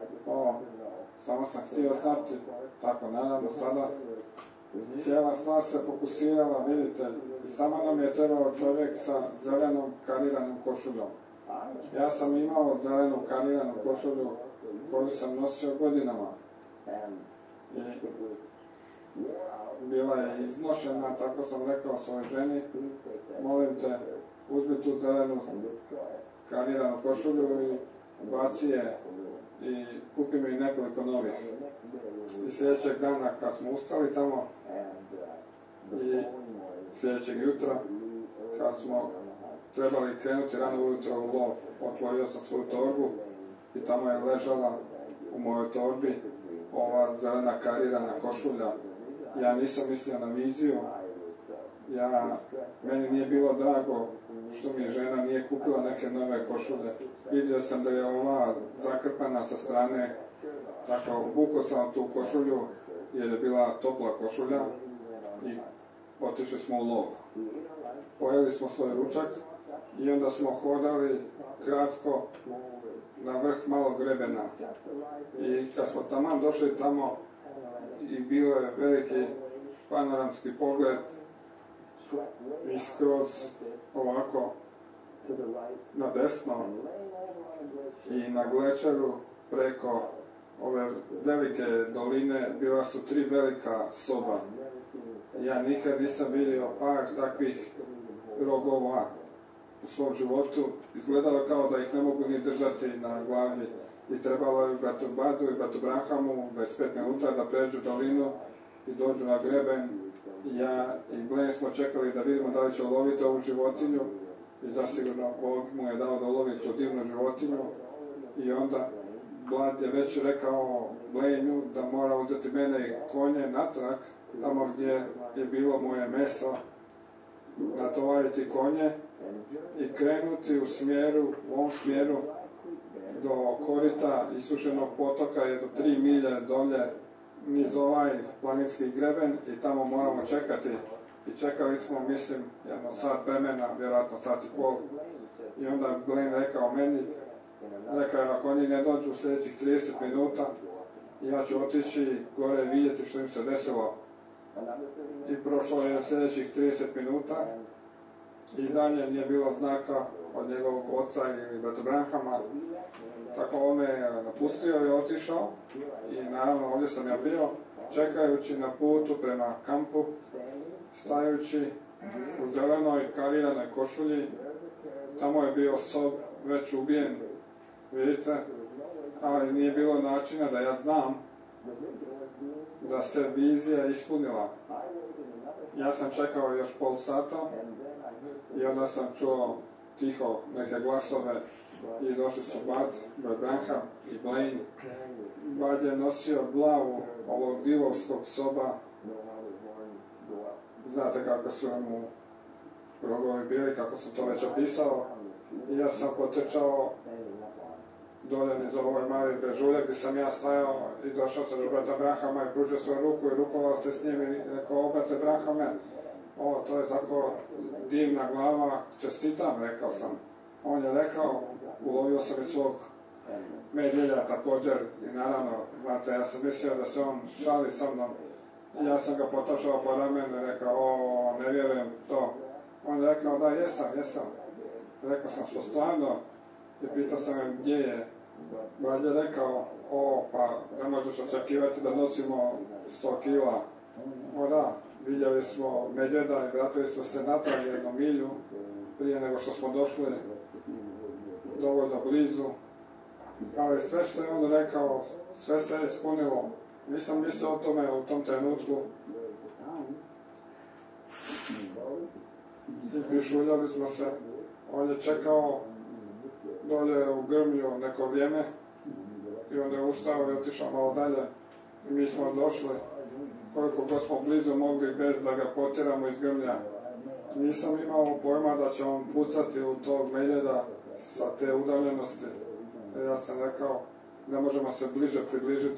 Samo sam htio znati, tako naravno sada. Cijela stvar se fokusirala, vidite, i samo nam je trebao čovjek sa zelenom kariranom košuljom. Ja sam imao zelenu kariranu košulju koju sam nosio godinama. I bila je iznošena, tako sam rekao svojoj ženi, molim te, uzmi tu zelenu kariranu košulju i baci je i kupi mi nekoliko novih. I sljedećeg dana kad smo ustali tamo i sljedećeg jutra kad smo trebali krenuti rano ujutro u lov, otvorio sam svoju torbu i tamo je ležala u mojoj torbi ova zelena karirana košulja. Ja nisam mislio na viziju, meni nije bilo drago što mi žena nije kupila neke nove košulje. Vidio sam da je ova zakrpana sa strane, tako obukao sam tu košulju jer je bila topla košulja i otišli smo u lov. Pojeli smo svoj ručak i onda smo hodali kratko na vrh malog grebena. I kad smo taman došli tamo i bio je veliki panoramski pogled i skroz ovako na desno i na glečeru preko ove velike doline bila su 3 velika soba. Ja nikad nisam vidio par takvih rogova u svom životu. Izgledalo kao da ih ne mogu ni držati na glavi. I trebalo je bratu Badu i bratu Branhamu 25 minuta da pređu dolinu i dođu na greben. Ja i Blaine smo čekali da vidimo da li će uloviti ovu životinju i zasigurno Bog mu je dao da ulovi tu divnu životinju. I onda Blad je već rekao Blaineu da mora uzeti mene i konje natrag, tamo gdje je bilo moje meso, natovariti konje i krenuti u ovom smjeru do korita isušenog potoka je do 3 milje dolje niz ovaj planinski greben i tamo moramo čekati. I čekali smo, mislim, jedno sat vremena, vjerojatno sat i pol. I onda Blaine rekao meni, ako oni ne dođu u sljedećih 30 minuta, ja ću otići gore i vidjeti što im se desilo. I prošlo je sljedećih 30 minuta i dalje nije bilo znaka od njegovog oca ili brata Branhama. Tako on me napustio i otišao i naravno ovdje sam ja bio, čekajući na putu prema kampu, stajući u zelenoj kariranoj košulji. Tamo je bio sob već ubijen, vidite, ali nije bilo načina da ja znam da se vizija ispunila. Ja sam čekao još pol sata i onda sam čuo tiho neke glasove i došli su Bud Branham i Blaine. Bud je nosio glavu ovog divovskog soba. Znate kako su mu rogovi bili, kako sam to već opisao. I ja sam potrčao dolje niz ovoj mali brežulje gdje sam ja stajao i došao sam do brata Branhama i pružio svoju ruku i rukovao se s njim i rekao: o brate Branhame, to je tako divna glava, čestitam, rekao sam. On je rekao, ulovio sam i svog medvjelja također i naravno, znate, ja sam mislio da se on šali sa mnom. Ja sam ga potapšao po ramenu i rekao: ne vjerujem to. On je rekao: da, jesam. Rekao sam: što stvarno? I pitao sam ga gdje je. Bud je rekao: pa ne možeš očekivati da nosimo 100 kila. Da, vidjeli smo medvjeda i vratili smo se natrag 1 milju prije nego što smo došli dovoljno blizu. Ali sve što je on rekao, sve se je ispunilo. Nisam mislio o tome u tom trenutku. I prišuljali smo se. On je čekao dolje u grmlju neko vrijeme i onda je ustao i otišao malo dalje. I mi smo došli koliko god smo blizu mogli bez da ga potjeramo iz grmlja. Nisam imao pojma da će on pucati u tog medvjeda sa te udaljenosti. Ja sam rekao: ne možemo se bliže približiti.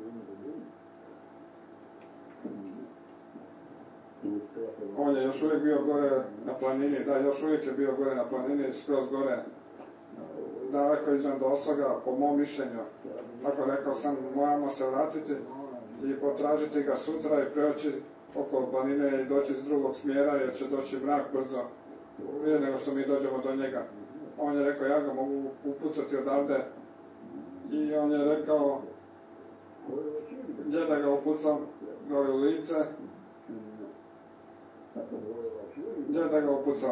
On je još uvijek bio gore na planini, još uvijek je bio gore na planini, skroz gore, daleko iznad Osoga, po mom mišljenju. Tako rekao sam, moramo se vratiti i potražiti ga sutra i preoći oko planine i doći iz drugog smjera, jer će doći mrak brzo, prije nego što mi dođemo do njega. On je rekao: ja ga mogu upucati odavde. I on je rekao: gdje da ga upucam, gore u lice. Gdje da ga upucam?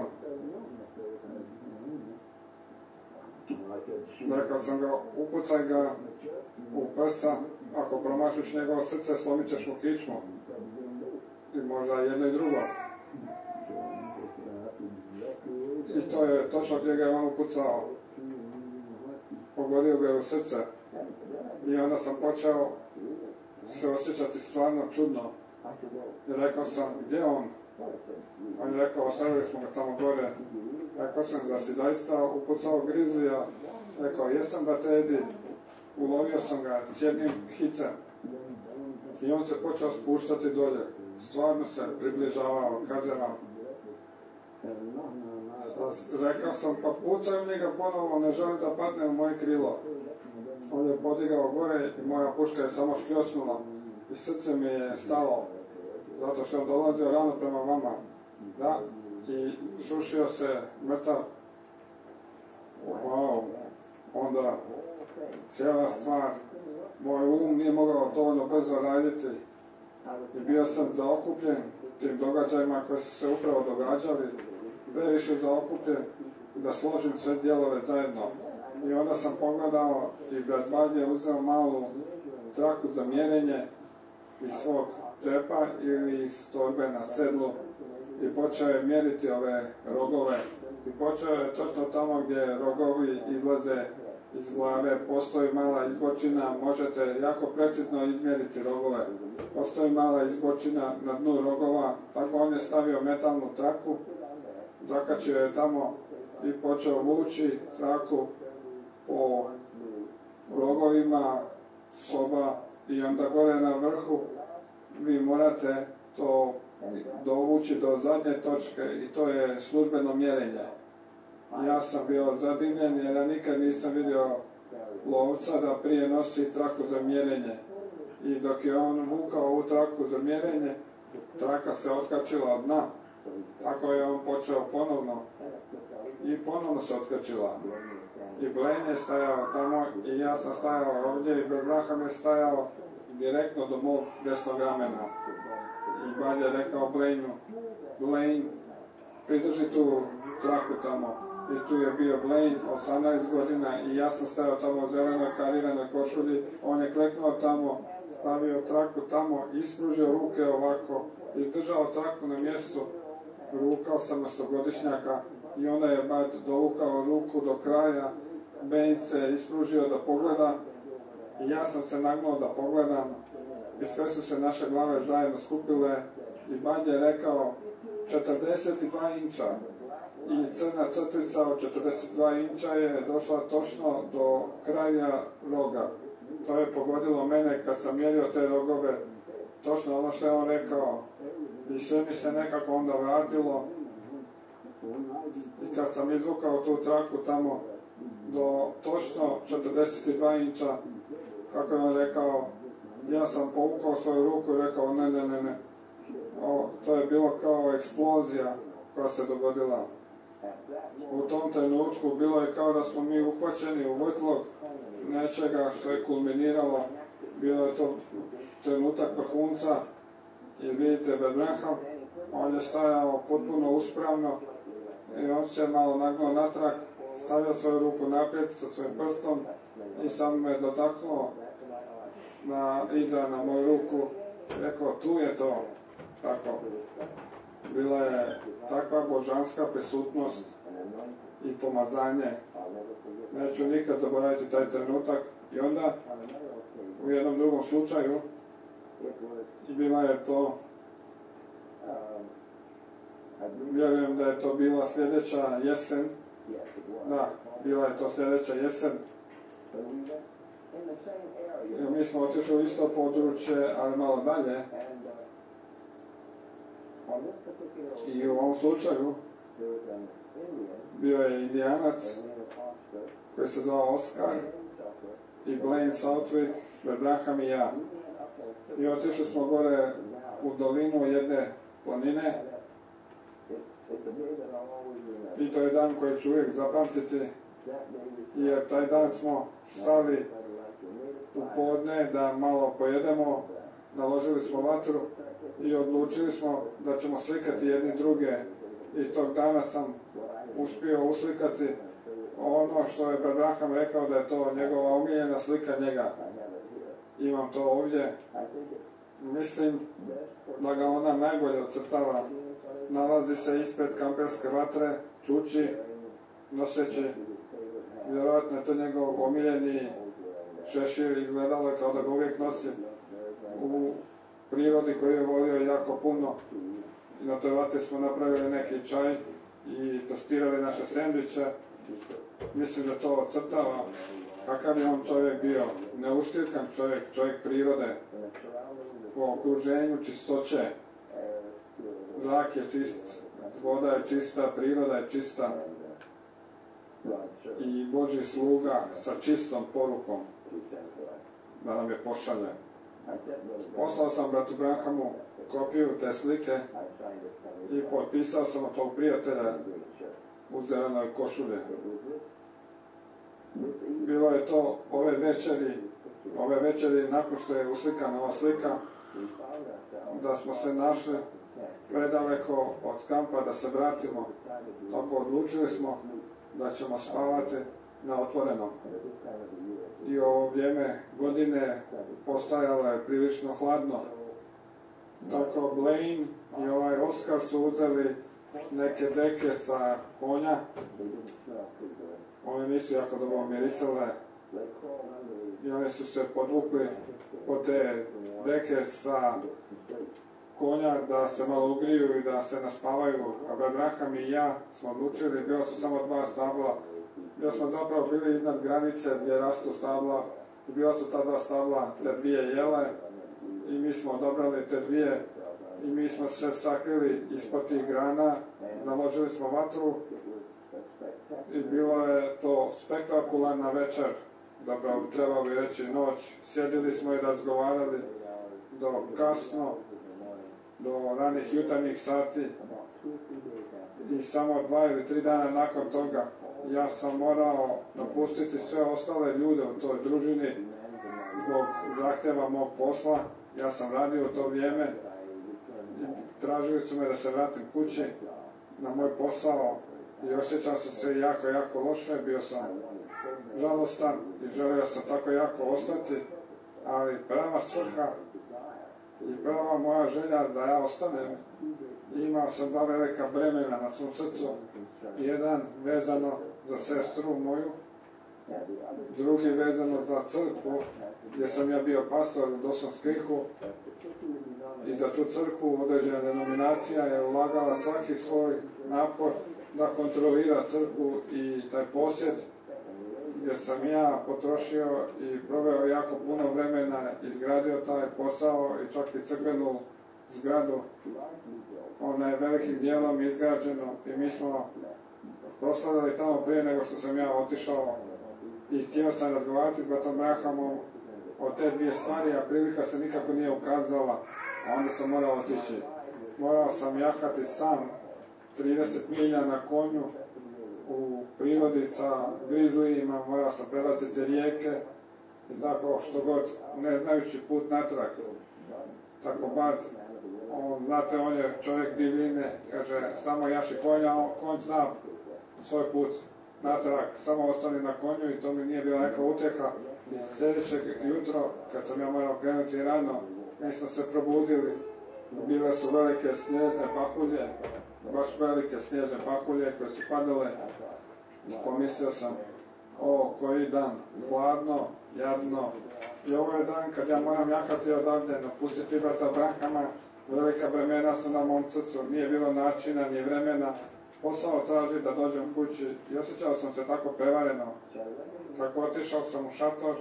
Rekao sam ga: upucaj ga u prsa, ako promašiš njegovo srce, slomit ćeš mu kičmu. I možda jedno i drugo. I to je točno gdje ga je on upucao. Pogodio ga u srce. I onda sam počeo se osjećati stvarno čudno. I rekao sam: gdje je on? On je rekao: ostavili smo ga tamo gore. Rekao sam: da si zaista upucao grizlija? Rekao: jesam, brate Edi. Ulovio sam ga s jednim hicem. I on se počeo spuštati dolje. Stvarno se približavao, kaže vam. Rekao sam: pa pucaj u njega ponovo, ne želim da padne u moje krilo. On je podigao gore i moja puška je samo škljosnula i srce mi je stalo, zato što je dolazio rano prema vama. Da, i sušio se mrtav. Wow. Onda cijela stvar, moj um nije mogao dovoljno brzo raditi i bio sam zaokupljen tim događajima koji su se upravo događali, previše zaokupljen da složim sve dijelove zajedno. I onda sam pogledao i brat Bud je uzeo malu traku za mjerenje iz svog džepa ili iz torbe na sedlu i počeo je mjeriti ove rogove. I počeo je točno tamo gdje rogovi izlaze iz glave, postoji mala izbočina, možete jako precizno izmjeriti rogove. Postoji mala izbočina na dnu rogova, tako on je stavio metalnu traku, zakačio je tamo i počeo vući traku po rogovima soba i onda gore na vrhu vi morate to dovući do zadnje točke i to je službeno mjerenje. Ja sam bio zadivljen jer ja nikad nisam vidio lovca da prije nosi traku za mjerenje. I dok je on vukao ovu traku za mjerenje, traka se otkačila od dna. Tako tako je on počeo ponovno i ponovno se otkačila. I Blaine je stajao tamo i ja sam stajao ovdje i Braham je stajao direktno do mog desnog ramena. I Bad je rekao Blaine, pridrži tu traku tamo. I tu je bio Blaine, 18 godina, i ja sam stajao tamo u zelenoj kariranoj košulji. On je kleknuo tamo, stavio traku tamo, ispružio ruke ovako i držao traku na mjestu ruka 18-godišnjaka. I onda je Bad dovukao ruku do kraja, Blaine se ispružio da pogleda i ja sam se nagnuo da pogledam i sve su se naše glave zajedno skupile i Bad je rekao 42 inča i crna crtica od 42 inča je došla točno do kraja roga. To je pogodilo mene kad sam mjerio te rogove, točno ono što je on rekao, i sve mi se nekako onda vratilo. I kad sam izvukao tu traku tamo do točno 42 inča, kako je on rekao, ja sam povukao svoju ruku i rekao ne. To je bilo kao eksplozija koja se dogodila. U tom trenutku bilo je kao da smo mi uhvaćeni u vrtlog nečega što je kulminiralo. Bilo je to trenutak vrhunca i vidite Braham, on je stajao potpuno uspravno i on se malo nagnuo natrag, stavio svoju ruku naprijed sa svojim prstom i sam me dotaknuo iza na moju ruku, rekao tu je to, tako. Bila je takva božanska prisutnost i pomazanje. Neću nikad zaboraviti taj trenutak. I onda, u jednom drugom slučaju, bila je to, vjerujem da je to bila sljedeća jesen. Da, bila je to sljedeća jesen. Mi smo otišli u isto područje, ali malo dalje. I u ovom slučaju bio je Indijanac koji se zvao Oskar i Blaine Southwick, Braham i ja. I otišli smo gore u dolinu jedne planine i to je dan koji ću uvijek zapamtiti, jer taj dan smo stali u podne da malo pojedemo, naložili smo vatru i odlučili smo da ćemo slikati jedni druge. I tog dana sam uspio uslikati ono što je Braham rekao da je to njegova omiljena slika njega. Imam to ovdje. Mislim da ga ona najbolje ocrtava. Nalazi se ispred kamperske vatre, čuči, noseći. Vjerojatno je to njegov omiljeni šešir, izgledalo je kao da ga uvijek nosi u prirodi koju je volio jako puno. I na toj vatri smo napravili neki čaj i tostirali naše sendviče. Mislim da to ocrtava kakav je on čovjek bio. Neuštirkan čovjek prirode. Po okruženju čistoće. Zrak je čist, voda je čista, priroda je čista. I Božji sluga sa čistom porukom da nam je pošalje. Poslao sam bratu Brahamu kopiju te slike i potpisao sam od tog prijatelja u zelenoj košulji. Bilo je to ove večeri nakon što je uslikana ova slika, da smo se našli predaleko od kampa da se vratimo. Tako odlučili smo da ćemo spavati na otvorenom. I ovo vrijeme godine postajalo je prilično hladno. Tako Blaine i ovaj Oskar su uzeli neke deke sa konja. One nisu jako dobro mirisale. I oni su se podvukli po te deke sa konja da se malo ugriju i da se naspavaju. A Braham i ja smo odlučili, bilo su samo 2 stabla. Jer smo zapravo bili iznad granice gdje rastu stabla. I bila su ta 2 stabla, te 2 jele. I mi smo odabrali te 2. I mi smo se sakrili ispod tih grana. Naložili smo vatru. I bilo je to spektakularna večer. Zapravo trebao bi reći noć. Sjedili smo i razgovarali do kasno, do ranih jutarnjih sati. i samo 2 ili 3 dana nakon toga ja sam morao napustiti sve ostale ljude u toj družini zbog zahtjeva mog posla. Ja sam radio u to vrijeme i tražili su me da se vratim kući na moj posao i osjećao sam se jako, jako loše, bio sam žalostan i želio sam tako jako ostati, ali prava svrha i prava moja želja da ja ostanem, imao sam 2 velika bremena na svom srcu, jedan vezano za sestru moju, drugi vezano za crkvu, gdje sam ja bio pastor u Dosonskom Kriku, i za tu crkvu određena denominacija je ulagala svaki svoj napor da kontrolira crkvu i taj posjed, gdje sam ja potrošio i proveo jako puno vremena, izgradio taj posao i čak i crkvenu zgradu. Ona je velikim dijelom izgrađena i mi smo proslavljali tamo prije nego što sam ja otišao i htio sam razgovarati s bratom Brahamom o te 2 stvari, a prilika se nikako nije ukazala, a onda sam morao otići. Morao sam jahati sam 30 milja na konju u prirodi sa grizlijima, morao sam prelaziti rijeke i tako što god, ne znajući put natrag. Tako bad, znate, on je čovjek divljine, kaže, samo jaši konja, konj zna svoj put natrag, samo ostani na konju i to mi nije bila neka utjeha. Sljedećeg jutro, kad sam ja morao krenuti rano, mi smo se probudili, bile su velike snježne pahulje, baš velike snježne pahulje koje su padale. Pomislio sam, koji dan, hladno, jadno. I ovo je dan kad ja moram jahati odavde, napustiti brata Brahama, velika bremena su na mom srcu, nije bilo načina ni vremena. Posao traži da dođem kući i osjećao sam se tako prevareno. Tako otišao sam u šator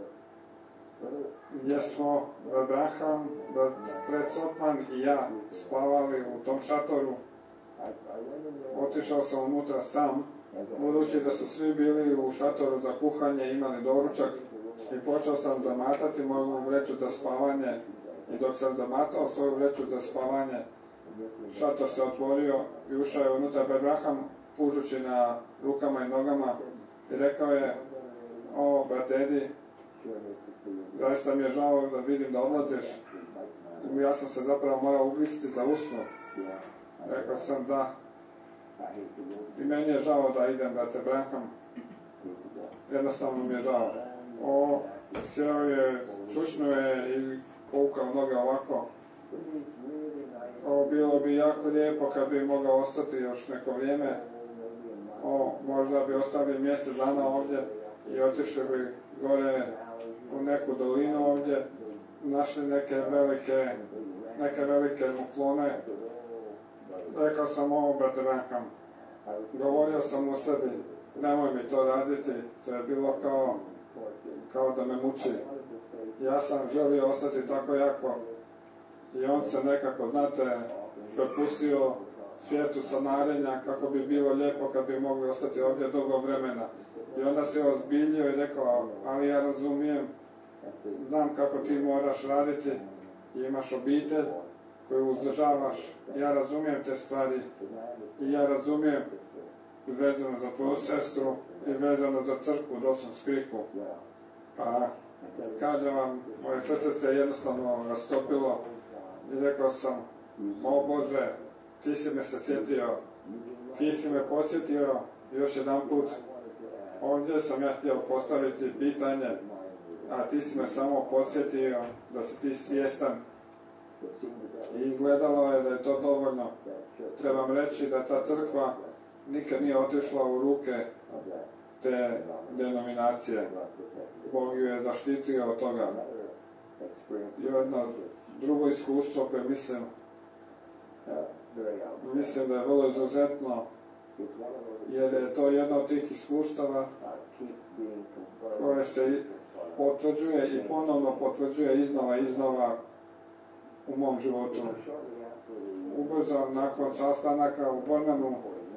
gdje smo brat Braham, brat Fred Sotman i ja spavali u tom šatoru. Otišao sam unutra sam, budući da su svi bili u šatoru za kuhanje, imali doručak, i počeo sam zamatati moju vreću za spavanje. I dok sam zamatao svoju vreću za spavanje, šator se otvorio i ušao je unutra brat Braham, pužući na rukama i nogama, i rekao je, brate Edi, zaista mi je žao da vidim da odlaziš. Ja sam se zapravo morao uglistiti za usnu. Rekao sam da. I meni je žao da idem, brate Braham. Jednostavno mi je žao. Sjeo je, čušnuo je i povukao noge ovako. Bilo bi jako lijepo kad bi mogao ostati još neko vrijeme. Možda bi ostali mjesec dana ovdje i otišli bi gore u neku dolinu ovdje, našli neke velike muflone. Rekao sam, brate Braham, govorio sam u sebi, nemoj mi to raditi, to je bilo kao da me muči. Ja sam želio ostati tako jako i on se nekako, znate, prepustio svijetu sanarenja kako bi bilo lijepo kad bi mogli ostati ovdje dugo vremena. I onda se ozbiljio i rekao, ali ja razumijem, znam kako ti moraš raditi i imaš obitelj koju uzdržavaš. Ja razumijem te stvari i ja razumijem vezano za tvoju sestru i vezano za crkvu u Dosonskom Kriku. Pa, kažem vam, moje srce se jednostavno rastopilo i rekao sam, Bože, ti si me se sjetio, ti si me posjetio još jedan put. Ovdje sam ja htio postaviti pitanje, a ti si me samo posjetio da si ti svjestan. I izgledalo je da je to dovoljno. Trebam reći da ta crkva nikad nije otišla u ruke te denominacije. Bog ju je zaštitio od toga. I jedno drugo iskustvo koje mislim da je vrlo izuzetno, jer je to jedno od tih iskustava koje se potvrđuje i ponovno potvrđuje iznova u mom životu. Ubrzo nakon sastanaka u Bormanu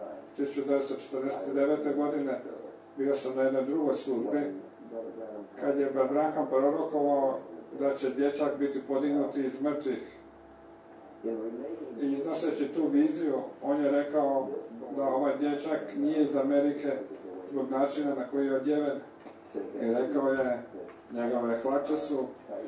1949. godine bio sam na jednoj drugoj službi kad je brat Braham prorokovao da će dječak biti podignuti iz mrtvih. I iznoseći tu viziju, on je rekao da ovaj dječak nije iz Amerike zbog načina na koji je odjeven. I rekao je, njegove hlače su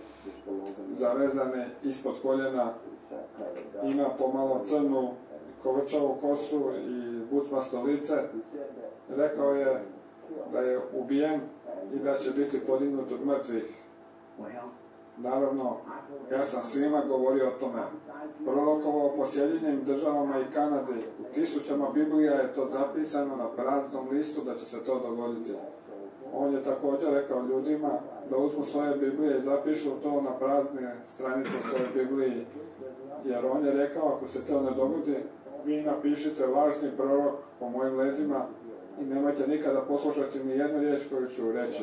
zavezane ispod koljena, ima pomalo crnu kovrčavu kosu i butmasto lice. Rekao je da je ubijen i da će biti podignut od mrtvih. Naravno, ja sam svima govorio o tome. Prorokovao po Sjedinjenim državama i Kanadi. U tisućama Biblija je to zapisano na praznom listu da će se to dogoditi. On je također rekao ljudima da uzmu svoje Biblije i zapišu to na prazne stranice u svojoj Bibliji. Jer on je rekao, ako se to ne dogodi, vi napišite lažni prorok po mojim leđima i nemojte nikada poslušati ni jednu riječ koju ću reći.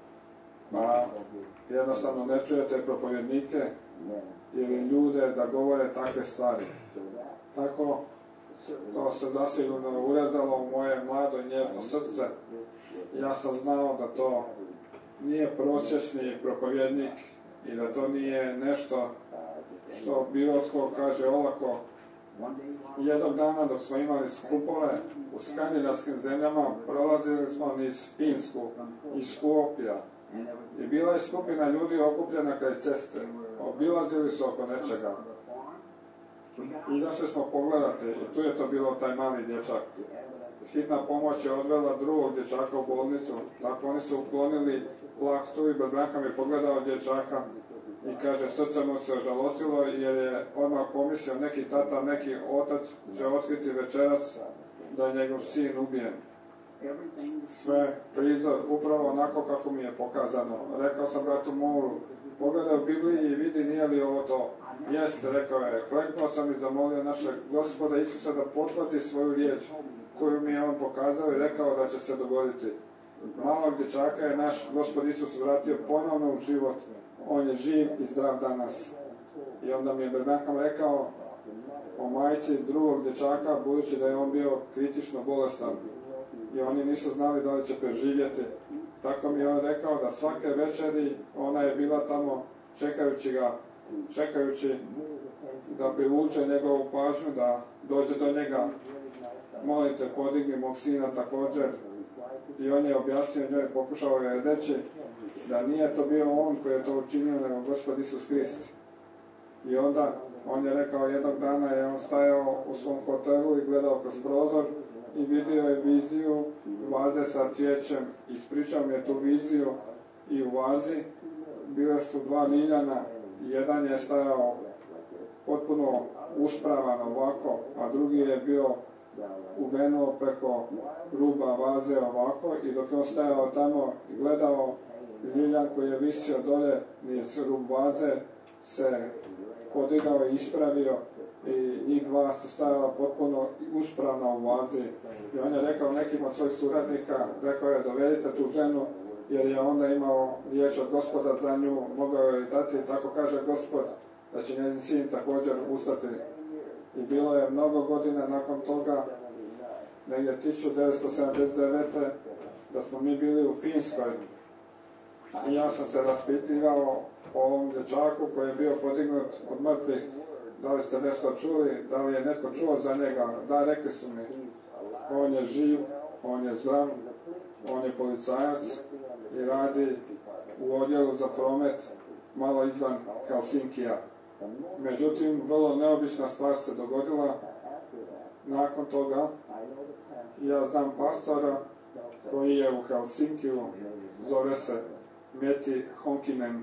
Pa jednostavno ne čujete propovjednike ili ljude da govore takve stvari. Tako to se zasigurno urezalo u moje mlado i nježno srce. Ja sam znao da to nije prosječni propovjednik i da to nije nešto što bilo tko kaže olako. Jednog dana dok smo imali skupove u skandinavskim zemljama, prolazili smo niz Finsku i Skopja. I bila je skupina ljudi okupljena kraj ceste. Obilazili su oko nečega. Izašli smo pogledati i tu je to bilo taj mali dječak. Hitna pomoć je odvela drugog dječaka u bolnicu. Tako oni su uklonili plahtu i Branham je pogledao dječaka i kaže, srce mu se ožalostilo jer je odmah pomislio neki tata, neki otac će otkriti večeras da je njegov sin ubijen. Sve prizor upravo onako kako mi je pokazano. Rekao sam bratu Mouru, pogledaj u Bibliji i vidi nije li ovo to. Jeste, rekao je, kleknuo sam i zamolio našeg Gospoda Isusa da potvrdi svoju riječ koju mi je on pokazao i rekao da će se dogoditi. Malog dječaka je naš Gospod Isus vratio ponovno u život. On je živ i zdrav danas. I onda mi je Branham rekao o majci drugog dječaka, budući da je on bio kritično bolestan. I oni nisu znali da li će preživjeti. Tako mi je on rekao da svake večeri ona je bila tamo čekajući da privuče njegovu pažnju, da dođe do njega. Molite, podigni mog sina također. I on je objasnio njoj, pokušao je reći da nije to bio on koji je to učinio, nego Gospod Isus Krist. I onda on je rekao, jednog dana je on stajao u svom hotelu i gledao kroz prozor i vidio je viziju vaze sa cvijećem. Ispričao mi je tu viziju i u vazi bile su dva liljana. Jedan je stajao potpuno uspravan ovako, a drugi je bio uvenuo preko ruba vaze ovako i dok je on stajao tamo i gledao, liljan koji je visio dolje niz rub vaze se podigao i ispravio i njih dva su stajala potpuno uspravna u vazi. I on je rekao nekim od svojih suradnika, rekao je dovedite tu ženu jer je onda imao riječ od Gospoda za nju, mogao joj dati, tako kaže Gospod, da će njezin sin također ustati. I bilo je mnogo godina nakon toga, negdje 1979. da smo mi bili u Finskoj. I ja sam se raspitivao o ovom dječaku koji je bio podignut od mrtvih. Da li ste nešto čuli, da li je netko čuo za njega? Da, rekli su mi. On je živ, on je zdrav, on je policajac i radi u odjelu za promet malo izvan Helsinkija. Međutim, vrlo neobična stvar se dogodila. Nakon toga, ja znam pastora koji je u Helsinkiju, zove se Meti Honkinen.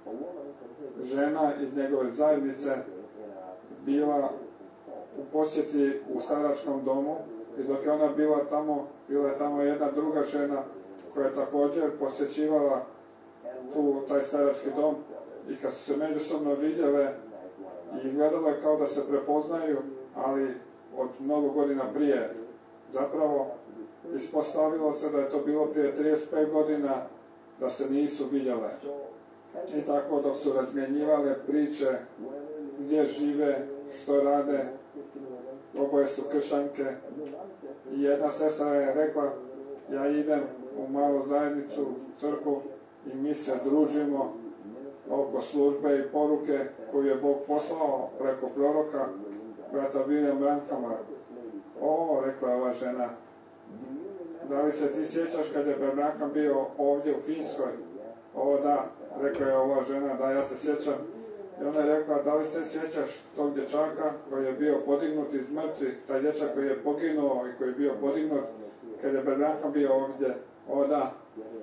Žena iz njegove zajednice bila u posjeti u staračkom domu i dok je ona bila je tamo jedna druga žena koja je također posjećivala taj starački dom i kad su se međusobno vidjele i izgledalo je kao da se prepoznaju, ali od mnogo godina prije. Zapravo ispostavilo se da je to bilo prije 35 godina da se nisu vidjele. I tako dok su razmjenjivale priče gdje žive, što rade, oboje su kršćanke. I jedna sestra je rekla, ja idem u malu zajednicu, crkvu i mi se družimo oko službe i poruke koju je Bog poslao preko proroka brata William Branhama. Rekla je ova žena, da li se ti sjećaš kad je Branham bio ovdje u Finskoj? Da, rekla je ova žena, da, ja se sjećam. I ona je rekla, da li se sjećaš tog dječaka koji je bio podignut iz mrtvih, taj dječak koji je poginuo i koji je bio podignut kad je Branham bio ovdje? Da.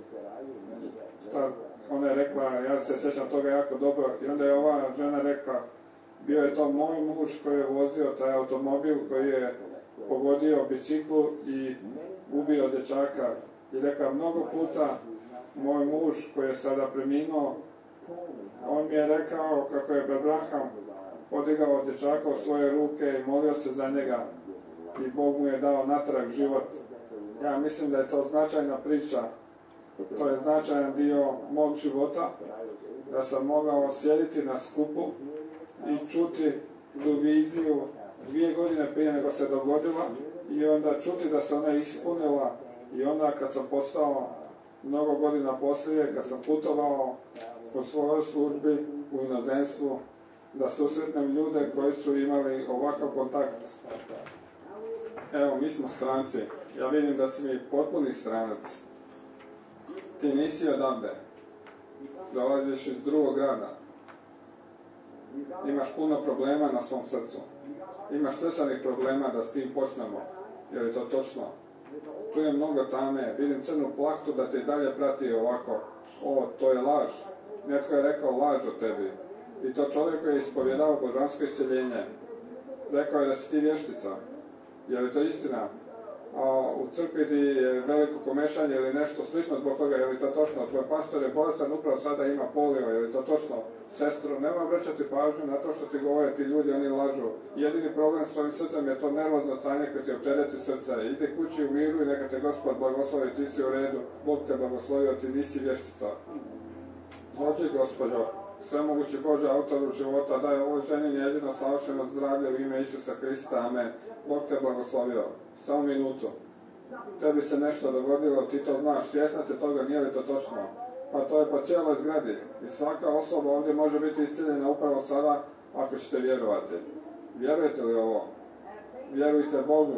Ona je rekla, ja se sjećam toga jako dobro. I onda je ova žena rekla, bio je to moj muž koji je vozio taj automobil koji je pogodio biciklu i ubio dječaka. I rekla, mnogo puta moj muž koji je sada preminuo, on mi je rekao kako je Branham podigao dječaka u svoje ruke i molio se za njega i Bog mu je dao natrag život. Ja mislim da je to značajna priča. To je značajan dio mog života, da sam mogao sjediti na skupu i čuti tu viziju 2 godine prije nego se dogodila i onda čuti da se ona ispunila i onda kad sam postao mnogo godina poslije, kad sam putovao po svojoj službi u inozemstvu, da susretnem ljude koji su imali ovakav kontakt. Evo, mi smo stranci. Ja vidim da si mi potpuni stranac. Ti nisi odavde. Dolaziš iz drugog grada. Imaš puno problema na svom srcu. Imaš srčanih problema da s tim počnemo. Je li to točno? Tu je mnogo tame. Vidim crnu plahtu da te dalje prati ovako. To je laž. Netko je rekao laž o tebi. I to čovjek koji je ispovjedao božansko isceljenje. Rekao je da si ti vještica. Je li to istina? U crkvi ti je veliko komešanje ili nešto slično zbog toga, je li to točno? Tvoj pastor je bolestan, upravo sada ima polio, je li to točno? Sestro, nemoj vraćati pažnju na to što ti govore ti ljudi, oni lažu. Jedini problem s tvojim srcem je to nervozno stanje koje ti optereti srce. Idi kući u miru i neka te Gospod blagoslovi, ti si u redu, Bog te blagoslovio, ti nisi vještica. Dođi, Gospodo, svemogući Bože, autoru života, daj ovoj ženi njezino savršeno zdravlje u ime Isusa Krista, amen. Bog te blagoslovio. Samo minutu. Tebi se nešto dogodilo, ti to znaš, svjesna se toga, nije li to točno? Pa to je po cijeloj zgradi. I svaka osoba ovdje može biti iscijeljena upravo sada, ako ćete vjerovati. Vjerujete li ovo? Vjerujte Bogu.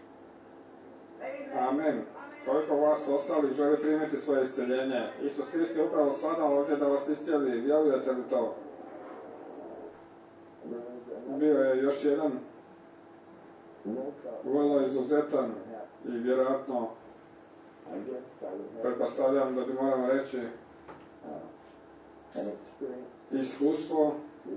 Amen. Koliko vas ostali želi primiti svoje iscijeljenje? Isus Krist je upravo sada ovdje da vas iscijeli. Vjerujete li to? Bio je još jedan vrlo izuzetan i vjerojatno pretpostavljam da bi moramo reći iskustvo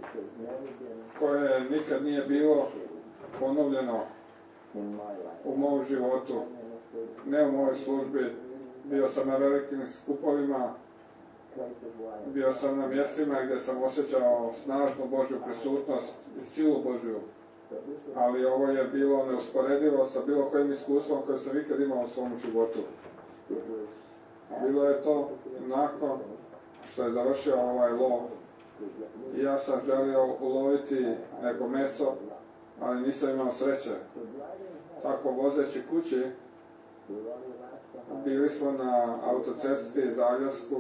koje nikad nije bilo ponovljeno u mom životu, ne u mojoj službi. Bio sam na velikim skupovima, bio sam na mjestima gdje sam osjećao snažnu Božju prisutnost i silu Božju. Ali ovo je bilo neusporedivo sa bilo kojim iskustvom koje sam ikad imao u svom životu. Bilo je to nakon što je završio ovaj lov. I ja sam želio uloviti neko meso, ali nisam imao sreće. Tako vozeći kući, bili smo na autocesti Zagljevsku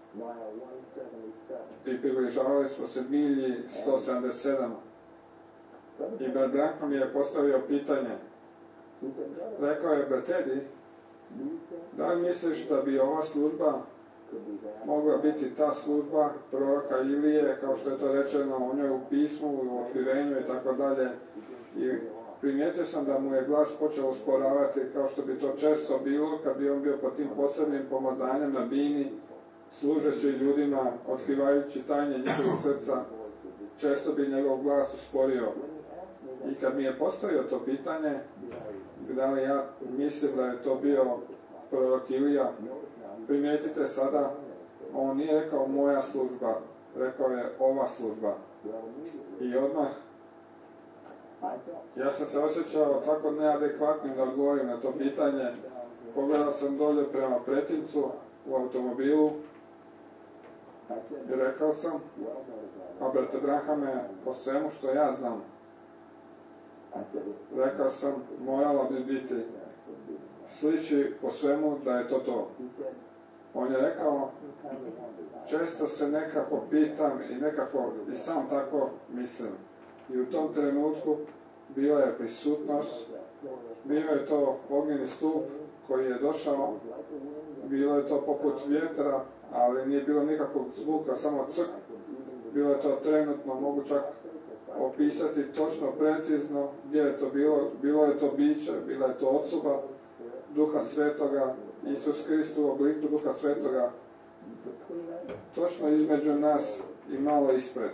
i približavali smo se milji 177. I brat Branham je postavio pitanje. Rekao je, brat Teddy, da li misliš da bi ova služba mogla biti ta služba proroka Ilije, kao što je to rečeno o njoj u pismu, u otkrivenju i tako dalje. I primijetio sam da mu je glas počeo usporavati, kao što bi to često bilo kad bi on bio pod tim posebnim pomazanjem na bini, služeći ljudima, otkrivajući tajne njihovih srca. Često bi njegov glas usporio. I kad mi je postavio to pitanje, da li ja mislim da je to bio prorok Ilija, primijetite sada, on nije rekao moja služba, rekao je ova služba. I odmah, ja sam se osjećao tako neadekvatnim da odgovorim na to pitanje. Pogledao sam dolje prema pretincu u automobilu i rekao sam, a brate Branhame, po svemu što ja znam, rekao sam, moralo bi biti, sliči po svemu da je to to. On je rekao, često se nekako pitam i nekako i sam tako mislim. I u tom trenutku bila je prisutnost, bio je to ognjeni stup koji je došao, bilo je to poput vjetra, ali nije bilo nikakvog zvuka, samo crk. Bilo je to trenutno, mogu čak opisati točno, precizno gdje je to bilo. Bilo je to biće, bila je to osoba Duha Svetoga, Isus Krist u obliku Duha Svetoga, točno između nas i malo ispred.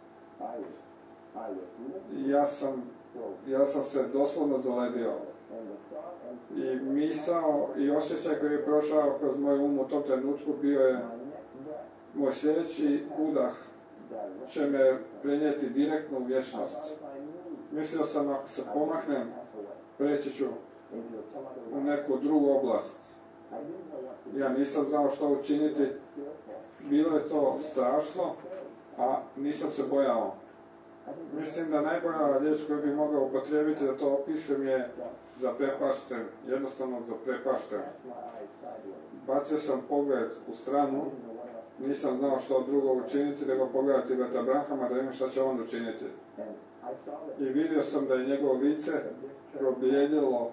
I ja sam se doslovno zaledio. I misao i osjećaj koji je prošao kroz moj um u tom trenutku bio je, moj sljedeći udah će me prenijeti direktno u vječnost. Mislio sam, ako se pomaknem, preći ću u neku drugu oblast. Ja nisam znao što učiniti. Bilo je to strašno, a nisam se bojao. Mislim da najbolja riječ koju bih mogao upotrijebiti da to opišem je zaprepašten, jednostavno zaprepašten. Bacio sam pogled u stranu, nisam znao što drugo učiniti nego pogledati brata Branhama da vidim šta će on učiniti. I vidio sam da je njegovo lice probljedilo.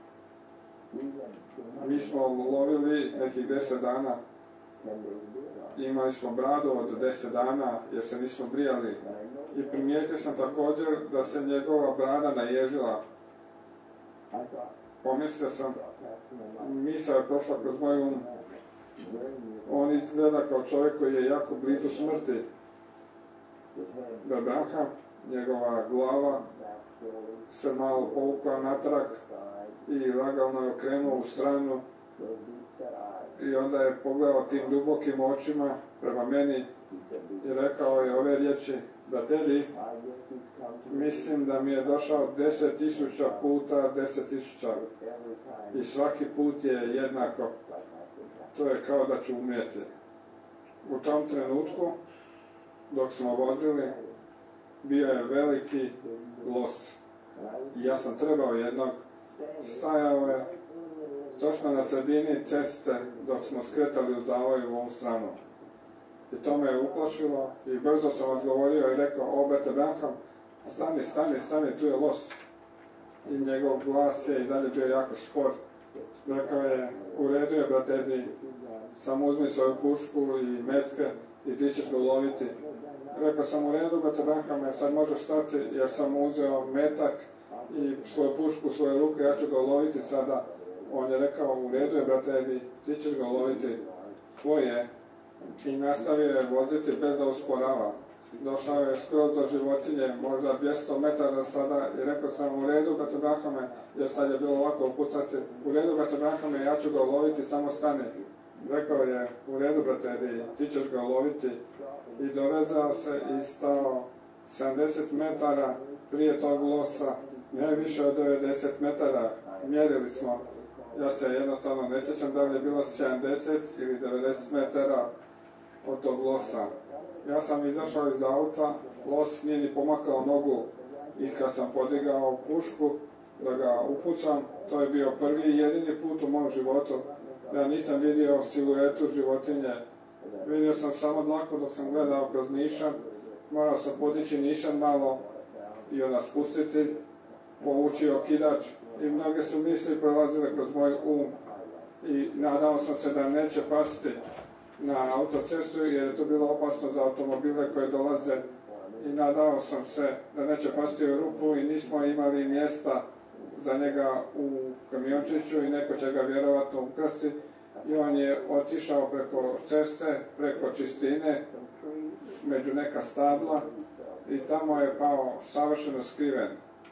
Mi smo lovili nekih 10 dana. Imali smo bradu od 10 dana jer se nismo brijali. I primijetio sam također da se njegova brada naježila. Pomislio sam, misao je prošla kroz moj um. On izgleda kao čovjek koji je jako blizu smrti. Branham, njegova glava se malo povukla natrag i lagano je okrenuo u stranu. I onda je pogledao tim dubokim očima prema meni i rekao je ove riječi: Bratelji, mislim da mi je došao 10.000 puta 10.000 i svaki put je jednako. To je kao da ću umrijeti. U tom trenutku, dok smo vozili, bio je veliki los. I ja sam trebao jednog. Stajao je točno na sredini ceste dok smo skretali u zavoj u ovu stranu. I to me je uplašilo i brzo sam odgovorio i rekao: brate Branham, stani, tu je los. I njegov glas je i dalje bio jako spor. Rekao je: u redu je, brate Edi, samo uzmi svoju pušku i metke i ti ćeš ga uloviti. Rekao sam: u redu, brate Branham, sad možeš stati jer sam uzeo metak i svoju pušku u svoje ruke, ja ću ga uloviti sada. On je rekao: u redu je, brate Edi, ti ćeš ga uloviti, tvoj je. I nastavio je voziti bez da usporava. Došao je skroz do životinje, možda 200 metara sada, i rekao sam: u redu, brate Branhame, jer sad je bilo lako upucati. U redu, brate Branhame, ja ću ga uloviti, samo stani. Rekao je: u redu, brate Edi, ti ćeš ga uloviti. I dovezao se i stao 70 metara prije tog losa, ne više od 90 metara. Mjerili smo. Ja se jednostavno ne sjećam da li je bilo 70 ili 90 metara od tog losa. Ja sam izašao iz auta, los nije ni pomakao nogu i kad sam podigao pušku da ga upucam, to je bio prvi i jedini put u mom životu da nisam vidio siluetu životinje. Vidio sam samo dlaku dok sam gledao kroz nišan, morao sam podići nišan malo i onda spustiti, povući okidač i mnoge su misli prolazile kroz moj um i nadao sam se da neće pasti na autocestu jer je to bilo opasno za automobile koje dolaze i nadao sam se da neće pasti u rupu i nismo imali mjesta za njega u kamiončiću i neko će ga vjerovatno ukrasti i on je otišao preko ceste, preko čistine, među neka stabla i tamo je pao savršeno skriven.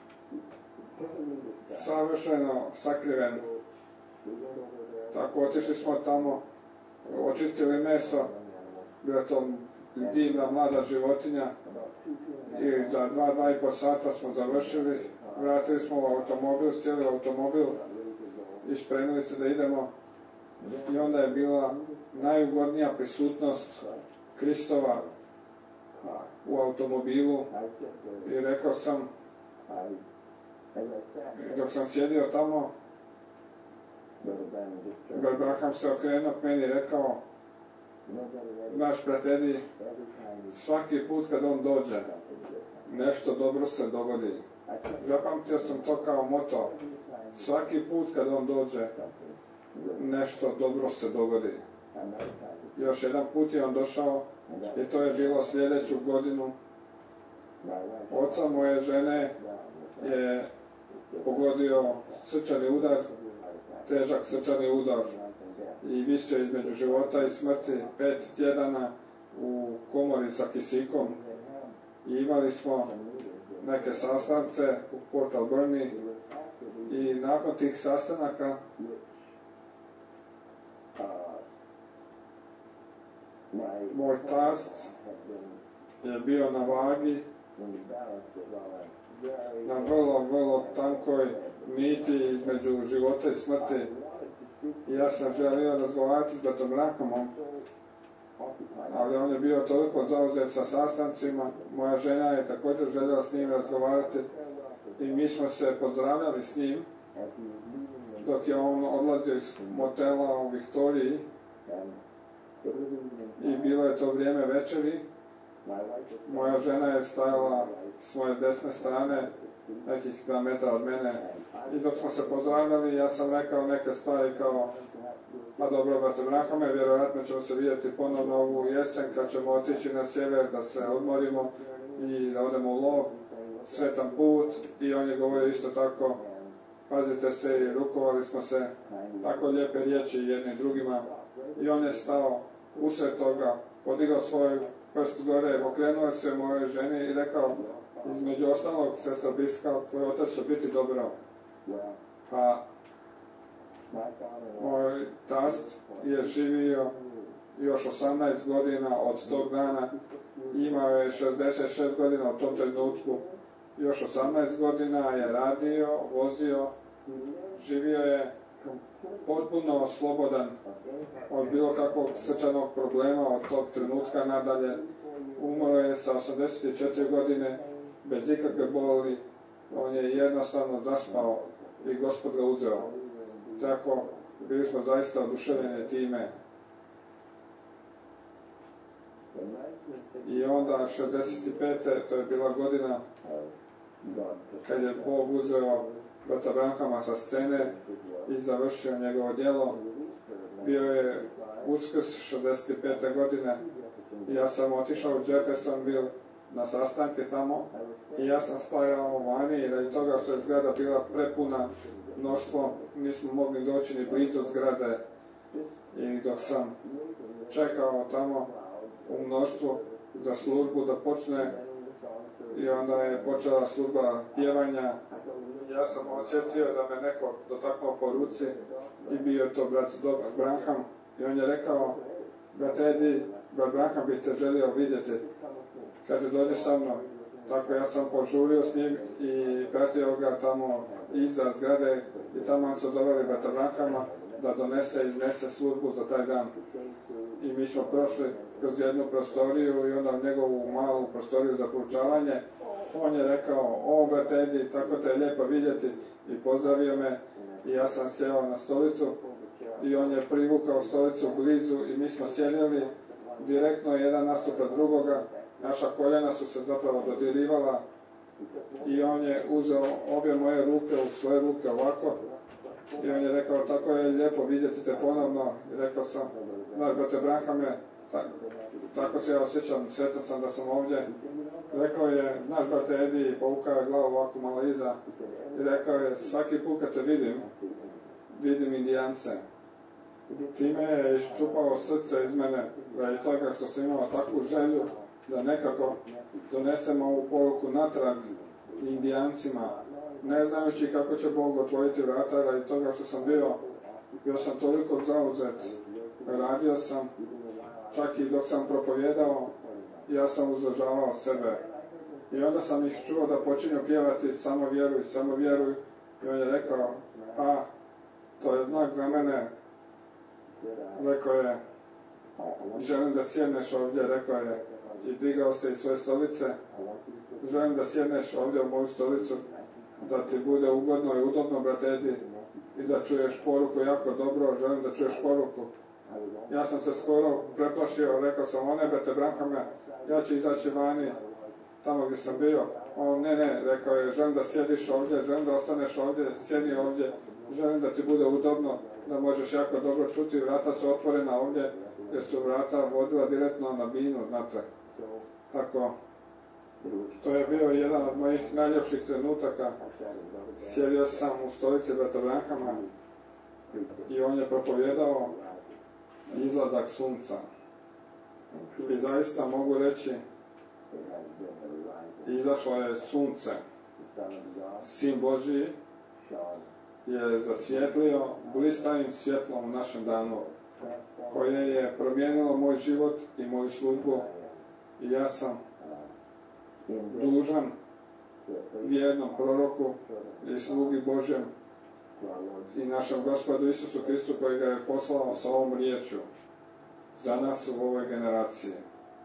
Savršeno sakriven. Tako otišli smo tamo, očistili meso, bila to divna mlada životinja i za 2,5 sata smo završili, vratili smo u automobil, sjeli u automobil i spremili se da idemo i onda je bila najugodnija prisutnost Kristova u automobilu i rekao sam, dok sam sjedio tamo, Brat Branham se okrenuo k meni i rekao, naš brat Edi, svaki put kad on dođe, nešto dobro se dogodi. Zapamtio sam to kao moto. Svaki put kad on dođe, nešto dobro se dogodi. Još jedan put je on došao i to je bilo sljedeću godinu. Oca moje žene je pogodio srčani udar, težak srčani udar i visio između života i smrti 5 tjedana u komori sa kisikom i imali smo neke sastanke u Port Alberni i nakon tih sastanaka moj tast je bio na vagi na vrlo tankoj niti između života i smrti i ja sam želio razgovarati s bratom Brahamom, ali on je bio toliko zauzet sa sastancima, moja žena je također željela s njim razgovarati i mi smo se pozdravljali s njim dok je on odlazio iz motela u Viktoriji i bilo je to vrijeme večeri. Moja žena je stajala s moje desne strane, nekih 2 metra od mene i dok smo se pozdravljali ja sam rekao neke stvari kao pa dobro, brate Brahame, vjerojatno ćemo se vidjeti ponovno ovu jesen kad ćemo otići na sjever da se odmorimo i da odemo u lov, sretan put i on je govorio isto tako, pazite se i rukovali smo se, tako lijepe riječi jedni drugima i on je stao usred toga, podigao svoj prst gore, okrenuo se mojoj ženi i rekao, između ostalog, sestra Biskal, tvoj otac će biti dobro. Pa moj tast je živio još 18 godina od tog dana, imao je 66 godina u tom trenutku, još 18 godina je radio, vozio, živio je potpuno slobodan od bilo kakvog srčanog problema od tog trenutka nadalje. Umro je sa 84 godine bez ikakve boli, on je jednostavno zaspao i Gospod ga uzeo. Tako, bili smo zaista oduševljeni time. I onda 65. to je bila godina kad je Bog uzeo brata Branhama sa scene i završio njegovo djelo. Bio je Uskrs 65. godine i ja sam otišao u Jeffersonville na sastanke tamo i ja sam stajao vani i radi toga što je zgrada bila prepuna mnoštvo, nismo mogli doći ni blizu zgrade i dok sam čekao tamo u mnoštvu za službu da počne i onda je počela služba pjevanja. Ja sam osjetio da me neko dotaknuo po ruci i bio je to brat Branham i on je rekao, brat Edi, brat Branham bih te želio vidjeti. Kaže, dođi sa mnom. Tako ja sam požurio s njim i pratio ga tamo iza zgrade i tamo su doveli brata Branhama da donese i iznese službu za taj dan. I mi smo prošli kroz jednu prostoriju i onda u njegovu malu prostoriju za proučavanje. On je rekao, o brate Edi, tako te je lijepo vidjeti i pozdravio me i ja sam sjeo na stolicu i on je privukao stolicu blizu i mi smo sjedili direktno jedan nasuprot drugoga. Naša koljena su se zapravo dodirivala i on je uzeo obje moje ruke u svoje ruke ovako i on je rekao, tako je lijepo vidjeti te ponovno i rekao sam, znaš brate Branhame, tako se ja osjećam, sretan sam da sam ovdje. Rekao je, znaš brate Edi, povukao je glavu ovako malo iza i rekao je, svaki put kad te vidim Indijance. Time je iščupao srce iz mene radi toga što sam imao takvu želju da nekako donesemo ovu poruku natrag Indijancima, ne znajući kako će Bog otvoriti vrata radi toga što sam bio sam toliko zauzet, radio sam, čak i dok sam propovjedao, ja sam uzdržavao sebe. I onda sam ih čuo da počinju pjevati samo vjeruj, i on je rekao, a, to je znak za mene. Rekao je, želim da sjedneš ovdje, rekao je, i digao se iz svoje stolice, želim da sjedneš ovdje u moju stolicu, da ti bude ugodno i udobno, brate Edi. i da čuješ poruku jako dobro, želim da čuješ poruku. Ja sam se skoro preplašio, rekao sam, o ne, brate Brankame, ja ću izaći vani, tamo gdje sam bio. On, ne, rekao je, želim da sjediš ovdje, želim da ostaneš ovdje, sjedi ovdje, želim da ti bude udobno, da možeš jako dobro čuti, vrata su otvorena ovdje, jer su vrata vodila direktno na binu, znate. Tako, to je bio jedan od mojih najljepših trenutaka. Sjedio sam u stolici brata Brankama i on je propovjedao izlazak sunca. I zaista mogu reći, izašlo je sunce. Sin Božji je zasvjetlio blistavim svjetlom u našem danu, koje je promijenilo moj život i moju službu. I ja sam dužan vjernom proroku i slugi Božjem i našem Gospodu Isusu Kristu koji ga je poslao sa ovom riječju za nas u ovoj generaciji.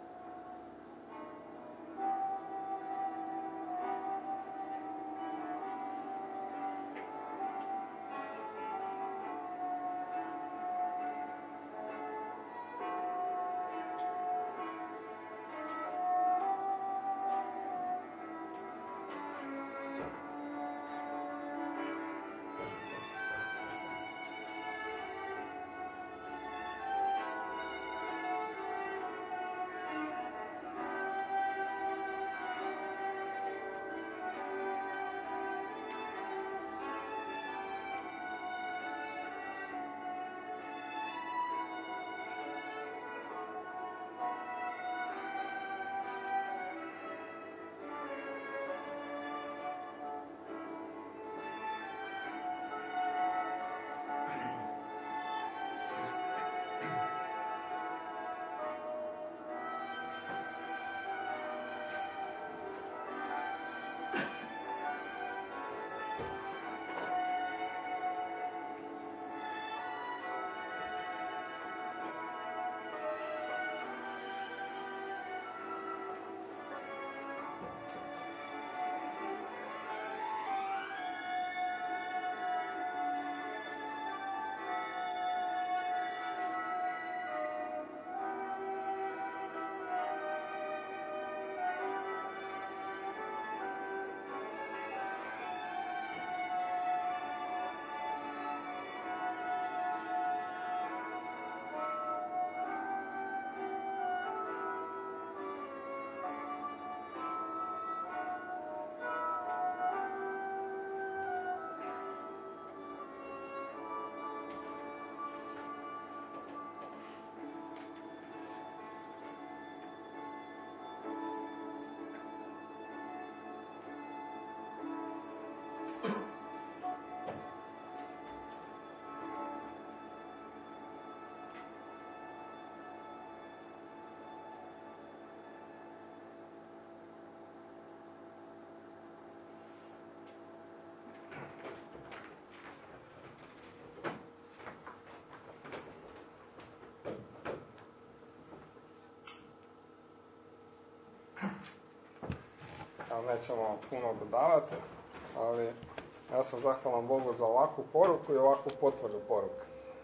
Nećemo puno dodavati, ali ja sam zahvalan Bogu za ovakvu poruku i ovakvu potvrdu poruke.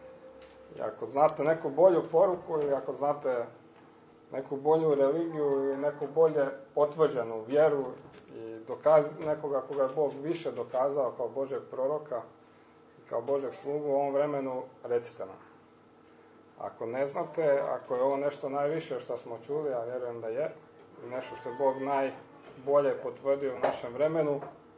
I ako znate neku bolju poruku ili ako znate neku bolju religiju i neku bolje potvrđenu vjeru i nekoga koga je Bog više dokazao kao Božeg proroka i kao Božeg slugu u ovom vremenu, recite nam. Ako ne znate, ako je ovo nešto najviše što smo čuli, a vjerujem da je, i nešto što je Bog najbolje potvrdio u našem vremenu,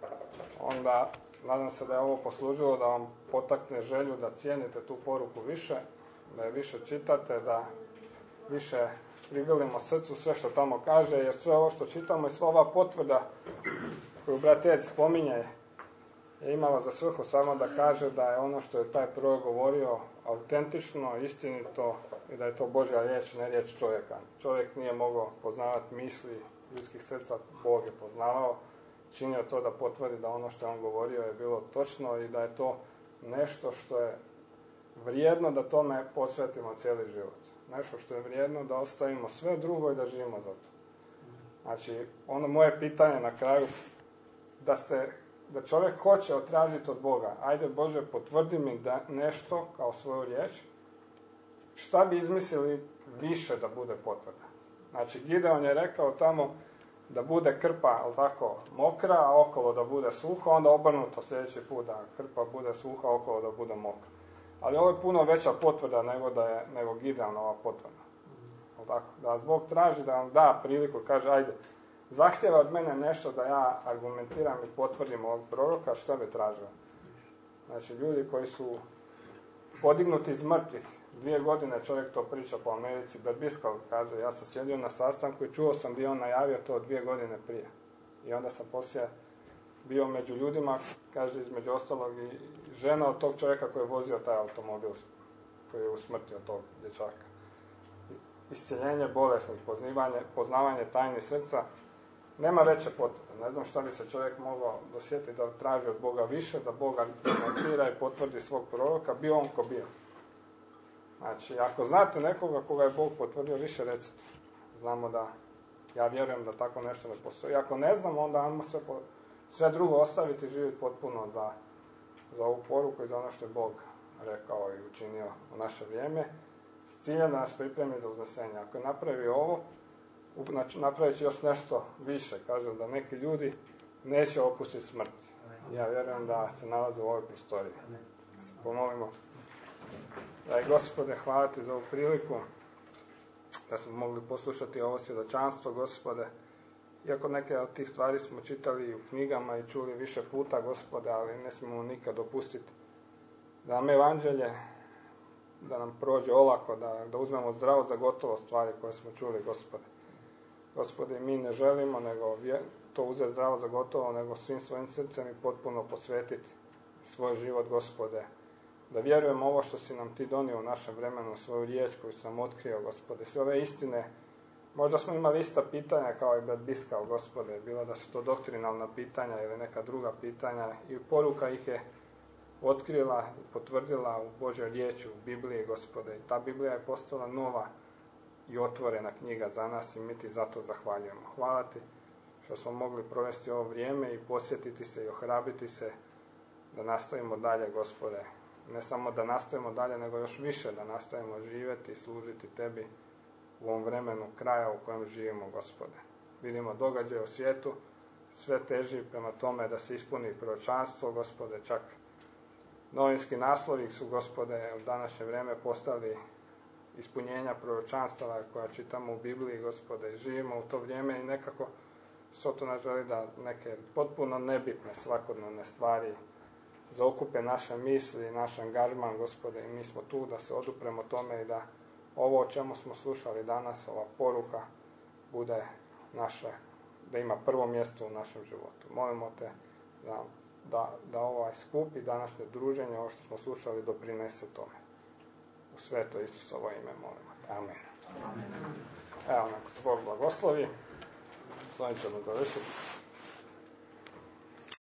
onda nadam se da je ovo poslužilo da vam potakne želju da cijenite tu poruku više, da je više čitate, da više prigrlimo srcu sve što tamo kaže, jer sve ovo što čitamo i sva ova potvrda koju brat Ed spominje je imala za svrhu samo da kaže da je ono što je taj prorok govorio autentično, istinito i da je to Božja riječ, ne riječ čovjeka. Čovjek nije mogao poznavati misli ljudskih srca, Bog je poznavao, činio to da potvrdi da ono što je on govorio je bilo točno i da je to nešto što je vrijedno da tome posvetimo cijeli život. Nešto što je vrijedno da ostavimo sve drugo i da živimo za to. Znači, ono moje pitanje na kraju, da čovjek hoće otražiti od Boga. Ajde Bože, potvrdi mi da nešto kao svoju riječ. Šta bi izmislili više da bude potvrda? Znači, Gideon je rekao tamo da bude krpa, ali tako, mokra, a okolo da bude suha, onda obrnuto sljedeći put da krpa bude suha, okolo da bude mokra. Ali ovo je puno veća potvrda nego Gideonova potvrda. Tako, da Bog traži da vam da priliku, kaže, ajde, zahtjeva od mene nešto da ja argumentiram i potvrdim ovog proroka, što bi tražio? Znači, ljudi koji su podignuti iz mrtvih, 2 godine čovjek to priča po Americi, Bert Biskal kaže, ja sam sjedio na sastanku i čuo sam bio on najavio to 2 godine prije. I onda sam poslije bio među ljudima, kaže, između ostalog i žena od tog čovjeka koji je vozio taj automobil, koji je usmrtio tog dječaka. Iscjeljenje bolesnih, poznavanje tajni srca, nema veće potvrde. Ne znam šta bi se čovjek mogao dosjetiti da traži od Boga više, da Boga demonstrira i potvrdi svog proroka, bio on ko bio. Znači, ako znate nekoga koga je Bog potvrdio, više recite. Znamo da, ja vjerujem da tako nešto ne postoji. Ako ne znamo, onda ajmo sve drugo ostaviti i živjeti potpuno za ovu poruku i za ono što je Bog rekao i učinio u naše vrijeme, s ciljem da nas pripremi za uznesenje. Ako je napravio ovo, napravit će još nešto više. Kažem da neki ljudi neće okusiti smrt. Ja vjerujem da se nalaze u ovoj prostoriji. Se pomolimo. Daj Gospode, hvala ti za ovu priliku da smo mogli poslušati ovo svjedočanstvo, Gospode. Iako neke od tih stvari smo čitali u knjigama i čuli više puta, Gospode, ali ne smijemo nikad dopustiti da nam evanđelje, da nam prođe olako, da uzmemo zdravo za gotovo stvari koje smo čuli, Gospode. Gospode, mi ne želimo nego to uzeti zdravo za gotovo, nego svim svojim srcem i potpuno posvetiti svoj život, Gospode. Da vjerujemo ovo što si nam ti donio u našem vremenu, svoju riječ koju sam otkrio, Gospode. Sve ove istine, možda smo imali ista pitanja kao i Bert Biskal, Gospode, bilo da su to doktrinalna pitanja ili neka druga pitanja i poruka ih je otkrila i potvrdila u Božoj riječi, u Bibliji, Gospode. I ta Biblija je postala nova i otvorena knjiga za nas i mi ti zato zahvaljujemo. Hvala ti što smo mogli provesti ovo vrijeme i posjetiti se i ohrabriti se da nastavimo dalje, Gospode. Ne samo da nastavimo dalje, nego još više da nastavimo živjeti i služiti tebi u ovom vremenu kraja u kojem živimo, Gospode. Vidimo događaje u svijetu, sve teži prema tome da se ispuni proročanstvo, Gospode, čak novinski naslovi su, Gospode, u današnje vrijeme postali ispunjenja proročanstava koja čitamo u Bibliji, Gospode, i živimo u to vrijeme i nekako Sotona želi da neke potpuno nebitne svakodnevne stvari zaokupe naše misli, naš angažman, Gospode, i mi smo tu da se odupremo tome i da ovo o čemu smo slušali danas, ova poruka, bude naše, da ima prvo mjesto u našem životu. Molimo te da ovaj skup i današnje druženje, ovo što smo slušali, doprinese tome. U sveto Isusovo ime molimo te. Amen. Amen. Evo, nek se Bog blagoslovi. S ovim ćemo završiti.